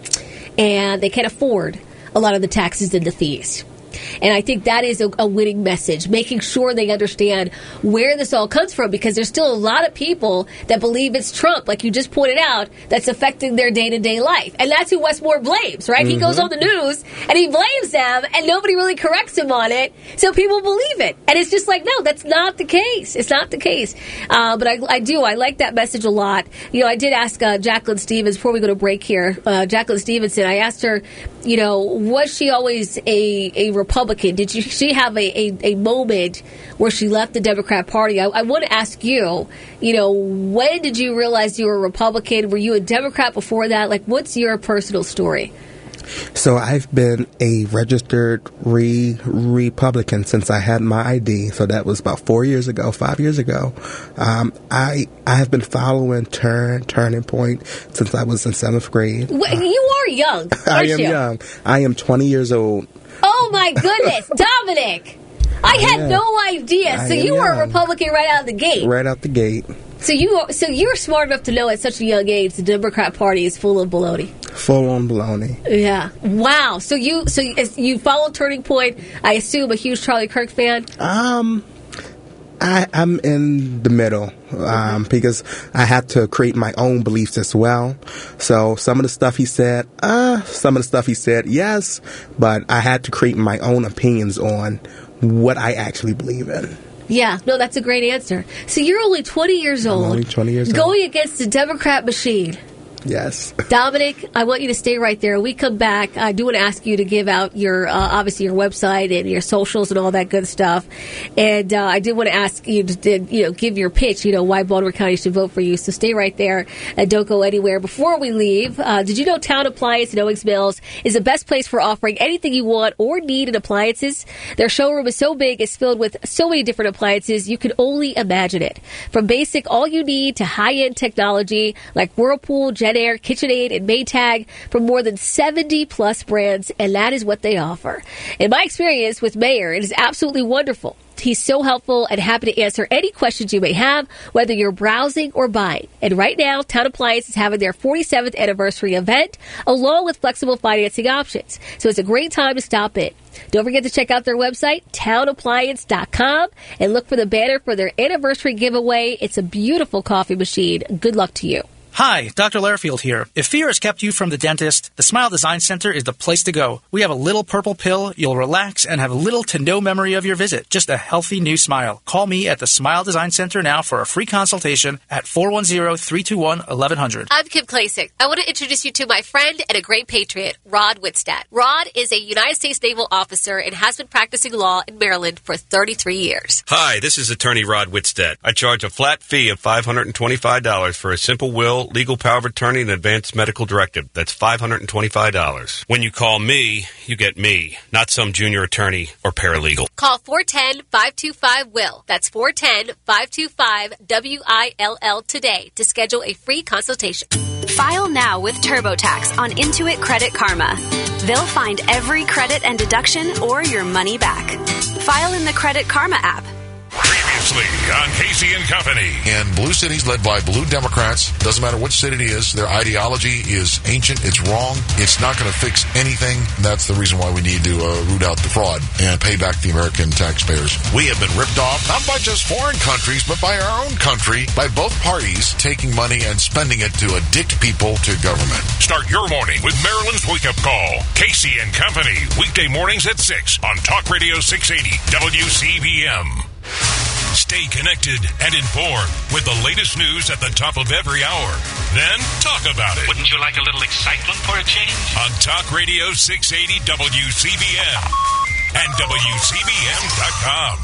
and they can't afford a lot of the taxes and the fees. And I think that is a, a winning message, making sure they understand where this all comes from, because there's still a lot of people that believe it's Trump, like you just pointed out, that's affecting their day-to-day life. And that's who Westmore blames, right? Mm-hmm. He goes on the news, and he blames them, and nobody really corrects him on it, so people believe it. And it's just like, no, that's not the case. It's not the case. Uh, but I, I do. I like that message a lot. You know, I did ask uh, Jacqueline Stevens, before we go to break here, uh, Jacqueline Stevenson, I asked her, you know, was she always a, a Republican? Did you, she have a, a, a moment where she left the Democrat Party? I, I want to ask you, you know, when did you realize you were a Republican? Were you a Democrat before that? Like, what's your personal story? So I've been a registered re- Republican since I had my I D. So that was about four years ago, five years ago. Um, I I have been following Turn Turning Point since I was in seventh grade. Well, you are young. I am you? young. I am twenty years old. Oh my goodness, Dominic! I had yeah. no idea. I so you young. were a Republican right out of the gate. Right out the gate. So you so you're smart enough to know at such a young age the Democrat Party is full of baloney. Full on baloney. Yeah. Wow. So you so you, you follow Turning Point. I assume a huge Charlie Kirk fan. Um, I, I'm in the middle um, because I had to create my own beliefs as well. So some of the stuff he said, uh, some of the stuff he said, yes, but I had to create my own opinions on what I actually believe in. Yeah, no, that's a great answer. So you're only twenty years old. I'm only twenty years old. Going against the Democrat machine. Yes. Dominic, I want you to stay right there. When we come back, I do want to ask you to give out your, uh, obviously, your website and your socials and all that good stuff. And uh, I did want to ask you to, you know, give your pitch, you know, why Baltimore County should vote for you. So stay right there and don't go anywhere. Before we leave, uh, did you know Town Appliance in Owings Mills is the best place for offering anything you want or need in appliances? Their showroom is so big, it's filled with so many different appliances, you can only imagine it. From basic all you need to high-end technology like Whirlpool, Jen Air, KitchenAid, and Maytag from more than seventy plus brands, and that is what they offer. In my experience with Mayor, it is absolutely wonderful. He's so helpful and happy to answer any questions you may have, whether you're browsing or buying. And right now, Town Appliance is having their forty-seventh anniversary event, along with flexible financing options. So it's a great time to stop in. Don't forget to check out their website, town appliance dot com, and look for the banner for their anniversary giveaway. It's a beautiful coffee machine. Good luck to you. Hi, Doctor Lairfield here. If fear has kept you from the dentist, the Smile Design Center is the place to go. We have a little purple pill, you'll relax and have little to no memory of your visit. Just a healthy new smile. Call me at the Smile Design Center now for a free consultation at four one zero, three two one, one one zero zero. I'm Kim Klasick. I want to introduce you to my friend and a great patriot, Rod Whitstadt. Rod is a United States Naval officer and has been practicing law in Maryland for thirty-three years. Hi, this is attorney Rod Whitstadt. I charge a flat fee of five hundred twenty-five dollars for a simple will, legal power of attorney, and advanced medical directive. That's five hundred twenty-five dollars. When you call me, you get me, not some junior attorney or paralegal. Call four one zero, five two five, W I L L. That's four one zero, five two five, W I L L today to schedule a free consultation. File now with TurboTax on Intuit Credit Karma. They'll find every credit and deduction or your money back. File in the Credit Karma app. Previously on Casey and Company. In blue cities led by blue Democrats, doesn't matter which city it is, their ideology is ancient, it's wrong, it's not going to fix anything. That's the reason why we need to uh, root out the fraud and pay back the American taxpayers. We have been ripped off, not by just foreign countries, but by our own country, by both parties taking money and spending it to addict people to government. Start your morning with Maryland's Wake Up Call. Casey and Company, weekday mornings at six on Talk Radio six eighty W C B M. Stay connected and informed with the latest news at the top of every hour. Then talk about it. Wouldn't you like a little excitement for a change? On Talk Radio six eighty W C B M and W C B M dot com.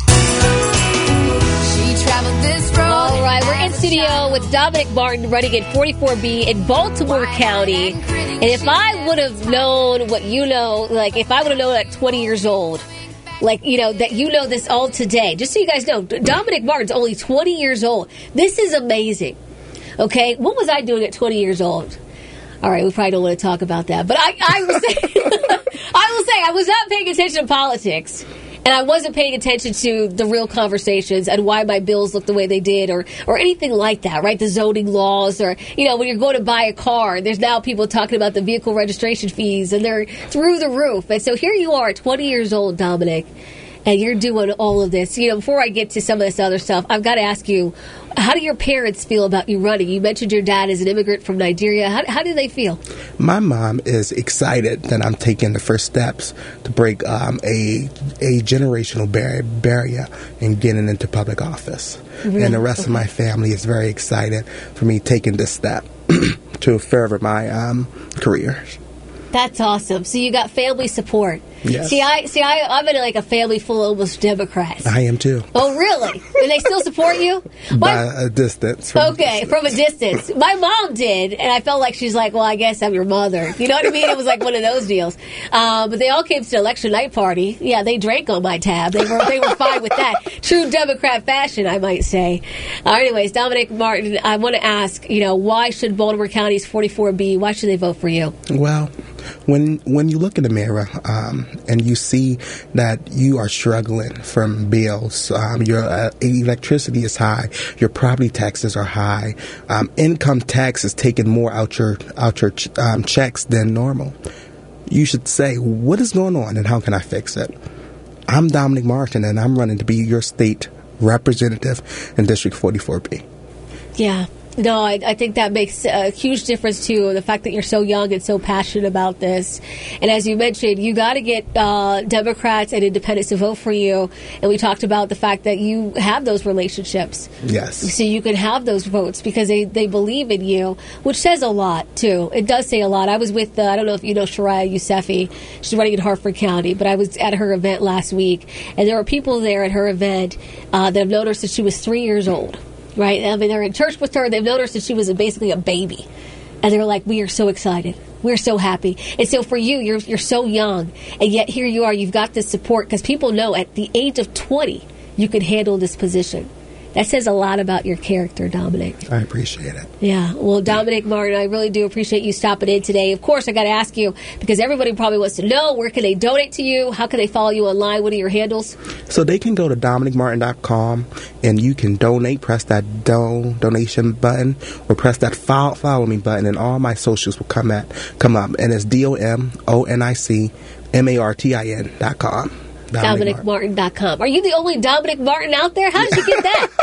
She traveled this road. All right, we're in studio with Dominic Martin running in forty-four B in Baltimore County. And if I would have known what you know, like if I would have known at twenty years old, like, you know, that you know this all today. Just so you guys know, Dominic Martin's only twenty years old. This is amazing. Okay? What was I doing at twenty years old? All right, we probably don't want to talk about that. But I, I, will, say, I will say I was not paying attention to politics. And I wasn't paying attention to the real conversations and why my bills looked the way they did or, or anything like that, right? The zoning laws or, you know, when you're going to buy a car, there's now people talking about the vehicle registration fees and they're through the roof. And so here you are, twenty years old, Dominic, and you're doing all of this. You know, before I get to some of this other stuff, I've got to ask you, how do your parents feel about you running? You mentioned your dad is an immigrant from Nigeria. How, how do they feel? My mom is excited that I'm taking the first steps to break um, a a generational bar- barrier and getting into public office. Really? And the rest okay. of my family is very excited for me taking this step to further my um, career. That's awesome. So you got family support. Yes. See, I see. I, I'm in like a family full of almost Democrats. I am too. Oh, really? And they still support you? By My, a distance. From okay, a distance. from a distance. My mom did, and I felt like she's like, well, I guess I'm your mother. You know what I mean? It was like one of those deals. Uh, but they all came to the election night party. Yeah, they drank on my tab. They were they were fine with that. True Democrat fashion, I might say. Uh, anyways, Dominic Martin, I want to ask, you know, why should Baltimore County's forty-four B? Why should they vote for you? Well, when when you look in the mirror um, and you see that you are struggling from bills, um, your uh, electricity is high, your property taxes are high, um, income tax is taking more out your out your ch- um, checks than normal. You should say, what is going on and how can I fix it? I'm Dominic Martin and I'm running to be your state representative in District forty-four B. Yeah. No, I, I think that makes a huge difference, too, the fact that you're so young and so passionate about this. And as you mentioned, you got to get uh, Democrats and independents to vote for you. And we talked about the fact that you have those relationships. Yes. So you can have those votes because they, they believe in you, which says a lot, too. It does say a lot. I was with, uh, I don't know if you know Shariah Yousefi. She's running in Hartford County, but I was at her event last week. And there were people there at her event uh, that have known her since she was three years old. Right? I mean, they're in church with her. They've noticed that she was basically a baby. And they're like, we are so excited. We're so happy. And so for you, you're you're so young. And yet here you are. You've got this support because people know at the age of twenty, you could handle this position. That says a lot about your character, Dominic. I appreciate it. Yeah. Well, Dominic Martin, I really do appreciate you stopping in today. Of course, I got to ask you, because everybody probably wants to know, where can they donate to you? How can they follow you online? What are your handles? So they can go to dominic martin dot com and you can donate, press that don donation button or press that follow, follow me button and all my socials will come at come up. And it's D O M O N I C M A R T I N dot com. Dominic Martin dot com. Are you the only Dominic Martin out there? How did you get that?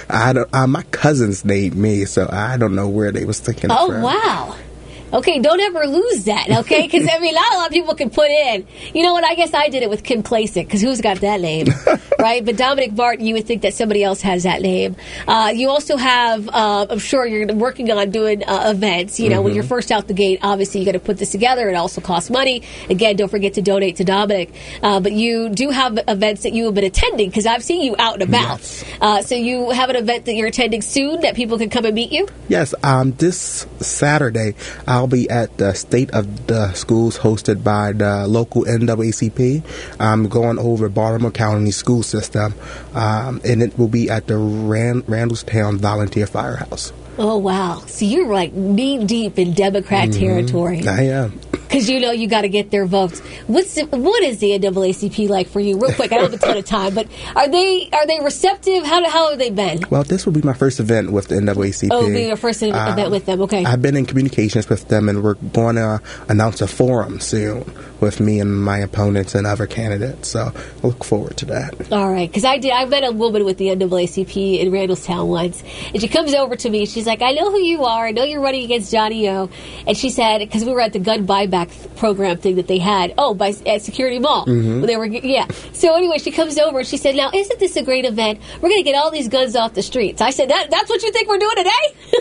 I don't. Uh, my cousins named me, so I don't know where they was thinking. Oh, it from. wow. Okay, don't ever lose that, okay? Because, I mean, not a lot of people can put in. You know what? I guess I did it with Kim Klasick, because who's got that name, right? But Dominic Martin, you would think that somebody else has that name. Uh, you also have, uh, I'm sure you're working on doing uh, events. You know, mm-hmm. when you're first out the gate, obviously you got to put this together. It also costs money. Again, don't forget to donate to Dominic. Uh, but you do have events that you have been attending, because I've seen you out and about. Yes. Uh, so you have an event that you're attending soon that people can come and meet you? Yes. Um, this Saturday, I'll be at the State of the Schools hosted by the local N double A C P. I'm going over Baltimore County school system, um, and it will be at the Rand- Randallstown Volunteer Firehouse. Oh, wow. So you're like knee deep in Democrat mm-hmm. territory. I am. Because you know you got to get their votes. What's the, what is the N double A C P like for you? Real quick, I don't have a ton of time, but are they are they receptive? How how have they been? Well, this will be my first event with the N double A C P. Oh, it'll be your first um, event with them. Okay. I've been in communications with them, and we're going to announce a forum soon with me and my opponents and other candidates. So I look forward to that. All right, because I did. I met a woman with the N double A C P in Randallstown once, and she comes over to me. She's like, "I know who you are. I know you're running against Johnny O." And she said, because we were at the gun buyback program thing that they had, oh, by at Security Mall. Mm-hmm. When they were, yeah. So anyway, she comes over and she said, "Now, isn't this a great event? We're going to get all these guns off the streets." I said, that, "That's what you think we're doing today?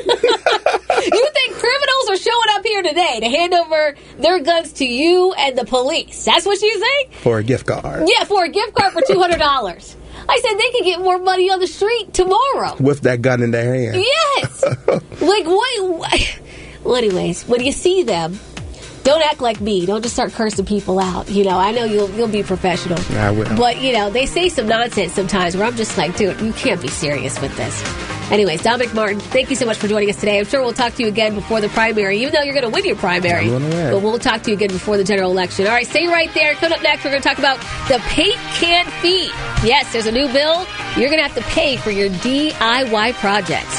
You think criminals are showing up here today to hand over their guns to you and the police? That's what you think? For a gift card. Yeah, for a gift card for two hundred dollars. I said they could get more money on the street tomorrow. With that gun in their hand. Yes. Like, what? Well, anyways, when you see them, don't act like me. Don't just start cursing people out. You know, I know you'll you'll be professional. I will. But, you know, they say some nonsense sometimes where I'm just like, dude, you can't be serious with this. Anyways, Dominic Martin, thank you so much for joining us today. I'm sure we'll talk to you again before the primary, even though you're going to win your primary. But we'll talk to you again before the general election. All right, stay right there. Coming up next, we're going to talk about the paint can fee. Yes, there's a new bill. You're going to have to pay for your D I Y projects.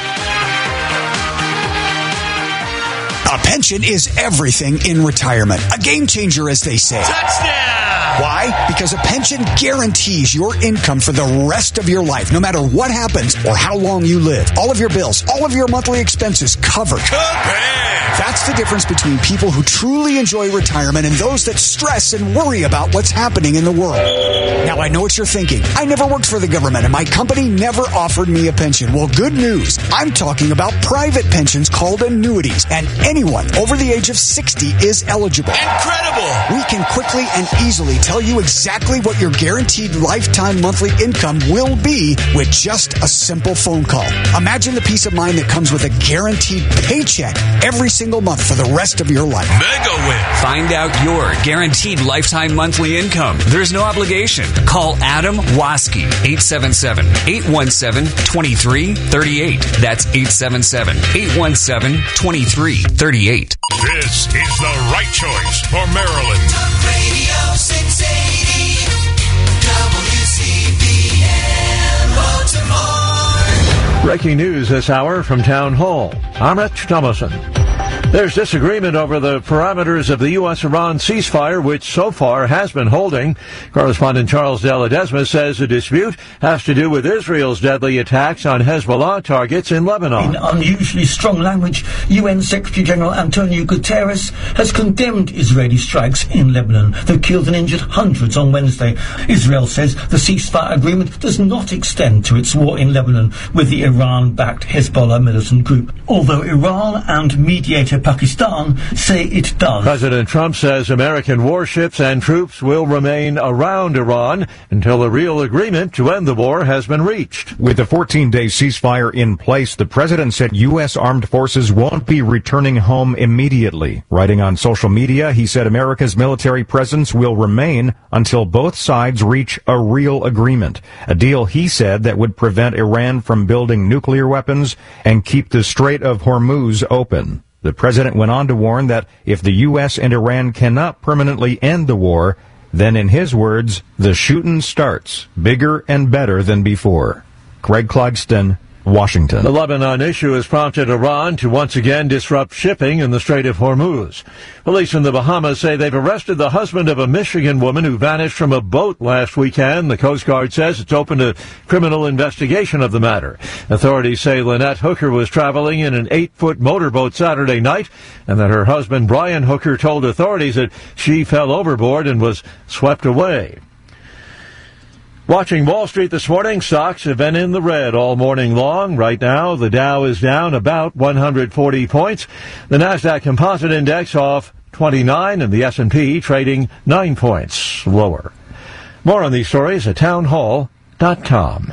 A pension is everything in retirement. A game changer, as they say. Touchdown! Why? Because a pension guarantees your income for the rest of your life, no matter what happens or how long you live. All of your bills, all of your monthly expenses covered. That's the difference between people who truly enjoy retirement and those that stress and worry about what's happening in the world. Now, I know what you're thinking. I never worked for the government, and my company never offered me a pension. Well, good news. I'm talking about private pensions called annuities, and anyone over the age of sixty is eligible. Incredible! We can quickly and easily tell you exactly what your guaranteed lifetime monthly income will be with just a simple phone call. Imagine the peace of mind that comes with a guaranteed paycheck every single month for the rest of your life. Mega win! Find out your guaranteed lifetime monthly income. There's no obligation. Call Adam Waske, eight seven seven, eight one seven, two three three eight. That's eight seven seven, eight one seven, two three three eight. This is the right choice for Maryland. Radio six eighty W C B M Baltimore. Breaking news this hour from Town Hall. I'm Rich Thomason. There's disagreement over the parameters of the U S Iran ceasefire, which so far has been holding. Correspondent Charles De Ledesma says the dispute has to do with Israel's deadly attacks on Hezbollah targets in Lebanon. In unusually strong language, U N Secretary-General Antonio Guterres has condemned Israeli strikes in Lebanon that killed and injured hundreds on Wednesday. Israel says the ceasefire agreement does not extend to its war in Lebanon with the Iran-backed Hezbollah militant group, although Iran and mediator Pakistan say it does. President Trump says American warships and troops will remain around Iran until a real agreement to end the war has been reached. With the fourteen-day ceasefire in place, the president said U S armed forces won't be returning home immediately. Writing on social media, he said America's military presence will remain until both sides reach a real agreement. A deal, he said, that would prevent Iran from building nuclear weapons and keep the Strait of Hormuz open. The president went on to warn that if the U S and Iran cannot permanently end the war, then in his words, the shootin' starts bigger and better than before. Greg Clugston, Washington. The Lebanon issue has prompted Iran to once again disrupt shipping in the Strait of Hormuz. Police in the Bahamas say they've arrested the husband of a Michigan woman who vanished from a boat last weekend. The Coast Guard says it's opened a criminal investigation of the matter. Authorities say Lynette Hooker was traveling in an eight-foot motorboat Saturday night and that her husband Brian Hooker told authorities that she fell overboard and was swept away. Watching Wall Street this morning, stocks have been in the red all morning long. Right now, the Dow is down about one hundred forty points. The Nasdaq Composite Index off twenty-nine, and the S and P trading nine points lower. More on these stories at townhall dot com.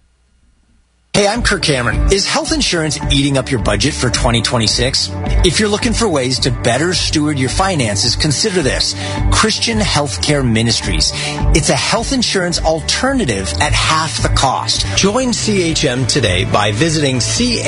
Hey, I'm Kirk Cameron. Is health insurance eating up your budget for twenty twenty-six? If you're looking for ways to better steward your finances, consider this. Christian Healthcare Ministries. It's a health insurance alternative at half the cost. Join C H M today by visiting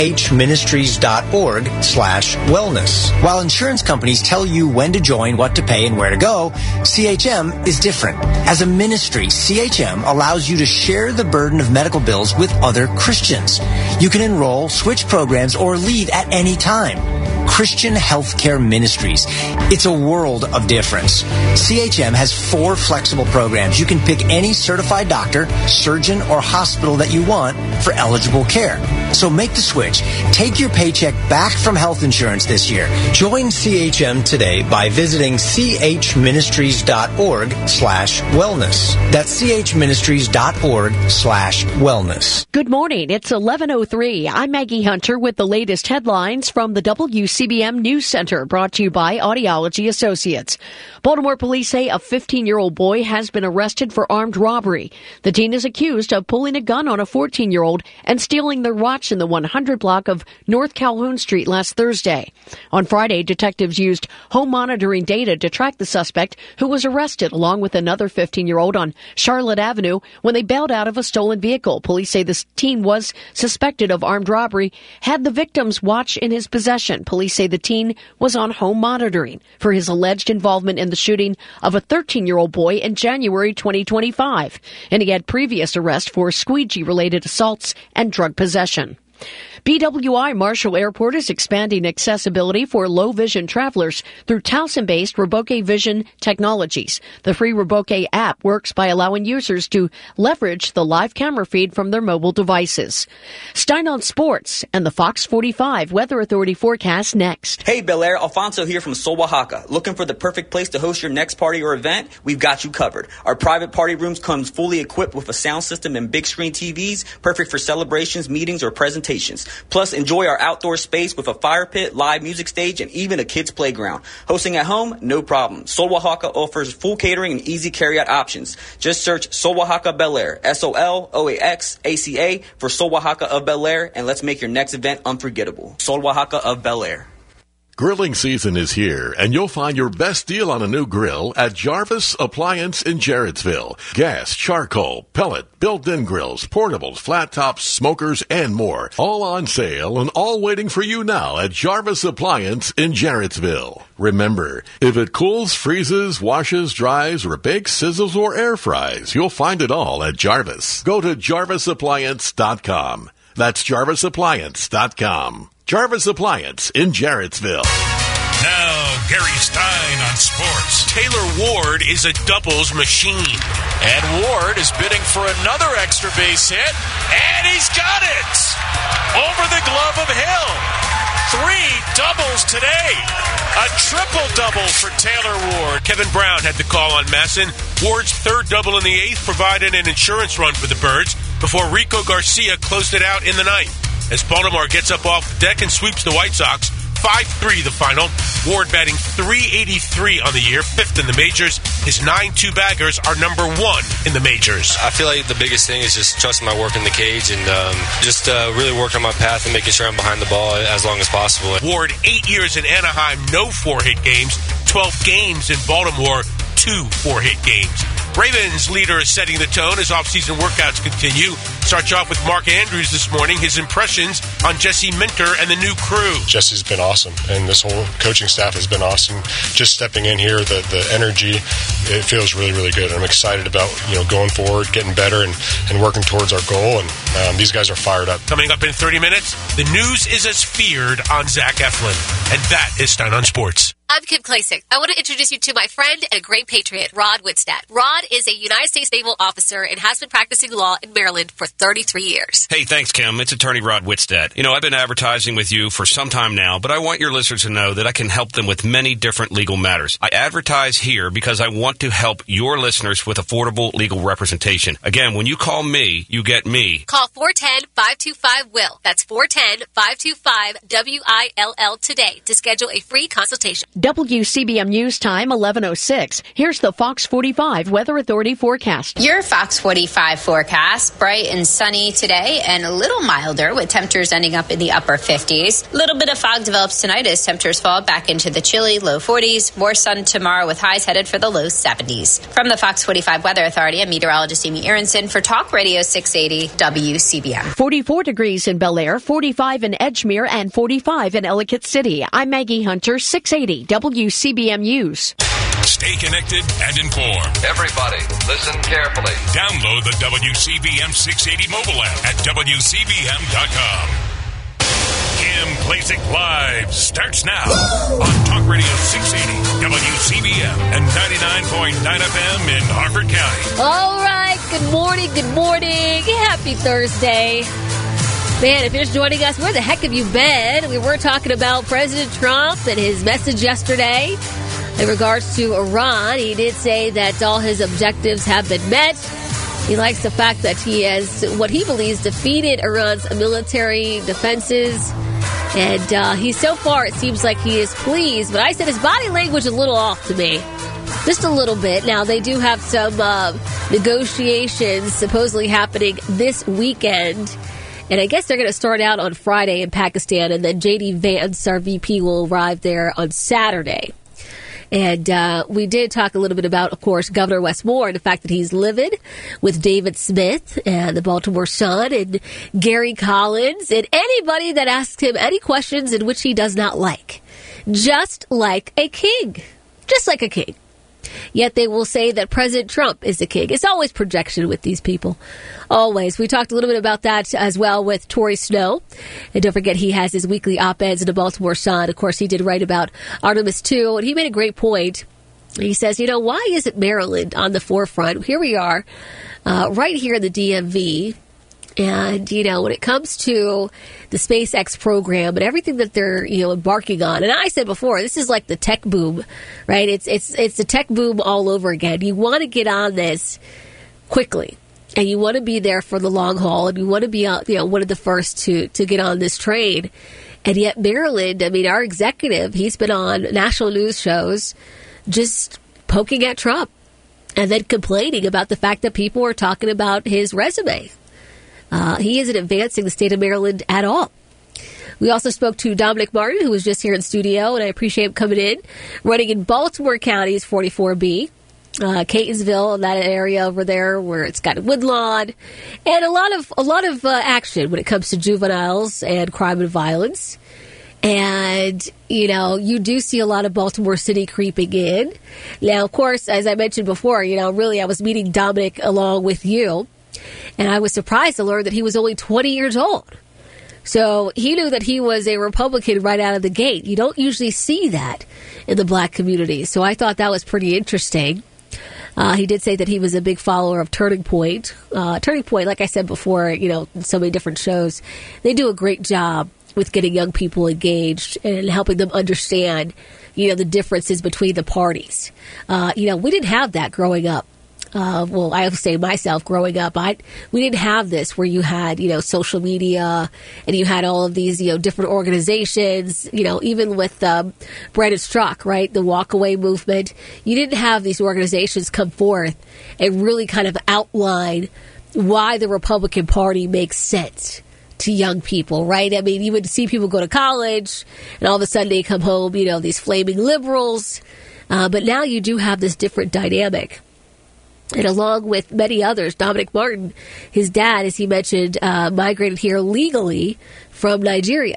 chministries.org slash wellness. While insurance companies tell you when to join, what to pay, and where to go, C H M is different. As a ministry, C H M allows you to share the burden of medical bills with other Christians. You can enroll, switch programs, or leave at any time. Christian Healthcare Ministries. It's a world of difference. C H M has four flexible programs. You can pick any certified doctor, surgeon, or hospital that you want for eligible care. So make the switch. Take your paycheck back from health insurance this year. Join C H M today by visiting chministries.org slash wellness. That's chministries.org slash wellness. Good morning. It's eleven oh three. I'm Maggie Hunter with the latest headlines from the W C B M News Center, brought to you by Audiology Associates. Baltimore police say a fifteen-year-old boy has been arrested for armed robbery. The teen is accused of pulling a gun on a fourteen-year-old and stealing their watch in the one hundred block of North Calhoun Street last Thursday. On Friday, detectives used home monitoring data to track the suspect, who was arrested along with another fifteen-year-old on Charlotte Avenue when they bailed out of a stolen vehicle. Police say this teen was suspected of armed robbery, had the victim's watch in his possession. Police say the teen was on home monitoring for his alleged involvement in the shooting of a thirteen-year-old boy in January twenty twenty-five, and he had previous arrest for squeegee-related assaults and drug possession. B W I Marshall Airport is expanding accessibility for low-vision travelers through Towson-based Roboke Vision Technologies. The free Roboke app works by allowing users to leverage the live camera feed from their mobile devices. Stein on Sports and the Fox forty-five Weather Authority forecast next. Hey, Bel Air, Alfonso here from Sol Oaxaca. Looking for the perfect place to host your next party or event? We've got you covered. Our private party rooms comes fully equipped with a sound system and big screen T Vs, perfect for celebrations, meetings, or presentations. Plus, enjoy our outdoor space with a fire pit, live music stage, and even a kids' playground. Hosting at home? No problem. Sol Oaxaca offers full catering and easy carry-out options. Just search Sol Oaxaca Bel Air, S O L O A X A C A, for Sol Oaxaca of Bel Air, and let's make your next event unforgettable. Sol Oaxaca of Bel Air. Grilling season is here, and you'll find your best deal on a new grill at Jarvis Appliance in Jarrettsville. Gas, charcoal, pellet, built-in grills, portables, flat tops, smokers, and more. All on sale and all waiting for you now at Jarvis Appliance in Jarrettsville. Remember, if it cools, freezes, washes, dries, or bakes, sizzles, or air fries, you'll find it all at Jarvis. Go to jarvis appliance dot com. That's jarvis appliance dot com. Jarvis Appliance in Jarrettsville. Now, Gary Stein on sports. Taylor Ward is a doubles machine. And Ward is bidding for another extra base hit, and he's got it! Over the glove of Hill. Three doubles today. A triple-double for Taylor Ward. Kevin Brown had the call on Masson. Ward's third double in the eighth provided an insurance run for the Birds before Rico Garcia closed it out in the ninth. As Baltimore gets up off the deck and sweeps the White Sox, five three the final. Ward batting three eighty-three on the year, fifth in the majors. His nine two baggers are number one in the majors. I feel like the biggest thing is just trusting my work in the cage and um, just uh, really working on my path and making sure I'm behind the ball as long as possible. Ward, eight years in Anaheim, no four-hit games. twelve games in Baltimore, two four-hit games. Ravens leader is setting the tone as offseason workouts continue. Starts off with Mark Andrews this morning, his impressions on Jesse Minter and the new crew. Jesse's been awesome, and this whole coaching staff has been awesome. Just stepping in here, the, the energy, it feels really, really good. I'm excited about, you know, going forward, getting better, and, and working towards our goal, and um, these guys are fired up. Coming up in thirty minutes, the news is as feared on Zach Eflin, and that is Stein on Sports. I'm Kim Klasick. I want to introduce you to my friend and a great patriot, Rod Whitstadt. Rod is a United States naval officer and has been practicing law in Maryland for thirty-three years. Hey, thanks, Kim. It's attorney Rod Whitstadt. You know, I've been advertising with you for some time now, but I want your listeners to know that I can help them with many different legal matters. I advertise here because I want to help your listeners with affordable legal representation. Again, when you call me, you get me. Call four one zero, five two five, W I L L. That's four one zero, five two five, W I L L today to schedule a free consultation. W C B M News Time, eleven oh six. Here's the Fox forty-five Weather Authority forecast. Your Fox forty-five forecast, bright and sunny today and a little milder with temperatures ending up in the upper fifties. A little bit of fog develops tonight as temperatures fall back into the chilly low forties. More sun tomorrow with highs headed for the low seventies. From the Fox forty-five Weather Authority, I'm meteorologist Amy Aronson for Talk Radio six eighty W C B M. forty-four degrees in Bel Air, forty-five in Edgemere, and forty-five in Ellicott City. I'm Maggie Hunter, six eighty W C B M News. Stay connected and informed. Everybody, listen carefully. Download the W C B M six eighty mobile app at W C B M dot com. Kim Klasick Live starts now on Talk Radio six eighty, W C B M, and ninety-nine point nine F M in Harford County. All right. Good morning. Good morning. Happy Thursday. Man, if you're just joining us, where the heck have you been? We were talking about President Trump and his message yesterday in regards to Iran. He did say that all his objectives have been met. He likes the fact that he has, what he believes, defeated Iran's military defenses. And uh, he, so far, it seems like he is pleased. But I said his body language is a little off to me. Just a little bit. Now, they do have some uh, negotiations supposedly happening this weekend. And I guess they're going to start out on Friday in Pakistan, and then J D Vance, our V P, will arrive there on Saturday. And uh, we did talk a little bit about, of course, Governor Wes Moore and the fact that he's livid with David Smith and the Baltimore Sun and Gary Collins and anybody that asks him any questions in which he does not like. Just like a king. Just like a king. Yet they will say that President Trump is the king. It's always projection with these people. Always. We talked a little bit about that as well with Torrey Snow. And don't forget, he has his weekly op-eds in the Baltimore Sun. Of course, he did write about Artemis two, and he made a great point. He says, you know, why isn't Maryland on the forefront? Here we are, uh, right here in the D M V. And, you know, when it comes to the SpaceX program and everything that they're, you know, embarking on, and I said before, this is like the tech boom, right? It's it's it's the tech boom all over again. You want to get on this quickly, and you want to be there for the long haul, and you want to be, you know, one of the first to, to get on this train. And yet Maryland, I mean, our executive, he's been on national news shows just poking at Trump and then complaining about the fact that people are talking about his resume. Uh, he isn't advancing the state of Maryland at all. We also spoke to Dominic Martin, who was just here in studio, and I appreciate him coming in, running in Baltimore County's forty-four B, uh, Catonsville, that area over there where it's got Woodlawn, and a lot of a lot of uh, action when it comes to juveniles and crime and violence. And, you know, you do see a lot of Baltimore City creeping in. Now, of course, as I mentioned before, you know, really I was meeting Dominic along with you. And I was surprised to learn that he was only twenty years old. So he knew that he was a Republican right out of the gate. You don't usually see that in the black community. So I thought that was pretty interesting. Uh, he did say that he was a big follower of Turning Point. Uh, Turning Point, like I said before, you know, in so many different shows, they do a great job with getting young people engaged and helping them understand, you know, the differences between the parties. Uh, you know, we didn't have that growing up. Uh, well, I have to say myself growing up, I, we didn't have this where you had, you know, social media and you had all of these, you know, different organizations, you know, even with um, Brandon Strzok, right, the walkaway movement. You didn't have these organizations come forth and really kind of outline why the Republican Party makes sense to young people, right? I mean, you would see people go to college and all of a sudden they come home, you know, these flaming liberals. Uh, but now you do have this different dynamic. And along with many others, Dominic Martin, his dad, as he mentioned, uh, migrated here legally from Nigeria.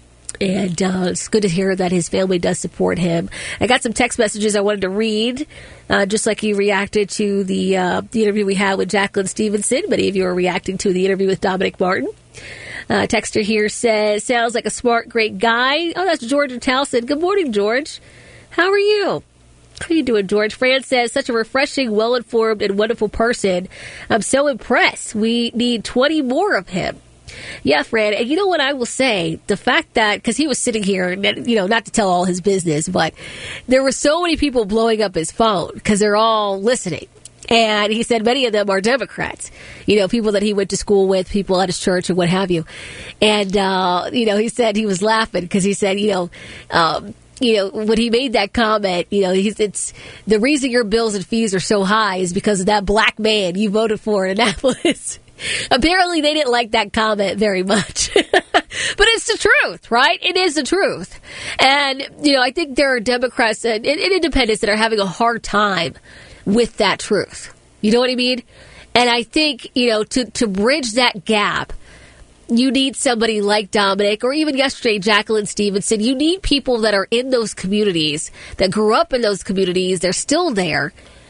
And uh, it's good to hear that his family does support him. I got some text messages I wanted to read, uh, just like you reacted to the, uh, the interview we had with Jacqueline Stevenson. Many of you are reacting to the interview with Dominic Martin. Uh, texter here says, sounds like a smart, great guy. Oh, that's George in Towson. Good morning, George. How are you? How are you doing, George? Fran says, such a refreshing, well-informed, and wonderful person. I'm so impressed. We need twenty more of him. Yeah, Fran, and you know what I will say? The fact that, because he was sitting here, and, you know, not to tell all his business, but there were so many people blowing up his phone because they're all listening. And he said many of them are Democrats, you know, people that he went to school with, people at his church and what have you. And, uh, you know, he said he was laughing because he said, you know, um, you know, when he made that comment, you know, he's, it's the reason your bills and fees are so high is because of that black man you voted for in Annapolis. Apparently, they didn't like that comment very much. But it's the truth, right? It is the truth. And, you know, I think there are Democrats and, and independents that are having a hard time with that truth. You know what I mean? And I think, you know, to, to bridge that gap, you need somebody like Dominic, or even yesterday, Jacqueline Stevenson. You need people that are in those communities, that grew up in those communities. They're still there,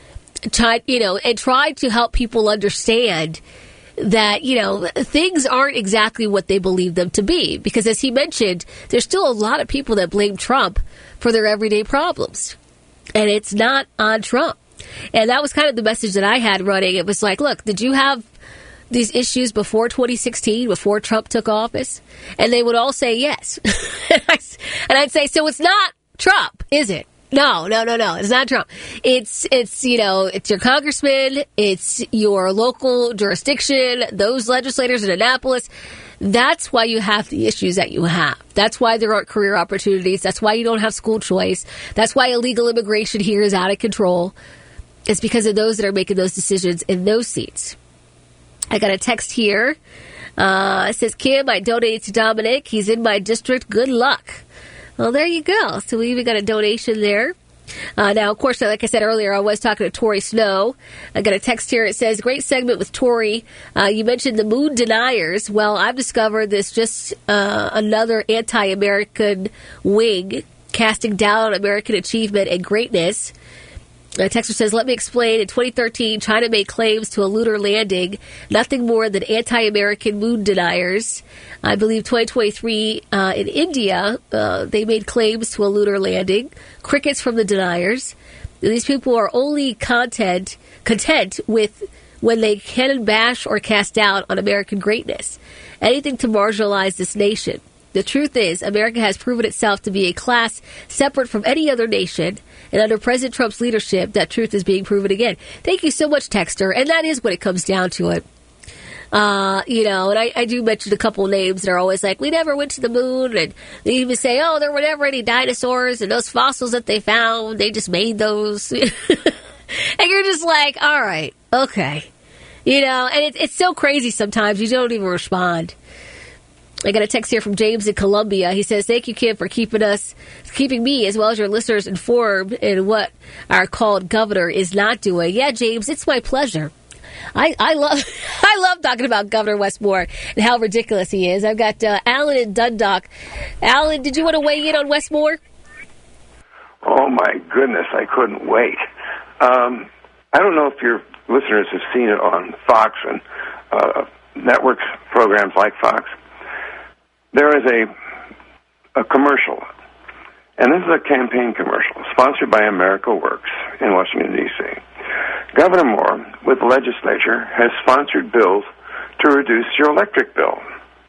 try, you know, and try to help people understand that, you know, things aren't exactly what they believe them to be. Because as he mentioned, there's still a lot of people that blame Trump for their everyday problems. And it's not on Trump. And that was kind of the message that I had running. It was like, look, did you have these issues before twenty sixteen, before Trump took office? And they would all say yes. and, I, and I'd say, so it's not Trump, is it? No, no, no, no. It's not Trump. It's, it's, you know, it's your congressman. It's your local jurisdiction, those legislators in Annapolis. That's why you have the issues that you have. That's why there aren't career opportunities. That's why you don't have school choice. That's why illegal immigration here is out of control. It's because of those that are making those decisions in those seats. I got a text here. Uh, it says, Kim, I donated to Dominic. He's in my district. Good luck. Well, there you go. So we even got a donation there. Uh, now, of course, like I said earlier, I was talking to Tori Snow. I got a text here. It says, great segment with Tori. Uh, you mentioned the moon deniers. Well, I've discovered this just uh, another anti-American wing casting down on American achievement and greatness. A texter says, let me explain. In twenty thirteen, China made claims to a lunar landing. Nothing more than anti-American moon deniers. I believe twenty twenty-three uh, in India, uh, they made claims to a lunar landing. Crickets from the deniers. These people are only content, content with when they can bash or cast doubt on American greatness. Anything to marginalize this nation. The truth is, America has proven itself to be a class separate from any other nation, and under President Trump's leadership, that truth is being proven again. Thank you so much, Texter, and that is what it comes down to it. Uh, you know, and I, I do mention a couple names that are always like, we never went to the moon, and they even say, oh, there were never any dinosaurs, and those fossils that they found, they just made those. And you're just like, all right, okay. You know, and it, it's so crazy sometimes, you don't even respond. I got a text here from James in Columbia. He says, thank you, Kim, for keeping us, keeping me as well as your listeners informed in what our called governor is not doing. Yeah, James, it's my pleasure. I, I love I love talking about Governor Wes Moore and how ridiculous he is. I've got uh, Alan in Dundalk. Alan, did you want to weigh in on Wes Moore? Oh, my goodness, I couldn't wait. Um, I don't know if your listeners have seen it on Fox and uh, network programs like Fox. There is a a commercial, and this is a campaign commercial sponsored by America Works in Washington, D C Governor Moore, with the legislature, has sponsored bills to reduce your electric bill.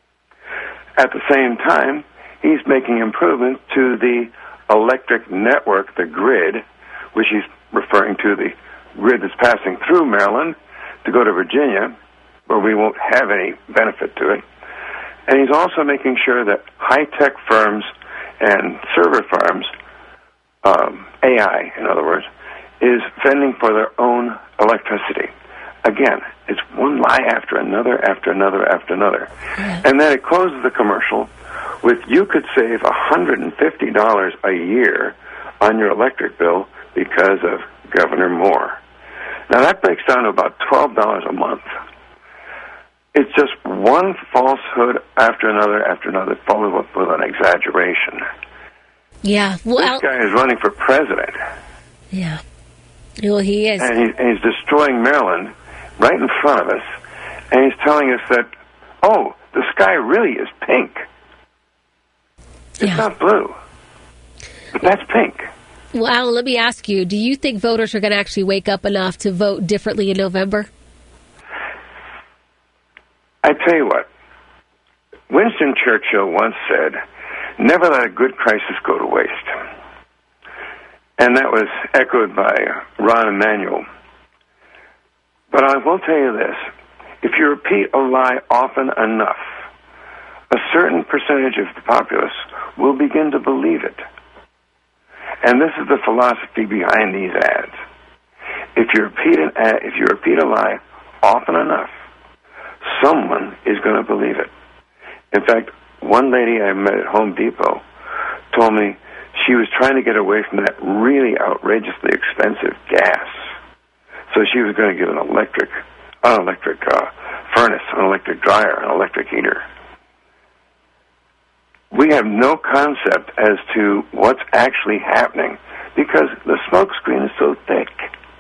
At the same time, he's making improvements to the electric network, the grid, which he's referring to the grid that's passing through Maryland to go to Virginia, where we won't have any benefit to it. And he's also making sure that high-tech firms and server farms, um, A I, in other words, is fending for their own electricity. Again, it's one lie after another, after another, after another. And then it closes the commercial with, you could save one hundred fifty dollars a year on your electric bill because of Governor Moore. Now, that breaks down to about twelve dollars a month. It's just one falsehood after another after another, followed up with an exaggeration. Yeah. Well, this guy is running for president. Yeah. Well, he is. And, he, and he's destroying Maryland right in front of us. And he's telling us that, oh, the sky really is pink. It's yeah. not blue. But that's pink. Well, Alan, let me ask you, do you think voters are going to actually wake up enough to vote differently in November? I tell you what, Winston Churchill once said, never let a good crisis go to waste. And that was echoed by Rahm Emanuel. But I will tell you this, if you repeat a lie often enough, a certain percentage of the populace will begin to believe it. And this is the philosophy behind these ads. If you repeat an ad, if you repeat a lie often enough, someone is going to believe it. In fact, one lady I met at Home Depot told me she was trying to get away from that really outrageously expensive gas. So she was going to get an electric, an electric uh, furnace, an electric dryer, an electric heater. We have no concept as to what's actually happening because the smoke screen is so thick.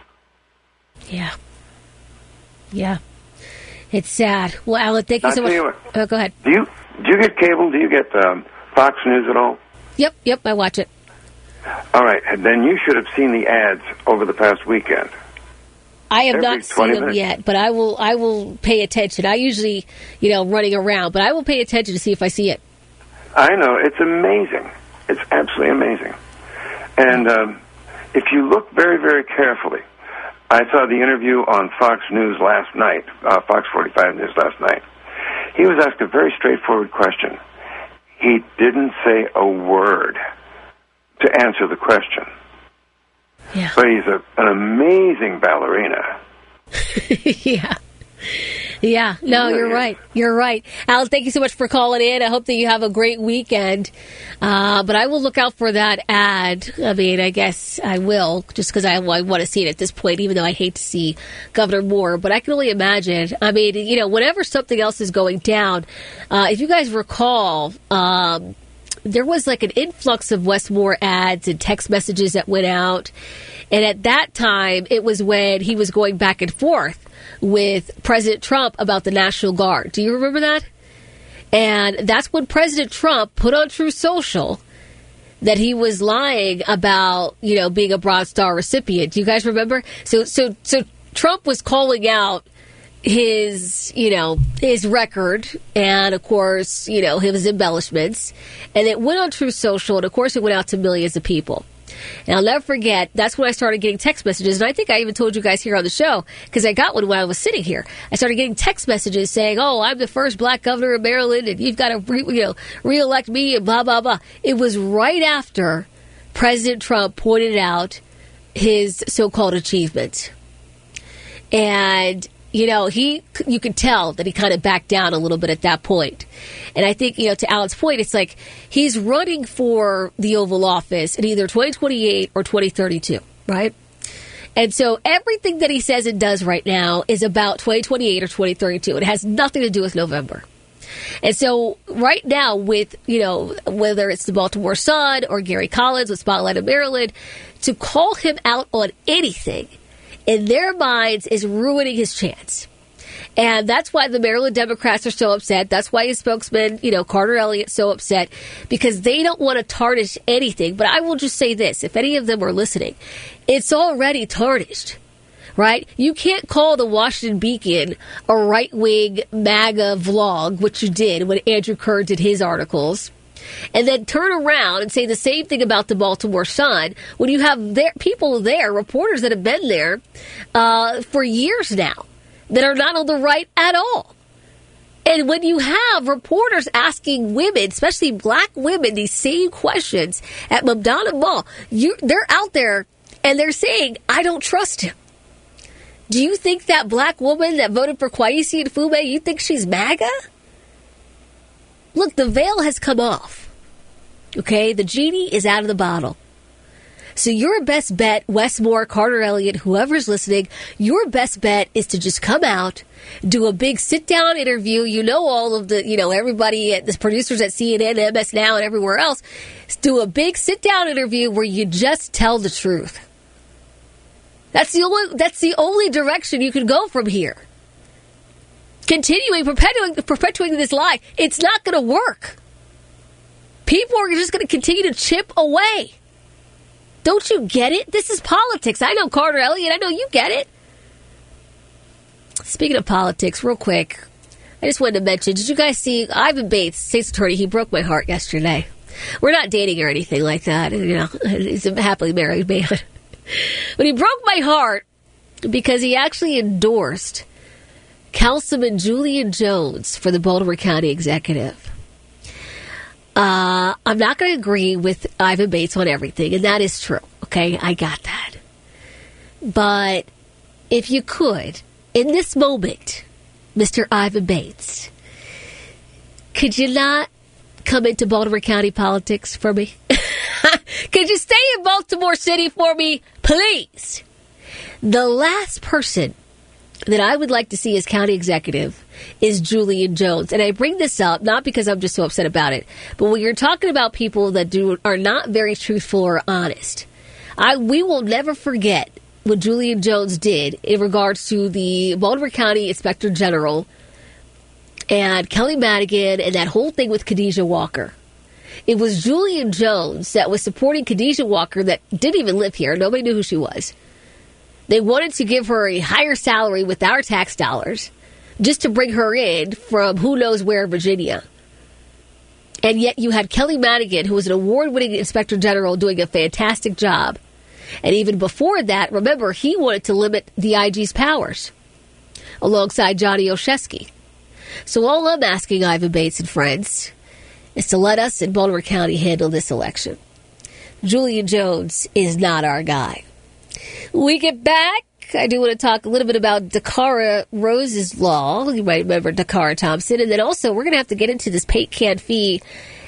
Yeah. Yeah. It's sad. Well, Alan, thank you I'll so much. tell you what, oh, go ahead. Do you do you get cable? Do you get um, Fox News at all? Yep, yep, I watch it. All right, then you should have seen the ads over the past weekend. I have Every not seen them minutes. yet, but I will. I will pay attention. I usually, you know, running around, but I will pay attention to see if I see it. I know, it's amazing. It's absolutely amazing. And um, if you look very, very carefully, I saw the interview on Fox News last night, uh, Fox forty-five News last night. He was asked a very straightforward question. He didn't say a word to answer the question. Yeah. But he's a, an amazing ballerina. yeah. Yeah, no, you're right. You're right. Al, thank you so much for calling in. I hope that you have a great weekend. Uh, but I will look out for that ad. I mean, I guess I will, just because I, I want to see it at this point, even though I hate to see Governor Moore. But I can only imagine. I mean, you know, whenever something else is going down, uh, if you guys recall, um, there was like an influx of Wes Moore ads and text messages that went out. And at that time, it was when he was going back and forth with President Trump about the National Guard. Do you remember that? And that's when President Trump put on Truth Social that he was lying about, you know, being a Bronze Star recipient. Do you guys remember? So, so, so Trump was calling out his, you know, his record and, of course, you know, his embellishments. And it went on Truth Social, and, of course, it went out to millions of people. And I'll never forget, that's when I started getting text messages. And I think I even told you guys here on the show, because I got one when I was sitting here. I started getting text messages saying, oh, I'm the first black governor of Maryland, and you've got to re- you know, re-elect me, and blah, blah, blah. It was right after President Trump pointed out his so-called achievements. And, you know, he, you could tell that he kind of backed down a little bit at that point. And I think, you know, to Alan's point, it's like he's running for the Oval Office in either twenty twenty-eight or twenty thirty-two, right? And so everything that he says and does right now is about twenty twenty-eight or twenty thirty-two. It has nothing to do with November. And so right now with, you know, whether it's the Baltimore Sun or Gary Collins with Spotlight of Maryland, to call him out on anything in their minds is ruining his chance. And that's why the Maryland Democrats are so upset. That's why his spokesman, you know, Carter Elliott, so upset, because they don't want to tarnish anything. But I will just say this, if any of them are listening, it's already tarnished, right? You can't call the Washington Beacon a right-wing MAGA vlog, which you did when Andrew Kerr did his articles, and then turn around and say the same thing about the Baltimore Sun when you have there, people there, reporters that have been there uh, for years now, that are not on the right at all. And when you have reporters asking women, especially black women, these same questions at Mamdani Mall, you, they're out there and they're saying, I don't trust him. Do you think that black woman that voted for Kweisi Mfume, you think she's MAGA? Look, the veil has come off. Okay? The genie is out of the bottle. So your best bet, Westmore, Carter Elliott, whoever's listening, your best bet is to just come out, do a big sit-down interview. You know all of the, you know, everybody, at the producers at C N N, M S Now, and everywhere else. Do a big sit-down interview where you just tell the truth. That's the only, that's the only direction you can go from here. Continuing, perpetuating, perpetuating this lie, it's not going to work. People are just going to continue to chip away. Don't you get it? This is politics. I know Carter Elliott. I know you get it. Speaking of politics, real quick, I just wanted to mention, did you guys see Ivan Bates, state's attorney? He broke my heart yesterday. We're not dating or anything like that. You know, he's a happily married man. But he broke my heart because he actually endorsed Councilman Julian Jones for the Baltimore County Executive. Uh, I'm not going to agree with Ivan Bates on everything, and that is true. Okay, I got that. But if you could, in this moment, Mister Ivan Bates, could you not come into Baltimore County politics for me? Could you stay in Baltimore City for me, please? The last person that I would like to see as county executive is Julian Jones. And I bring this up not because I'm just so upset about it, but when you're talking about people that do are not very truthful or honest, I we will never forget what Julian Jones did in regards to the Baltimore County Inspector General and Kelly Madigan and that whole thing with Khadijah Walker. It was Julian Jones that was supporting Khadijah Walker that didn't even live here. Nobody knew who she was. They wanted to give her a higher salary with our tax dollars just to bring her in from who knows where, Virginia. And yet you had Kelly Madigan, who was an award-winning inspector general, doing a fantastic job. And even before that, remember, he wanted to limit the I G's powers alongside Johnny Olszewski. So all I'm asking Ivan Bates and friends is to let us in Baltimore County handle this election. Julian Jones is not our guy. We get back. I do want to talk a little bit about Dakara Rose's law. You might remember Dakara Thompson. And then also, we're going to have to get into this Pate Can fee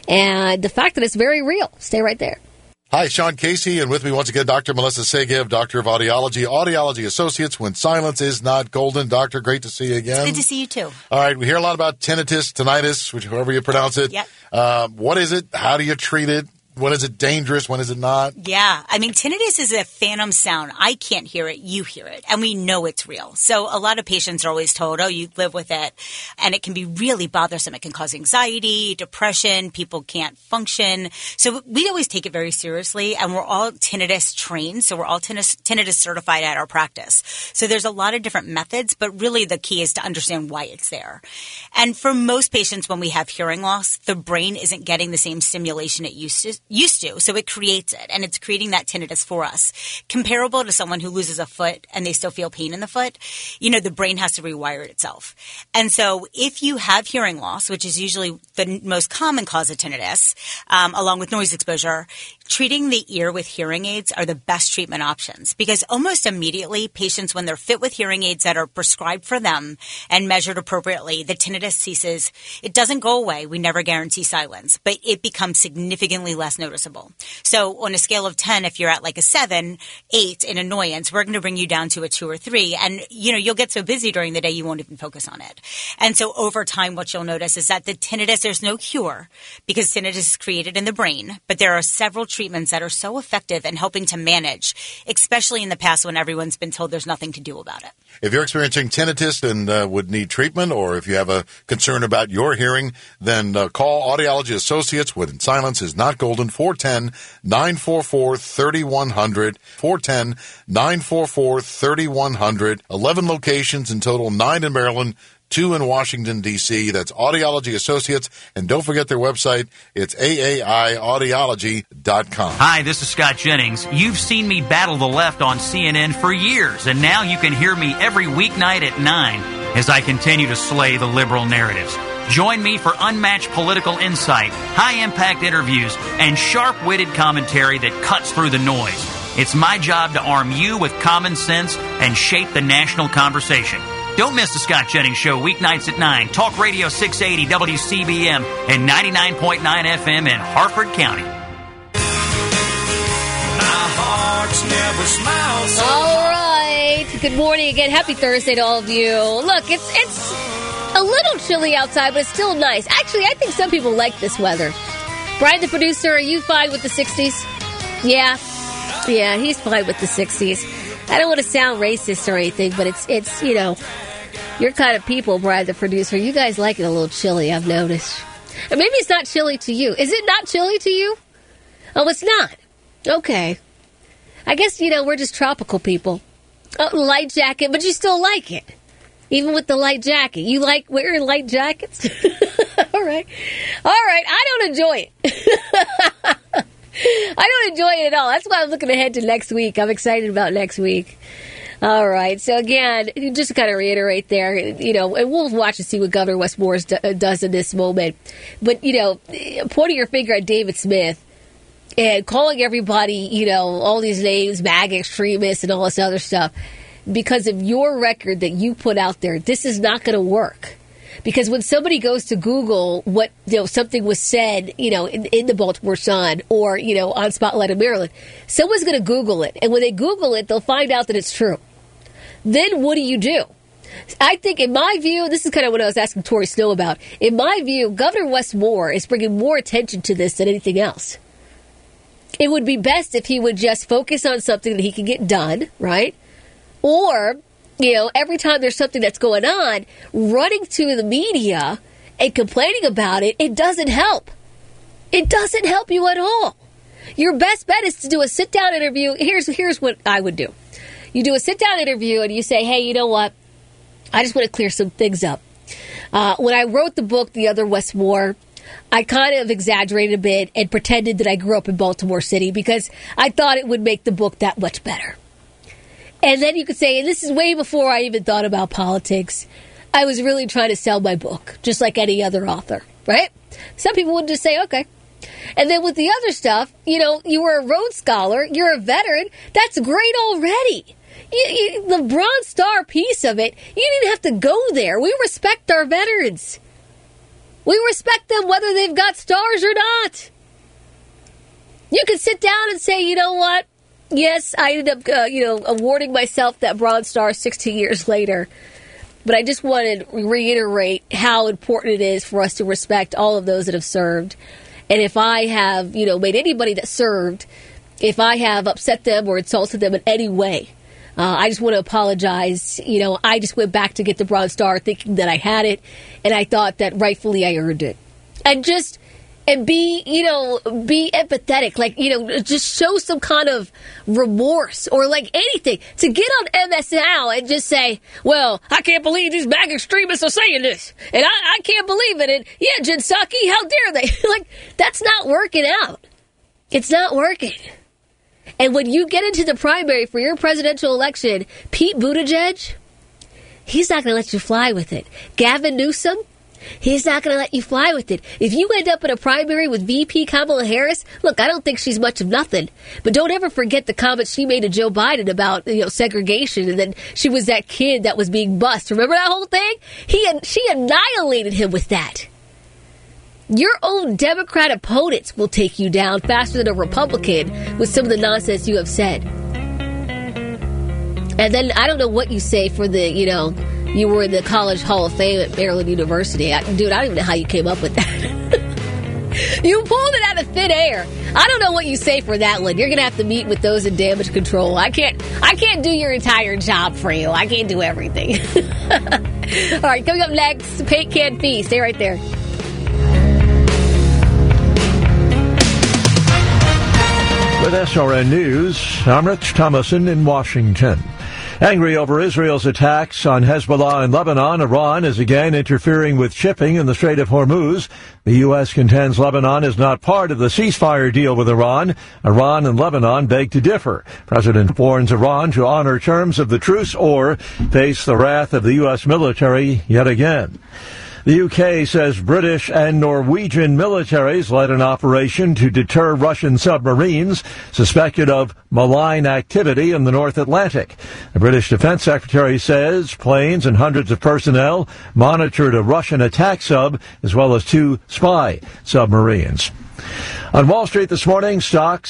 and the fact that it's very real. Stay right there. Hi, Sean Casey, and with me once again, Doctor Melissa Segev, Doctor of Audiology, Audiology Associates, when silence is not golden. Doctor, great to see you again. It's good to see you, too. All right, we hear a lot about tinnitus, tinnitus, which however you pronounce it. Yep. Uh, what is it? How do you treat it? When is it dangerous? When is it not? Yeah. I mean, tinnitus is a phantom sound. I can't hear it. You hear it. And we know it's real. So a lot of patients are always told, oh, you live with it. And it can be really bothersome. It can cause anxiety, depression. People can't function. So we always take it very seriously. And we're all tinnitus trained. So we're all tinnitus, tinnitus certified at our practice. So there's a lot of different methods. But really the key is to understand why it's there. And for most patients, when we have hearing loss, the brain isn't getting the same stimulation it used to. used to. So it creates it, and it's creating that tinnitus for us. Comparable to someone who loses a foot and they still feel pain in the foot, you know, the brain has to rewire it itself. And so if you have hearing loss, which is usually the most common cause of tinnitus, um, along with noise exposure, treating the ear with hearing aids are the best treatment options because almost immediately patients, when they're fit with hearing aids that are prescribed for them and measured appropriately, the tinnitus ceases. It doesn't go away. We never guarantee silence, but it becomes significantly less noticeable. So on a scale of ten, if you're at like a seven, eight in annoyance, we're going to bring you down to a two or three. And, you know, you'll get so busy during the day, you won't even focus on it. And so over time, what you'll notice is that the tinnitus, there's no cure because tinnitus is created in the brain, but there are several treatments that are so effective in helping to manage, especially in the past when everyone's been told there's nothing to do about it. If you're experiencing tinnitus and uh, would need treatment, or if you have a concern about your hearing, then uh, call Audiology Associates when silence is not golden, four one zero, nine four four, three one zero zero, four one zero, nine four four, three one zero zero, eleven locations in total, nine in Maryland, two in Washington, D C That's Audiology Associates. And don't forget their website. It's A A I audiology dot com. Hi, this is Scott Jennings. You've seen me battle the left on C N N for years, and now you can hear me every weeknight at nine as I continue to slay the liberal narratives. Join me for unmatched political insight, high-impact interviews, and sharp-witted commentary that cuts through the noise. It's my job to arm you with common sense and shape the national conversation. Don't miss the Scott Jennings Show weeknights at nine. Talk Radio six eighty W C B M and ninety-nine point nine F M in Harford County. My heart Fox never smiles. All right. Good morning again. Happy Thursday to all of you. Look, it's it's a little chilly outside, but it's still nice. Actually, I think some people like this weather. Brian, the producer, are you fine with the sixties? Yeah. Yeah, he's fine with the sixties. I don't want to sound racist or anything, but it's, it's you know, your kind of people, Brian, the producer. You guys like it a little chilly, I've noticed. And maybe it's not chilly to you. Is it not chilly to you? Oh, it's not. Okay. I guess, you know, we're just tropical people. Oh, light jacket, but you still like it. Even with the light jacket. You like wearing light jackets? All right. All right. I don't enjoy it. I don't enjoy it at all. That's why I'm looking ahead to next week. I'm excited about next week. All right. So, again, just to kind of reiterate there, you know, and we'll watch and see what Governor Wes Moore does in this moment. But, you know, pointing your finger at David Smith and calling everybody, you know, all these names, MAGA extremists and all this other stuff, because of your record that you put out there, this is not going to work. Because when somebody goes to Google what, you know, something was said, you know, in, in the Baltimore Sun or, you know, on Spotlight in Maryland, someone's going to Google it. And when they Google it, they'll find out that it's true. Then what do you do? I think, in my view, this is kind of what I was asking Tori Snow about. In my view, Governor Wes Moore is bringing more attention to this than anything else. It would be best if he would just focus on something that he can get done, right? Or, you know, every time there's something that's going on, running to the media and complaining about it, it doesn't help. It doesn't help you at all. Your best bet is to do a sit-down interview. Here's here's what I would do. You do a sit-down interview and you say, hey, you know what? I just want to clear some things up. Uh, when I wrote the book, The Other Wes Moore, I kind of exaggerated a bit and pretended that I grew up in Baltimore City because I thought it would make the book that much better. And then you could say, and this is way before I even thought about politics, I was really trying to sell my book, just like any other author, right? Some people would just say, okay. And then with the other stuff, you know, you were a Rhodes Scholar, you're a veteran, that's great already. You, you, the Bronze Star piece of it, you didn't have to go there. We respect our veterans. We respect them whether they've got stars or not. You can sit down and say, you know what? Yes, I ended up, uh, you know, awarding myself that Bronze Star sixteen years later. But I just wanted to reiterate how important it is for us to respect all of those that have served. And if I have, you know, made anybody that served, if I have upset them or insulted them in any way, uh, I just want to apologize. You know, I just went back to get the Bronze Star thinking that I had it, and I thought that rightfully I earned it. And just... And be, you know, be empathetic, like, you know, just show some kind of remorse or like anything. To get on M S N L and just say, well, I can't believe these MAGA extremists are saying this. And I, I can't believe it. And yeah, Jen Psaki, how dare they? Like, that's not working out. It's not working. And when you get into the primary for your presidential election, Pete Buttigieg, he's not going to let you fly with it. Gavin Newsom, he's not going to let you fly with it. If you end up in a primary with V P Kamala Harris, look, I don't think she's much of nothing. But don't ever forget the comments she made to Joe Biden about, you know, segregation, and then she was that kid that was being bussed. Remember that whole thing? He had, she annihilated him with that. Your own Democrat opponents will take you down faster than a Republican with some of the nonsense you have said. And then I don't know what you say for the, you know, you were in the College Hall of Fame at Maryland University. I, dude, I don't even know how you came up with that. You pulled it out of thin air. I don't know what you say for that one. You're going to have to meet with those in damage control. I can't I can't do your entire job for you. I can't do everything. All right, coming up next, Paint Can Fee. Stay right there. With S R N News, I'm Rich Thomason in Washington. Angry over Israel's attacks on Hezbollah in Lebanon, Iran is again interfering with shipping in the Strait of Hormuz. The U S contends Lebanon is not part of the ceasefire deal with Iran. Iran and Lebanon beg to differ. President warns Iran to honor terms of the truce or face the wrath of the U S military yet again. The U K says British and Norwegian militaries led an operation to deter Russian submarines suspected of malign activity in the North Atlantic. The British Defense Secretary says planes and hundreds of personnel monitored a Russian attack sub as well as two spy submarines. On Wall Street this morning, stocks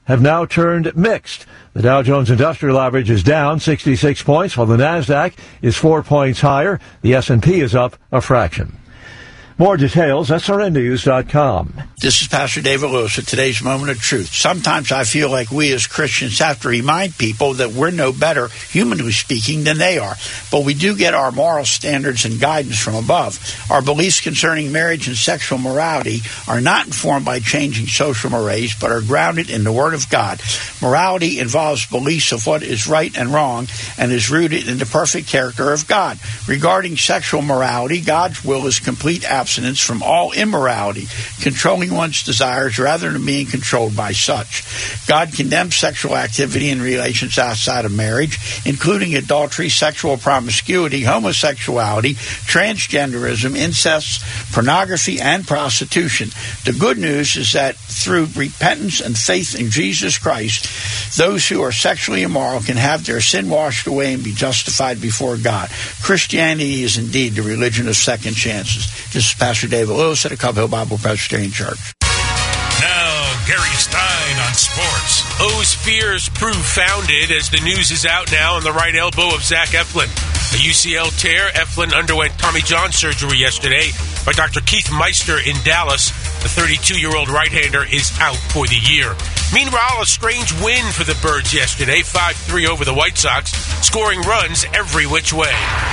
have now turned mixed. The Dow Jones Industrial Average is down sixty-six points, while the NASDAQ is four points higher. The S and P is up a fraction. More details, S R N news dot com. This is Pastor David Lewis with today's Moment of Truth. Sometimes I feel like we as Christians have to remind people that we're no better, humanly speaking, than they are. But we do get our moral standards and guidance from above. Our beliefs concerning marriage and sexual morality are not informed by changing social mores, but are grounded in the Word of God. Morality involves beliefs of what is right and wrong and is rooted in the perfect character of God. Regarding sexual morality, God's will is complete abstinence from all immorality, controlling one's desires rather than being controlled by such. God condemns sexual activity in relations outside of marriage, including adultery, sexual promiscuity, homosexuality, transgenderism, incest, pornography, and prostitution. The good news is that through repentance and faith in Jesus Christ, those who are sexually immoral can have their sin washed away and be justified before God. Christianity is indeed the religion of second chances. This is Pastor David Lewis at the Cub Hill Bible Presbyterian Church. Now, Gary Stein on sports. O's fears prove founded as the news is out now on the right elbow of Zach Eflin. A U C L tear, Eflin underwent Tommy John surgery yesterday by Doctor Keith Meister in Dallas. The thirty-two-year-old right-hander is out for the year. Meanwhile, a strange win for the Birds yesterday, five three over the White Sox, scoring runs every which way.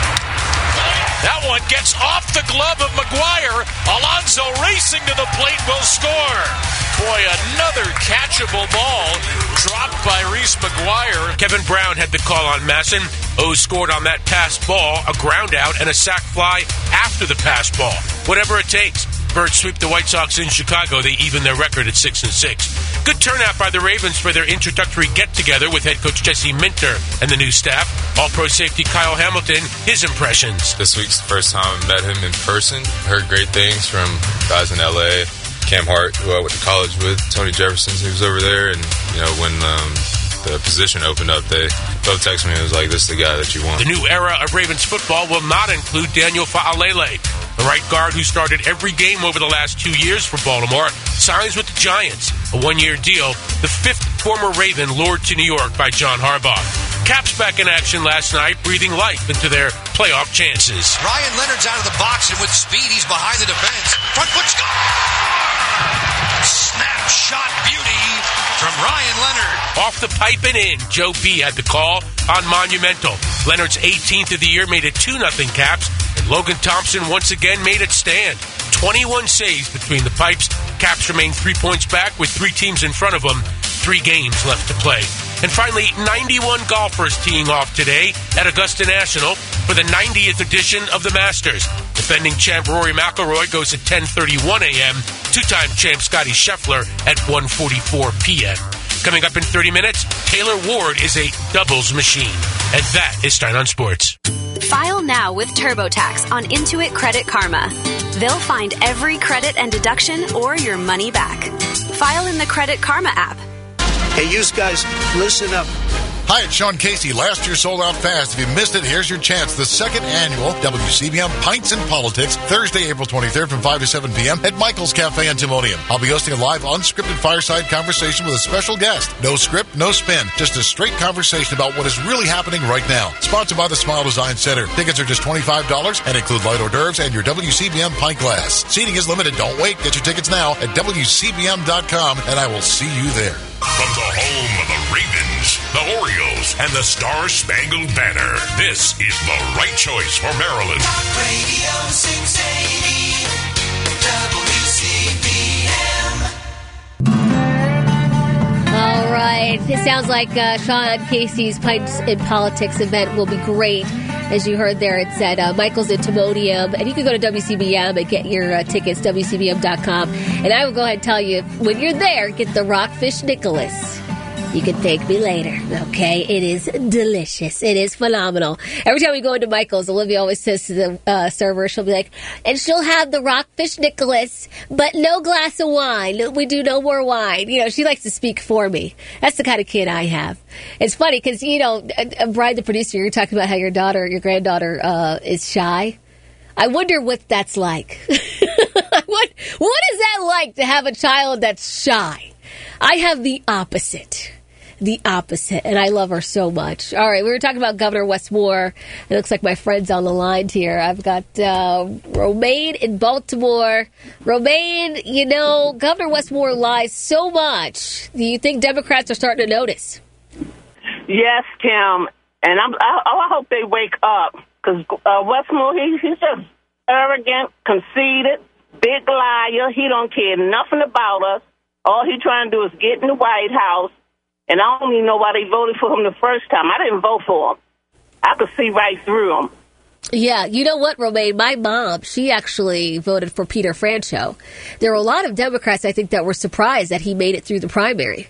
That one gets off the glove of McGuire. Alonso racing to the plate will score. Boy, another catchable ball dropped by Reese McGuire. Kevin Brown had the call on Masson. O's scored on that pass ball, a ground out, and a sac fly after the pass ball. Whatever it takes. Birds sweep the White Sox in Chicago. They even their record at six and six. Good turnout by the Ravens for their introductory get-together with head coach Jesse Minter and the new staff. All-pro safety Kyle Hamilton, his impressions. This week's the first time I met him in person. Heard great things from guys in L A. Cam Hart, who I went to college with, Tony Jefferson, who was over there. And, you know, when um, the position opened up, they both texted me and was like, this is the guy that you want. The new era of Ravens football will not include Daniel Fa'alele. The right guard who started every game over the last two years for Baltimore signs with the Giants, a one-year deal, the fifth former Raven lured to New York by John Harbaugh. Caps back in action last night, breathing life into their playoff chances. Ryan Leonard's out of the box, and with speed, he's behind the defense. Front foot score! Snapshot beauty from Ryan Leonard. Off the pipe and in, Joe B had the call on Monumental. Leonard's eighteenth of the year made it two nothing Caps, and Logan Thompson once again made it stand. twenty-one saves between the pipes. Caps remain three points back with three teams in front of them. Three games left to play. And finally, ninety-one golfers teeing off today at Augusta National for the ninetieth edition of the Masters. Defending champ Rory McIlroy goes at ten thirty-one a.m. Two-time champ Scotty Scheffler at one forty-four p.m. Coming up in thirty minutes, Taylor Ward is a doubles machine. And that is Stein on Sports. File now with TurboTax on Intuit Credit Karma. They'll find every credit and deduction or your money back. File in the Credit Karma app. Hey, you guys, listen up. Hi, it's Sean Casey. Last year sold out fast. If you missed it, here's your chance. The second annual W C B M Pints and Politics, Thursday, April twenty-third from five to seven p.m. at Michael's Cafe and Timonium. I'll be hosting a live, unscripted fireside conversation with a special guest. No script, no spin, just a straight conversation about what is really happening right now. Sponsored by the Smile Design Center. Tickets are just twenty-five dollars and include light hors d'oeuvres and your W C B M pint glass. Seating is limited. Don't wait. Get your tickets now at W C B M dot com, and I will see you there. From the home of the Ravens, the Orioles, and the Star-Spangled Banner, this is the right choice for Maryland. Talk Radio six eighty W C B M. All right. It sounds like uh, Sean Casey's Pints in Politics event will be great. As you heard there, it's at uh, Michael's at Timonium. And you can go to W C B M and get your uh, tickets, W C B M dot com. And I will go ahead and tell you, when you're there, get the Rockfish Nicholas. You can thank me later, okay? It is delicious. It is phenomenal. Every time we go into Michael's, Olivia always says to the uh, server, she'll be like, and she'll have the Rockfish Nicholas, but no glass of wine. We do no more wine. You know, she likes to speak for me. That's the kind of kid I have. It's funny because, you know, Brian, the producer, you're talking about how your daughter, your granddaughter uh, is shy. I wonder what that's like. what What is that like to have a child that's shy? I have the opposite. The opposite. And I love her so much. All right, we were talking about Governor Wes Moore. It looks like my friend's on the line here. I've got uh, Romaine in Baltimore. Romaine, you know, Governor Wes Moore lies so much. Do you think Democrats are starting to notice? Yes, Kim. And I'm, I, I hope they wake up. Because uh, Wes Moore, he, he's just arrogant, conceited, big liar. He don't care nothing about us. All he trying to do is get in the White House. And I don't even know why they voted for him the first time. I didn't vote for him. I could see right through him. Yeah, you know what, Romaine? My mom, she actually voted for Peter Franchot. There were a lot of Democrats, I think, that were surprised that he made it through the primary.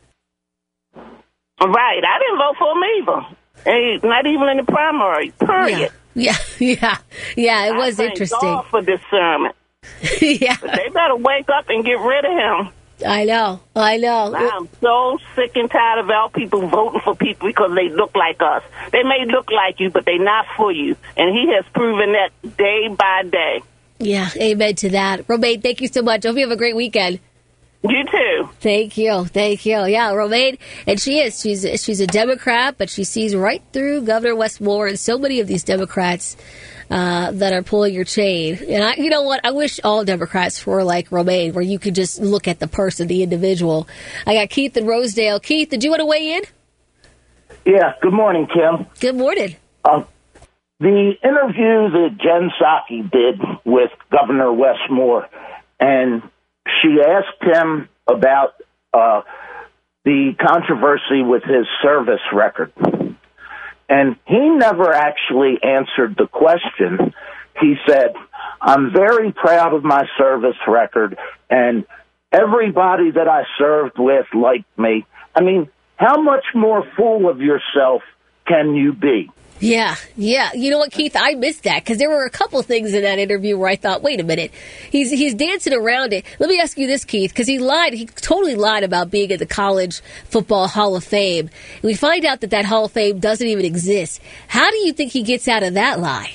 Right. I didn't vote for him either. And not even in the primary, period. Yeah, yeah, yeah. yeah it was I thank interesting. God for discernment. yeah. But they better wake up and get rid of him. I know, I know. I'm so sick and tired of our people voting for people because they look like us. They may look like you, but they're not for you. And he has proven that day by day. Yeah, amen to that. Romaine, thank you so much. Hope you have a great weekend. You too. Thank you, thank you. Yeah, Romaine, and she is. She's she's a Democrat, but she sees right through Governor Wes Moore and so many of these Democrats uh, that are pulling your chain. And I, you know what? I wish all Democrats were like Romaine, where you could just look at the person, the individual. I got Keith in Rosedale. Keith, did you want to weigh in? Yeah. Good morning, Kim. Good morning. Uh, the interview that Jen Psaki did with Governor Wes Moore, and she asked him about uh, the controversy with his service record. And he never actually answered the question. He said, I'm very proud of my service record, and everybody that I served with liked me. I mean, how much more full of yourself can you be? Yeah, yeah. You know what, Keith? I missed that because there were a couple things in that interview where I thought, wait a minute, he's he's dancing around it. Let me ask you this, Keith, because he lied. He totally lied about being at the College Football Hall of Fame. And we find out that that Hall of Fame doesn't even exist. How do you think he gets out of that lie?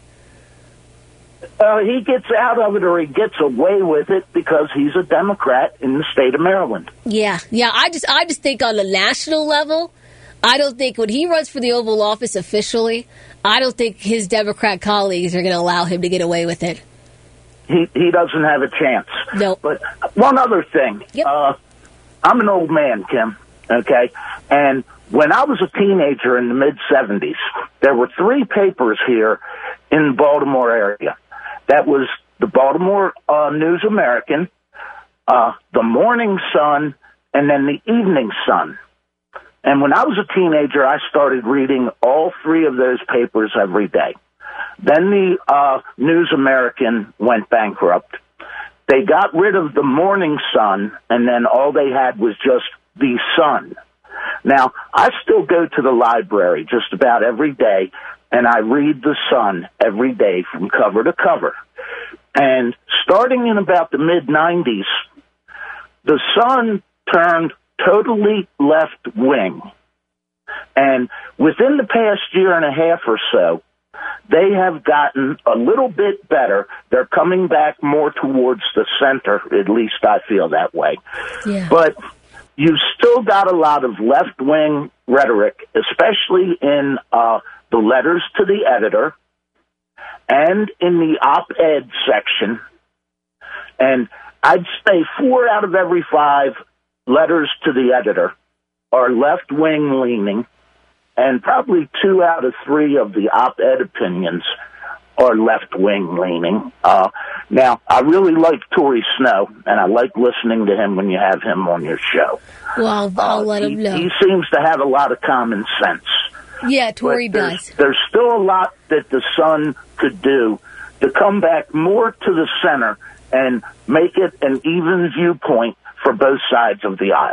Uh, he gets out of it, or he gets away with it because he's a Democrat in the state of Maryland. Yeah, yeah. I just I just think on the national level, I don't think when he runs for the Oval Office officially, I don't think his Democrat colleagues are going to allow him to get away with it. He he doesn't have a chance. No. But one other thing. Yep. Uh, I'm an old man, Kim, okay? And when I was a teenager in the mid-seventies, there were three papers here in the Baltimore area. That was the Baltimore uh, News American, uh, the Morning Sun, and then the Evening Sun. And when I was a teenager, I started reading all three of those papers every day. Then the uh, News American went bankrupt. They got rid of the Morning Sun, and then all they had was just the Sun. Now, I still go to the library just about every day, and I read the Sun every day from cover to cover. And starting in about the mid nineties, the Sun turned totally left-wing. And within the past year and a half or so, they have gotten a little bit better. They're coming back more towards the center, at least I feel that way. Yeah. But you've still got a lot of left-wing rhetoric, especially in uh, the letters to the editor and in the op-ed section. And I'd say four out of every five letters to the editor are left-wing leaning, and probably two out of three of the op-ed opinions are left-wing leaning. Uh, now, I really like Tory Snow, and I like listening to him when you have him on your show. Well, I'll uh, let he, him know. He seems to have a lot of common sense. Yeah, Tory But there's, does. There's still a lot that the Sun could do to come back more to the center and make it an even viewpoint for both sides of the aisle.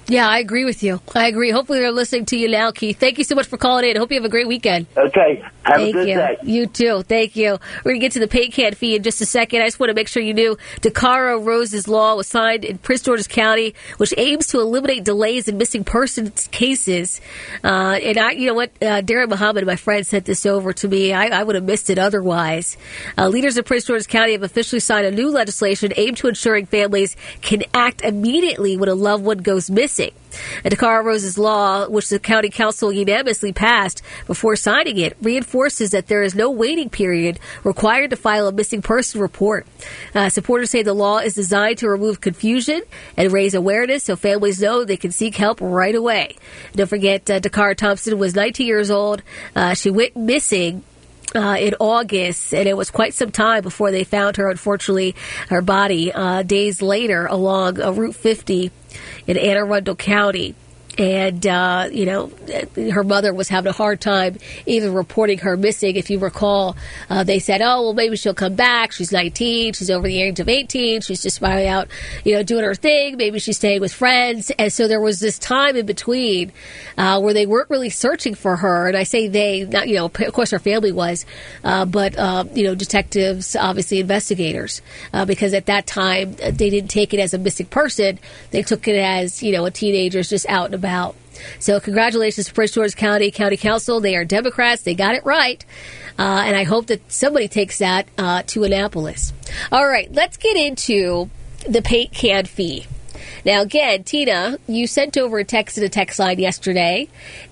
Yeah, I agree with you. I agree. Hopefully they're listening to you now, Keith. Thank you so much for calling in. Hope you have a great weekend. Okay. Have Thank a good you. day. You too. Thank you. We're going to get to the paint can fee in just a second. I just want to make sure you knew DeCaro Rose's law was signed in Prince George's County, which aims to eliminate delays in missing persons cases. Uh, and I, you know what, uh, Darren Muhammad, my friend, sent this over to me. I, I would have missed it otherwise. Uh, leaders of Prince George's County have officially signed a new legislation aimed to ensuring families can act immediately when a loved one goes missing. And DeCaro Rose's law, which the county council unanimously passed before signing it, reinforces that there is no waiting period required to file a missing person report. Uh, supporters say the law is designed to remove confusion and raise awareness so families know they can seek help right away. Don't forget, uh, DeCaro Thompson was nineteen years old. Uh, she went missing Uh, in August, and it was quite some time before they found her, unfortunately, her body uh, days later along uh, Route fifty in Anne Arundel County. And, uh, you know, her mother was having a hard time even reporting her missing. If you recall, uh, they said, oh, well, maybe she'll come back. She's nineteen. She's over the age of eighteen. She's just finally out, you know, doing her thing. Maybe she's staying with friends. And so there was this time in between uh, where they weren't really searching for her. And I say they, not, you know, of course her family was, uh, but, uh, you know, detectives, obviously investigators, uh, because at that time they didn't take it as a missing person. They took it as, you know, a teenager's just out and about. Out. So congratulations to Prince George's County County Council. They are Democrats. They got it right. Uh, and I hope that somebody takes that uh, to Annapolis. All right, let's get into the paint can fee. Now, again, Tina, you sent over a text in a text line yesterday,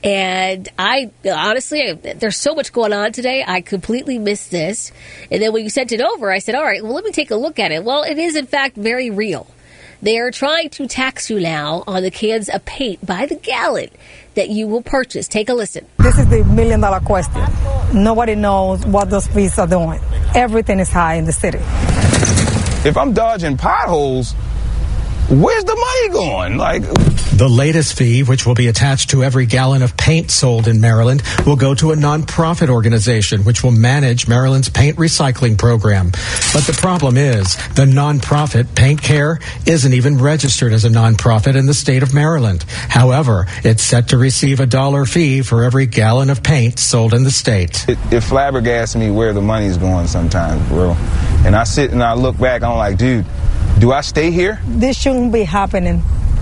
and I, honestly, there's so much going on today, I completely missed this. And then when you sent it over, I said, all right, well, let me take a look at it. Well, it is, in fact, very real. They are trying to tax you now on the cans of paint by the gallon that you will purchase. Take a listen. This is the million dollar question. Nobody knows what those fees are doing. Everything is high in the city. If I'm dodging potholes, where's the money going? Like, the latest fee, which will be attached to every gallon of paint sold in Maryland, will go to a nonprofit organization which will manage Maryland's paint recycling program. But the problem is, the nonprofit Paint Care isn't even registered as a nonprofit in the state of Maryland. However, it's set to receive a dollar fee for every gallon of paint sold in the state. It, it flabbergasts me where the money's going sometimes, bro. And I sit and I look back, I'm like, dude, do I stay here? This shouldn't be happening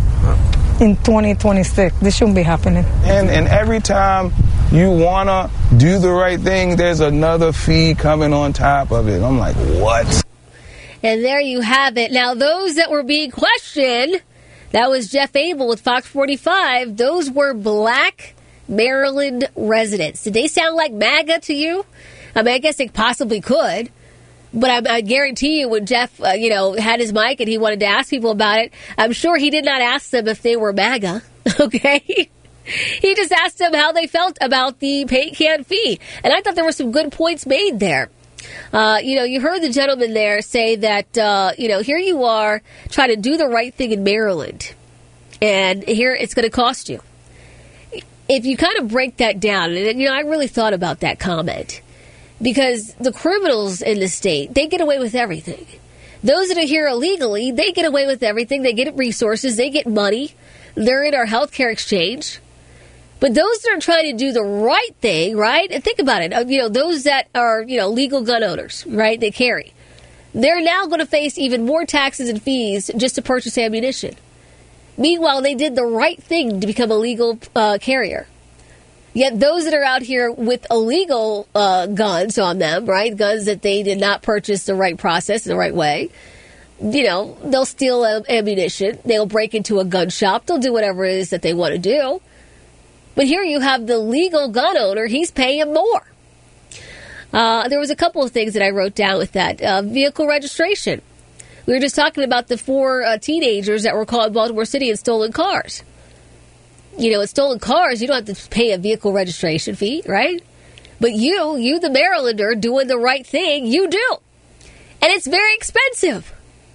in twenty twenty-six. This shouldn't be happening. And and every time you want to do the right thing, there's another fee coming on top of it. I'm like, what? And there you have it. Now, those that were being questioned, that was Jeff Abel with Fox forty-five. Those were black Maryland residents. Did they sound like MAGA to you? I mean, I guess they possibly could. But I, I guarantee you when Jeff, uh, you know, had his mic and he wanted to ask people about it, I'm sure he did not ask them if they were MAGA, okay? He just asked them how they felt about the paint can fee. And I thought there were some good points made there. Uh, you know, you heard the gentleman there say that, uh, you know, here you are trying to do the right thing in Maryland, and here it's going to cost you. If you kind of break that down, and, you know, I really thought about that comment. Because the criminals in the state, they get away with everything. Those that are here illegally, they get away with everything. They get resources. They get money. They're in our healthcare exchange. But those that are trying to do the right thing, right? And think about it. You know, those that are, you know, legal gun owners, right? They carry. They're now going to face even more taxes and fees just to purchase ammunition. Meanwhile, they did the right thing to become a legal uh, carrier. Yet those that are out here with illegal uh, guns on them, right, guns that they did not purchase the right process, the right way, you know, they'll steal ammunition. They'll break into a gun shop. They'll do whatever it is that they want to do. But here you have the legal gun owner. He's paying more. Uh, there was a couple of things that I wrote down with that. Uh, vehicle registration. We were just talking about the four uh, teenagers that were caught in Baltimore City in stolen cars. You know, in stolen cars, you don't have to pay a vehicle registration fee, right? But you, you the Marylander, doing the right thing, you do. And it's very expensive.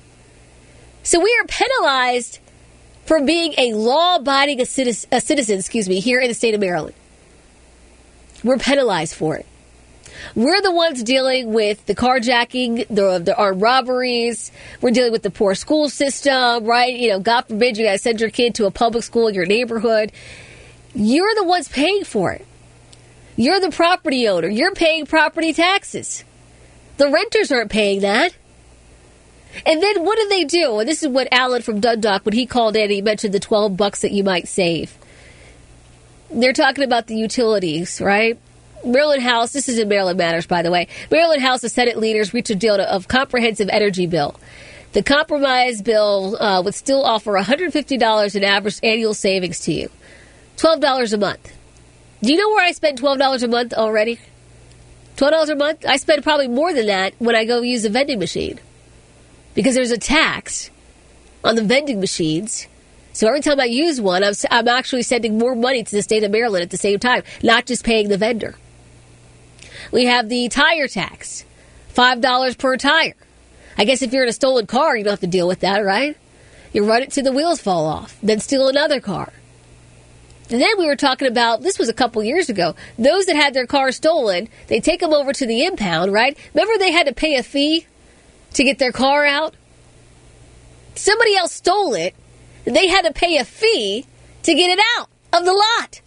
So we are penalized for being a law-abiding a citizen, a citizen, excuse me, here in the state of Maryland. We're penalized for it. We're the ones dealing with the carjacking, the, the armed robberies. We're dealing with the poor school system, right? You know, God forbid you got to send your kid to a public school in your neighborhood. You're the ones paying for it. You're the property owner. You're paying property taxes. The renters aren't paying that. And then what do they do? And this is what Alan from Dundalk, when he called in, he mentioned the twelve bucks that you might save. They're talking about the utilities, right? Maryland House, this is in Maryland Matters, by the way. Maryland House of Senate leaders reached a deal of comprehensive energy bill. The compromise bill uh, would still offer one hundred fifty dollars in average annual savings to you. twelve dollars a month. Do you know where I spend twelve dollars a month already? twelve dollars a month? I spend probably more than that when I go use a vending machine. Because there's a tax on the vending machines. So every time I use one, I'm, I'm actually sending more money to the state of Maryland at the same time, not just paying the vendor. We have the tire tax, five dollars per tire. I guess if you're in a stolen car, you don't have to deal with that, right? You run it till the wheels fall off, then steal another car. And then we were talking about, this was a couple years ago, those that had their car stolen, they take them over to the impound, right? Remember they had to pay a fee to get their car out? Somebody else stole it. They had to pay a fee to get it out of the lot.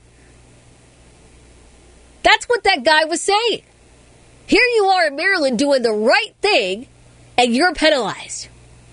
That's what that guy was saying. Here you are in Maryland doing the right thing, and you're penalized.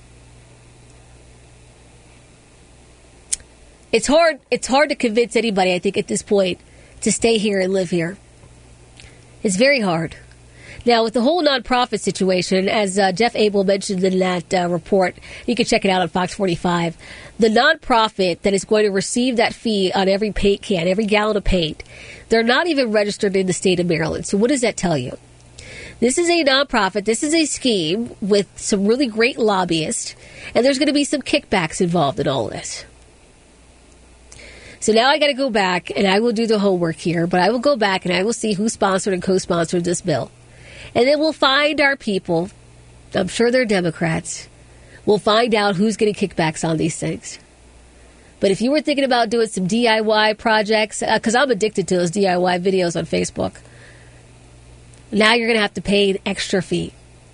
It's hard, it's hard to convince anybody, I think, at this point, to stay here and live here. It's very hard. Now, with the whole nonprofit situation, as uh, Jeff Abel mentioned in that uh, report, you can check it out on Fox forty-five, the nonprofit that is going to receive that fee on every paint can, every gallon of paint, they're not even registered in the state of Maryland. So what does that tell you? This is a nonprofit. This is a scheme with some really great lobbyists, and there's going to be some kickbacks involved in all of this. So now I got to go back, and I will do the homework here, but I will go back and I will see who sponsored and co-sponsored this bill. And then we'll find our people. I'm sure they're Democrats. We'll find out who's getting kickbacks on these things. But if you were thinking about doing some D I Y projects, because uh, I'm addicted to those D I Y videos on Facebook, now you're going to have to pay an extra fee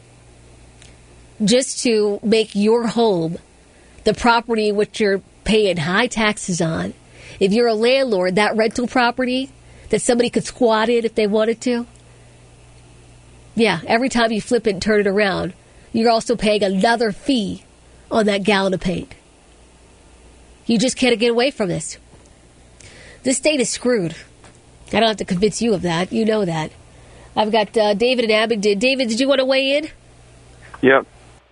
just to make your home the property which you're paying high taxes on. If you're a landlord, that rental property that somebody could squat in if they wanted to, yeah, every time you flip it and turn it around, you're also paying another fee on that gallon of paint. You just can't get away from this. This state is screwed. I don't have to convince you of that. You know that. I've got uh, David in Abingdon. David, did you want to weigh in? Yep.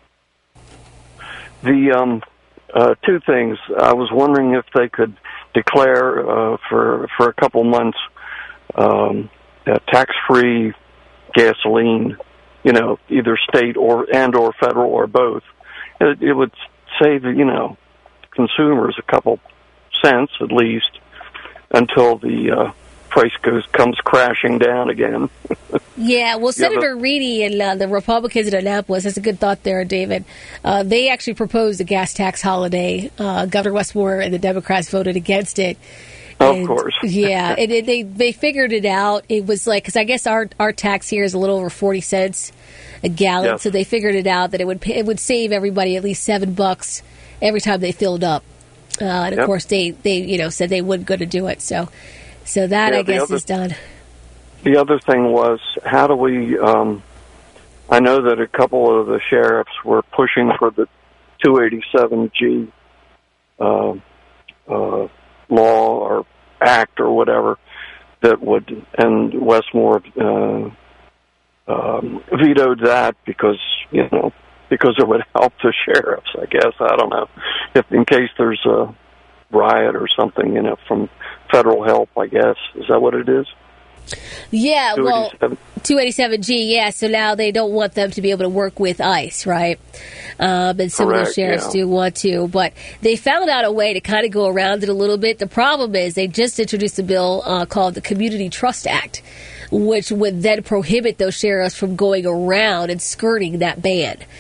The um, uh, two things. I was wondering if they could declare uh, for for a couple months um, uh, tax-free gasoline, you know, either state or and or federal or both. It, it would save, you know, consumers a couple cents at least until the uh, price goes comes crashing down again. Yeah, well, Senator Reedy and uh, the Republicans in Annapolis, that's a good thought there, David. Uh, they actually proposed a gas tax holiday. Uh, Governor Westmore and the Democrats voted against it. And, of course. Yeah, and it, they they figured it out. It was like, because I guess our our tax here is a little over forty cents a gallon, yes. So they figured it out that it would pay, it would save everybody at least seven bucks every time they filled up. Uh, and of yep. course, they, they you know said they weren't going to do it. So so that yeah, I guess other, is done. The other thing was, how do we? Um, I know that a couple of the sheriffs were pushing for the two eighty-seven G uh, uh, law or act or whatever that would, and Westmore uh, um, vetoed that because you know because it would help the sheriffs. I guess I don't know if in case there's a riot or something, you know, from federal help. I guess is that what it is? Yeah, well, two eighty-seven G, yeah, so now they don't want them to be able to work with ICE, right? Um, and some Correct, of the sheriffs yeah. do want to, but they found out a way to kind of go around it a little bit. The problem is they just introduced a bill uh, called the Community Trust Act, which would then prohibit those sheriffs from going around and skirting that ban.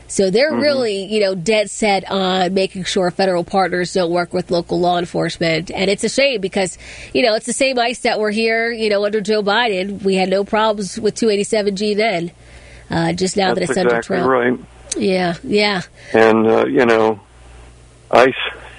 So they're Mhm. really, you know, dead set on making sure federal partners don't work with local law enforcement. And it's a shame because, you know, it's the same ICE that were here, you know, under Joe Biden. We had no problems with two eighty-seven G then. Uh, just now That's that it's exactly under Trump. right. Yeah, yeah. And, uh, you know, ICE,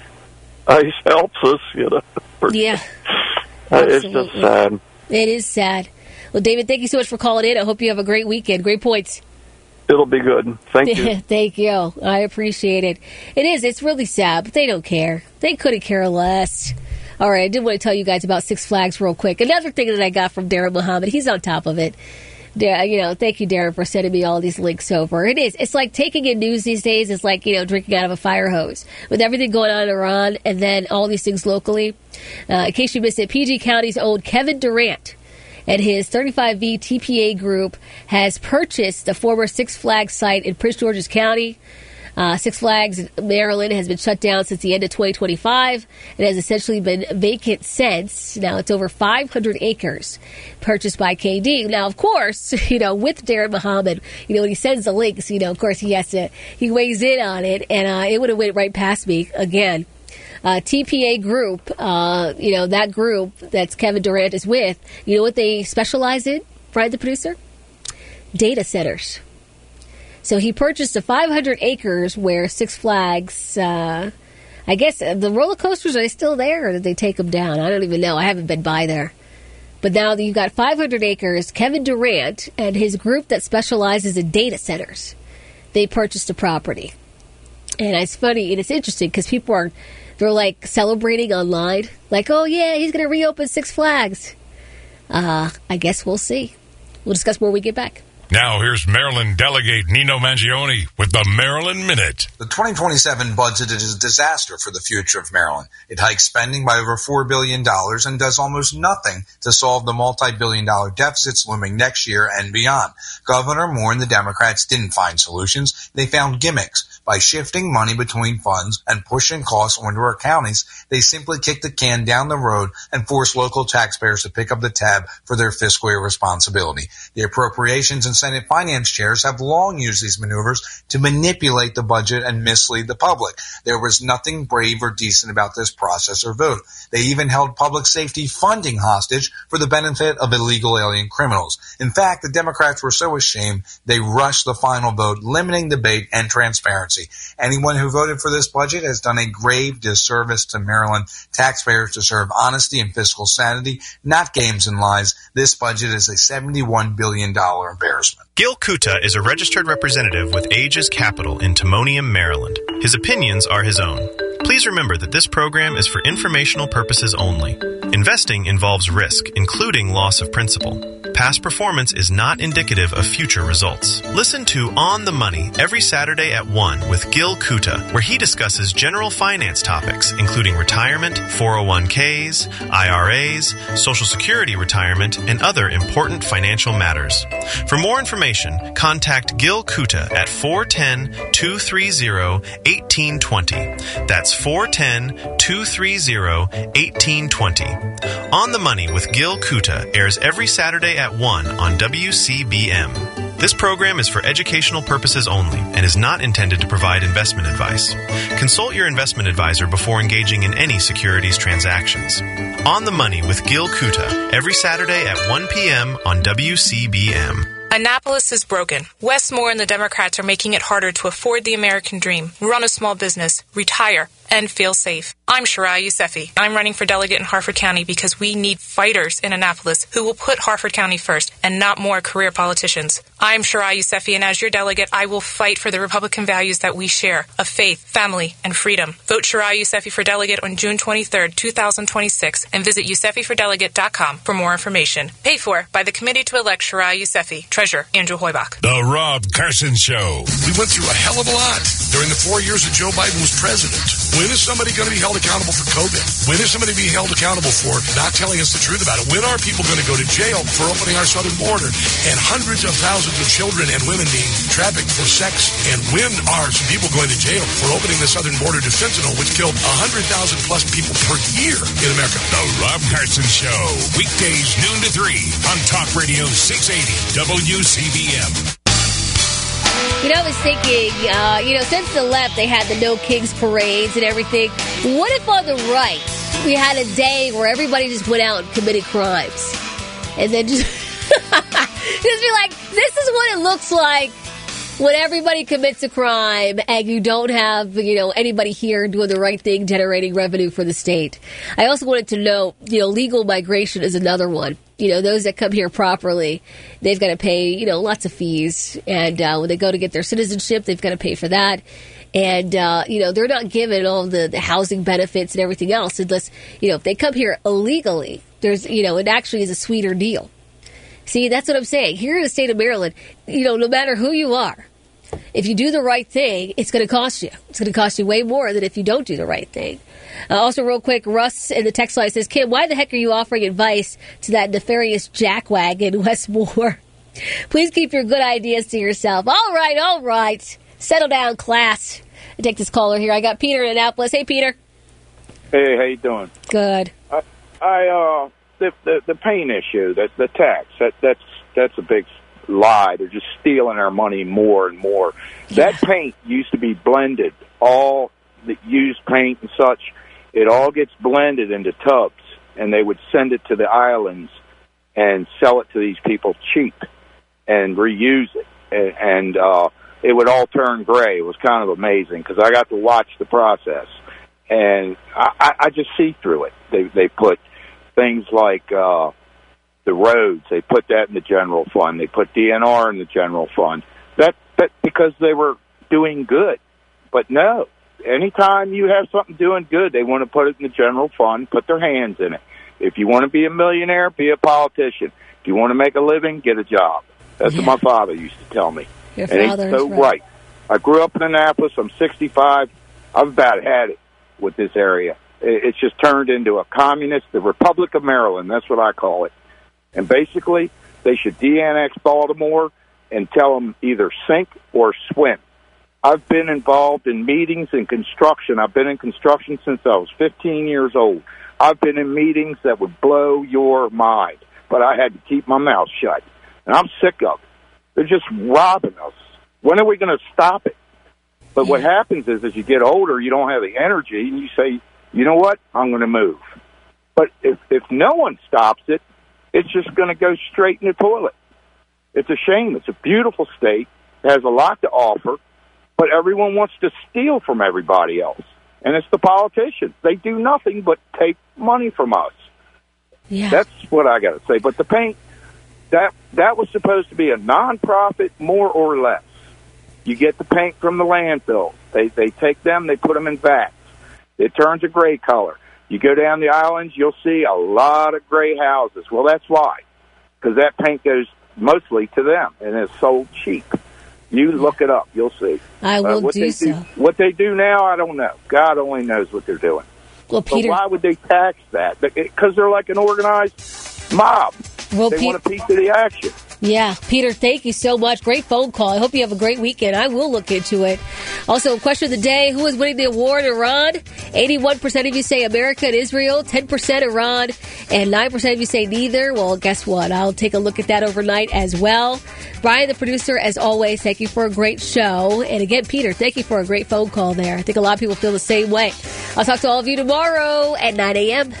ICE helps us, you know. Yeah. Uh, it's just Absolutely. sad. It is sad. Well, David, thank you so much for calling in. I hope you have a great weekend. Great points. It'll be good. Thank you. Thank you. I appreciate it. It is. It's really sad, but they don't care. They couldn't care less. All right. I did want to tell you guys about Six Flags real quick. Another thing that I got from Darren Muhammad. He's on top of it. Yeah, you know, thank you, Darren, for sending me all these links over. It is. It's like taking in news these days. It's like, you know, drinking out of a fire hose. With everything going on in Iran and then all these things locally. Uh, in case you missed it, P G County's own Kevin Durant and his thirty-five V T P A group has purchased the former Six Flags site in Prince George's County. Uh, Six Flags Maryland has been shut down since the end of twenty twenty-five. It has essentially been vacant since. Now it's over five hundred acres purchased by K D. Now, of course, you know, with Darren Muhammad, you know, when he sends the links, you know, of course he has to, he weighs in on it, and uh, it would have went right past me again. Uh, T P A Group, uh, you know, that group that's Kevin Durant is with, you know what they specialize in, Brian the producer? Data centers. So he purchased a five hundred acres where Six Flags, uh, I guess uh, the roller coasters, are they still there or did they take them down? I don't even know. I haven't been by there. But now you've got five hundred acres, Kevin Durant and his group that specializes in data centers. They purchased a property. And it's funny and it's interesting because people are, they're like celebrating online. Like, oh yeah, he's going to reopen Six Flags. Uh, I guess we'll see. We'll discuss more when we get back. Now here's Maryland Delegate Nino Mangione with the Maryland Minute. The twenty twenty-seven budget is a disaster for the future of Maryland. It hikes spending by over four billion dollars and does almost nothing to solve the multi-billion dollar deficits looming next year and beyond. Governor Moore and the Democrats didn't find solutions. They found gimmicks. By shifting money between funds and pushing costs onto our counties, they simply kick the can down the road and force local taxpayers to pick up the tab for their fiscal responsibility. The Appropriations and Senate Finance chairs have long used these maneuvers to manipulate the budget and mislead the public. There was nothing brave or decent about this process or vote. They even held public safety funding hostage for the benefit of illegal alien criminals. In fact, the Democrats were so ashamed they rushed the final vote, limiting debate and transparency. Anyone who voted for this budget has done a grave disservice to Maryland taxpayers. Deserve honesty and fiscal sanity, not games and lies. This budget is a seventy-one billion dollars embarrassment. Gil Kuta is a registered representative with Aegis Capital in Timonium, Maryland. His opinions are his own. Please remember that this program is for informational purposes only. Investing involves risk, including loss of principal. Past performance is not indicative of future results. Listen to On the Money every Saturday at one with Gil Kuta, where he discusses general finance topics, including retirement, four oh one k's, I R A's, Social Security retirement, and other important financial matters. For more information, contact Gil Kuta at four one zero, two three zero, one eight two zero. That's four one zero, two three zero, one eight two zero. On the Money with Gil Kuta airs every Saturday at one on W C B M. This program is for educational purposes only and is not intended to provide investment advice. Consult your investment advisor before engaging in any securities transactions. On the Money with Gil Kuta every Saturday at one p.m. on W C B M. Annapolis is broken. Wes Moore and the Democrats are making it harder to afford the American dream, run a small business, retire, and feel safe. I'm Shariah Yousefi. I'm running for delegate in Harford County because we need fighters in Annapolis who will put Harford County first and not more career politicians. I'm Shariah Yousefi, and as your delegate, I will fight for the Republican values that we share of faith, family, and freedom. Vote Shariah Yousefi for delegate on June twenty-third, twenty twenty-six, and visit yousefi for delegate dot com for more information. Paid for by the Committee to Elect Shariah Yousefi. Treasurer Andrew Hoybach. The Rob Carson Show. We went through a hell of a lot during the four years that Joe Biden was president. When is somebody going to be held accountable for COVID? When is somebody being held accountable for not telling us the truth about it? When are people going to go to jail for opening our southern border and hundreds of thousands of children and women being trafficked for sex? And when are some people going to jail for opening the southern border to fentanyl, which killed one hundred thousand plus people per year in America? The Rob Carson Show. Weekdays noon to three on Talk Radio six eighty W C B M. You know, I was thinking, uh, you know, since the left, they had the No Kings parades and everything. What if on the right, we had a day where everybody just went out and committed crimes? And then just, just be like, this is what it looks like when everybody commits a crime and you don't have, you know, anybody here doing the right thing, generating revenue for the state. I also wanted to know, you know, legal migration is another one. You know, those that come here properly, they've got to pay, you know, lots of fees. And uh, when they go to get their citizenship, they've got to pay for that. And, uh, you know, they're not given all the, the housing benefits and everything else unless, you know, if they come here illegally, there's, you know, it actually is a sweeter deal. See, that's what I'm saying. Here in the state of Maryland, you know, no matter who you are, if you do the right thing, it's going to cost you. It's going to cost you way more than if you don't do the right thing. Uh, also, real quick, Russ in the text line says, Kim, why the heck are you offering advice to that nefarious jackwagon, Westmore? Please keep your good ideas to yourself. All right, all right. Settle down, class. I take this caller here. I got Peter in Annapolis. Hey, Peter. Hey, how you doing? Good. I, I uh, the, the the pain issue, that the tax, that that's that's a big lie. They're just stealing our money more and more. Yeah. That paint used to be blended. All the used paint and such, it all gets blended into tubs, and they would send it to the islands and sell it to these people cheap and reuse it. And, and uh, it would all turn gray. It was kind of amazing because I got to watch the process. And I, I just see through it. They they put things like uh, the roads. They put that in the general fund. They put D N R in the general fund. That that because they were doing good. But no, anytime you have something doing good, they want to put it in the general fund. Put their hands in it. If you want to be a millionaire, be a politician. If you want to make a living, get a job. That's yeah. what my father used to tell me. Your and he's father so is right. right. I grew up in Annapolis. I'm sixty-five. I've about had it with this area. It's just turned into a communist, the Republic of Maryland. That's what I call it. And basically, they should de-annex Baltimore and tell them either sink or swim. I've been involved in meetings and construction. I've been in construction since I was fifteen years old. I've been in meetings that would blow your mind, but I had to keep my mouth shut. And I'm sick of it. They're just robbing us. When are we going to stop it? But what happens is, as you get older, you don't have the energy, and you say, you know what, I'm going to move. But if, if no one stops it, it's just going to go straight in the toilet. It's a shame. It's a beautiful state. It has a lot to offer, but everyone wants to steal from everybody else. And it's the politicians. They do nothing but take money from us. Yeah. That's what I got to say. But the paint, that that was supposed to be a nonprofit, more or less. You get the paint from the landfill. They they take them, they put them in vats. It turns a gray color. You go down the islands, you'll see a lot of gray houses. Well, that's why, because that paint goes mostly to them, and it's sold cheap. You look it up, you'll see. I will uh, what do they so. Do, what they do now, I don't know. God only knows what they're doing. Well, Peter, but why would they tax that? Because they're like an organized mob. Well, they Pe- want a piece of the action. Yeah, Peter, thank you so much. Great phone call. I hope you have a great weekend. I will look into it. Also, question of the day, who is winning the award? Iran? eighty-one percent of you say America and Israel, ten percent Iran, and nine percent of you say neither. Well, guess what? I'll take a look at that overnight as well. Brian, the producer, as always, thank you for a great show. And again, Peter, thank you for a great phone call there. I think a lot of people feel the same way. I'll talk to all of you tomorrow at nine a.m.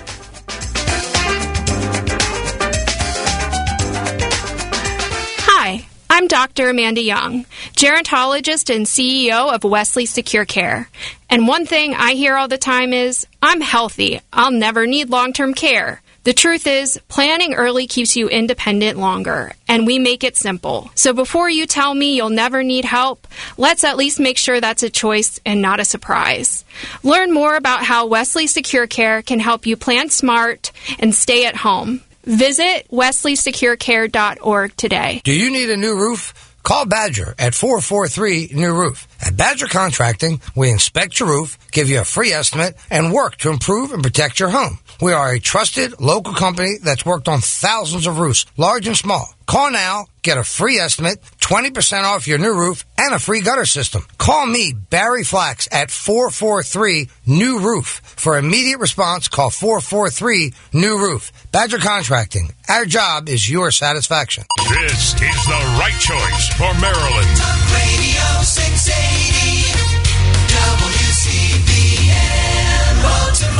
Hi, I'm Doctor Amanda Young, gerontologist and C E O of Wesley Secure Care. And one thing I hear all the time is, I'm healthy. I'll never need long-term care. The truth is, planning early keeps you independent longer, and we make it simple. So before you tell me you'll never need help, let's at least make sure that's a choice and not a surprise. Learn more about how Wesley Secure Care can help you plan smart and stay at home. Visit wesley secure care dot org today. Do you need a new roof? Call Badger at four four three new roof. At Badger Contracting, we inspect your roof, give you a free estimate, and work to improve and protect your home. We are a trusted local company that's worked on thousands of roofs, large and small. Call now, get a free estimate, twenty percent off your new roof, and a free gutter system. Call me, Barry Flax, at four four three new roof. For immediate response, call four four three new roof. Badger Contracting. Our job is your satisfaction. This is the right choice for Maryland.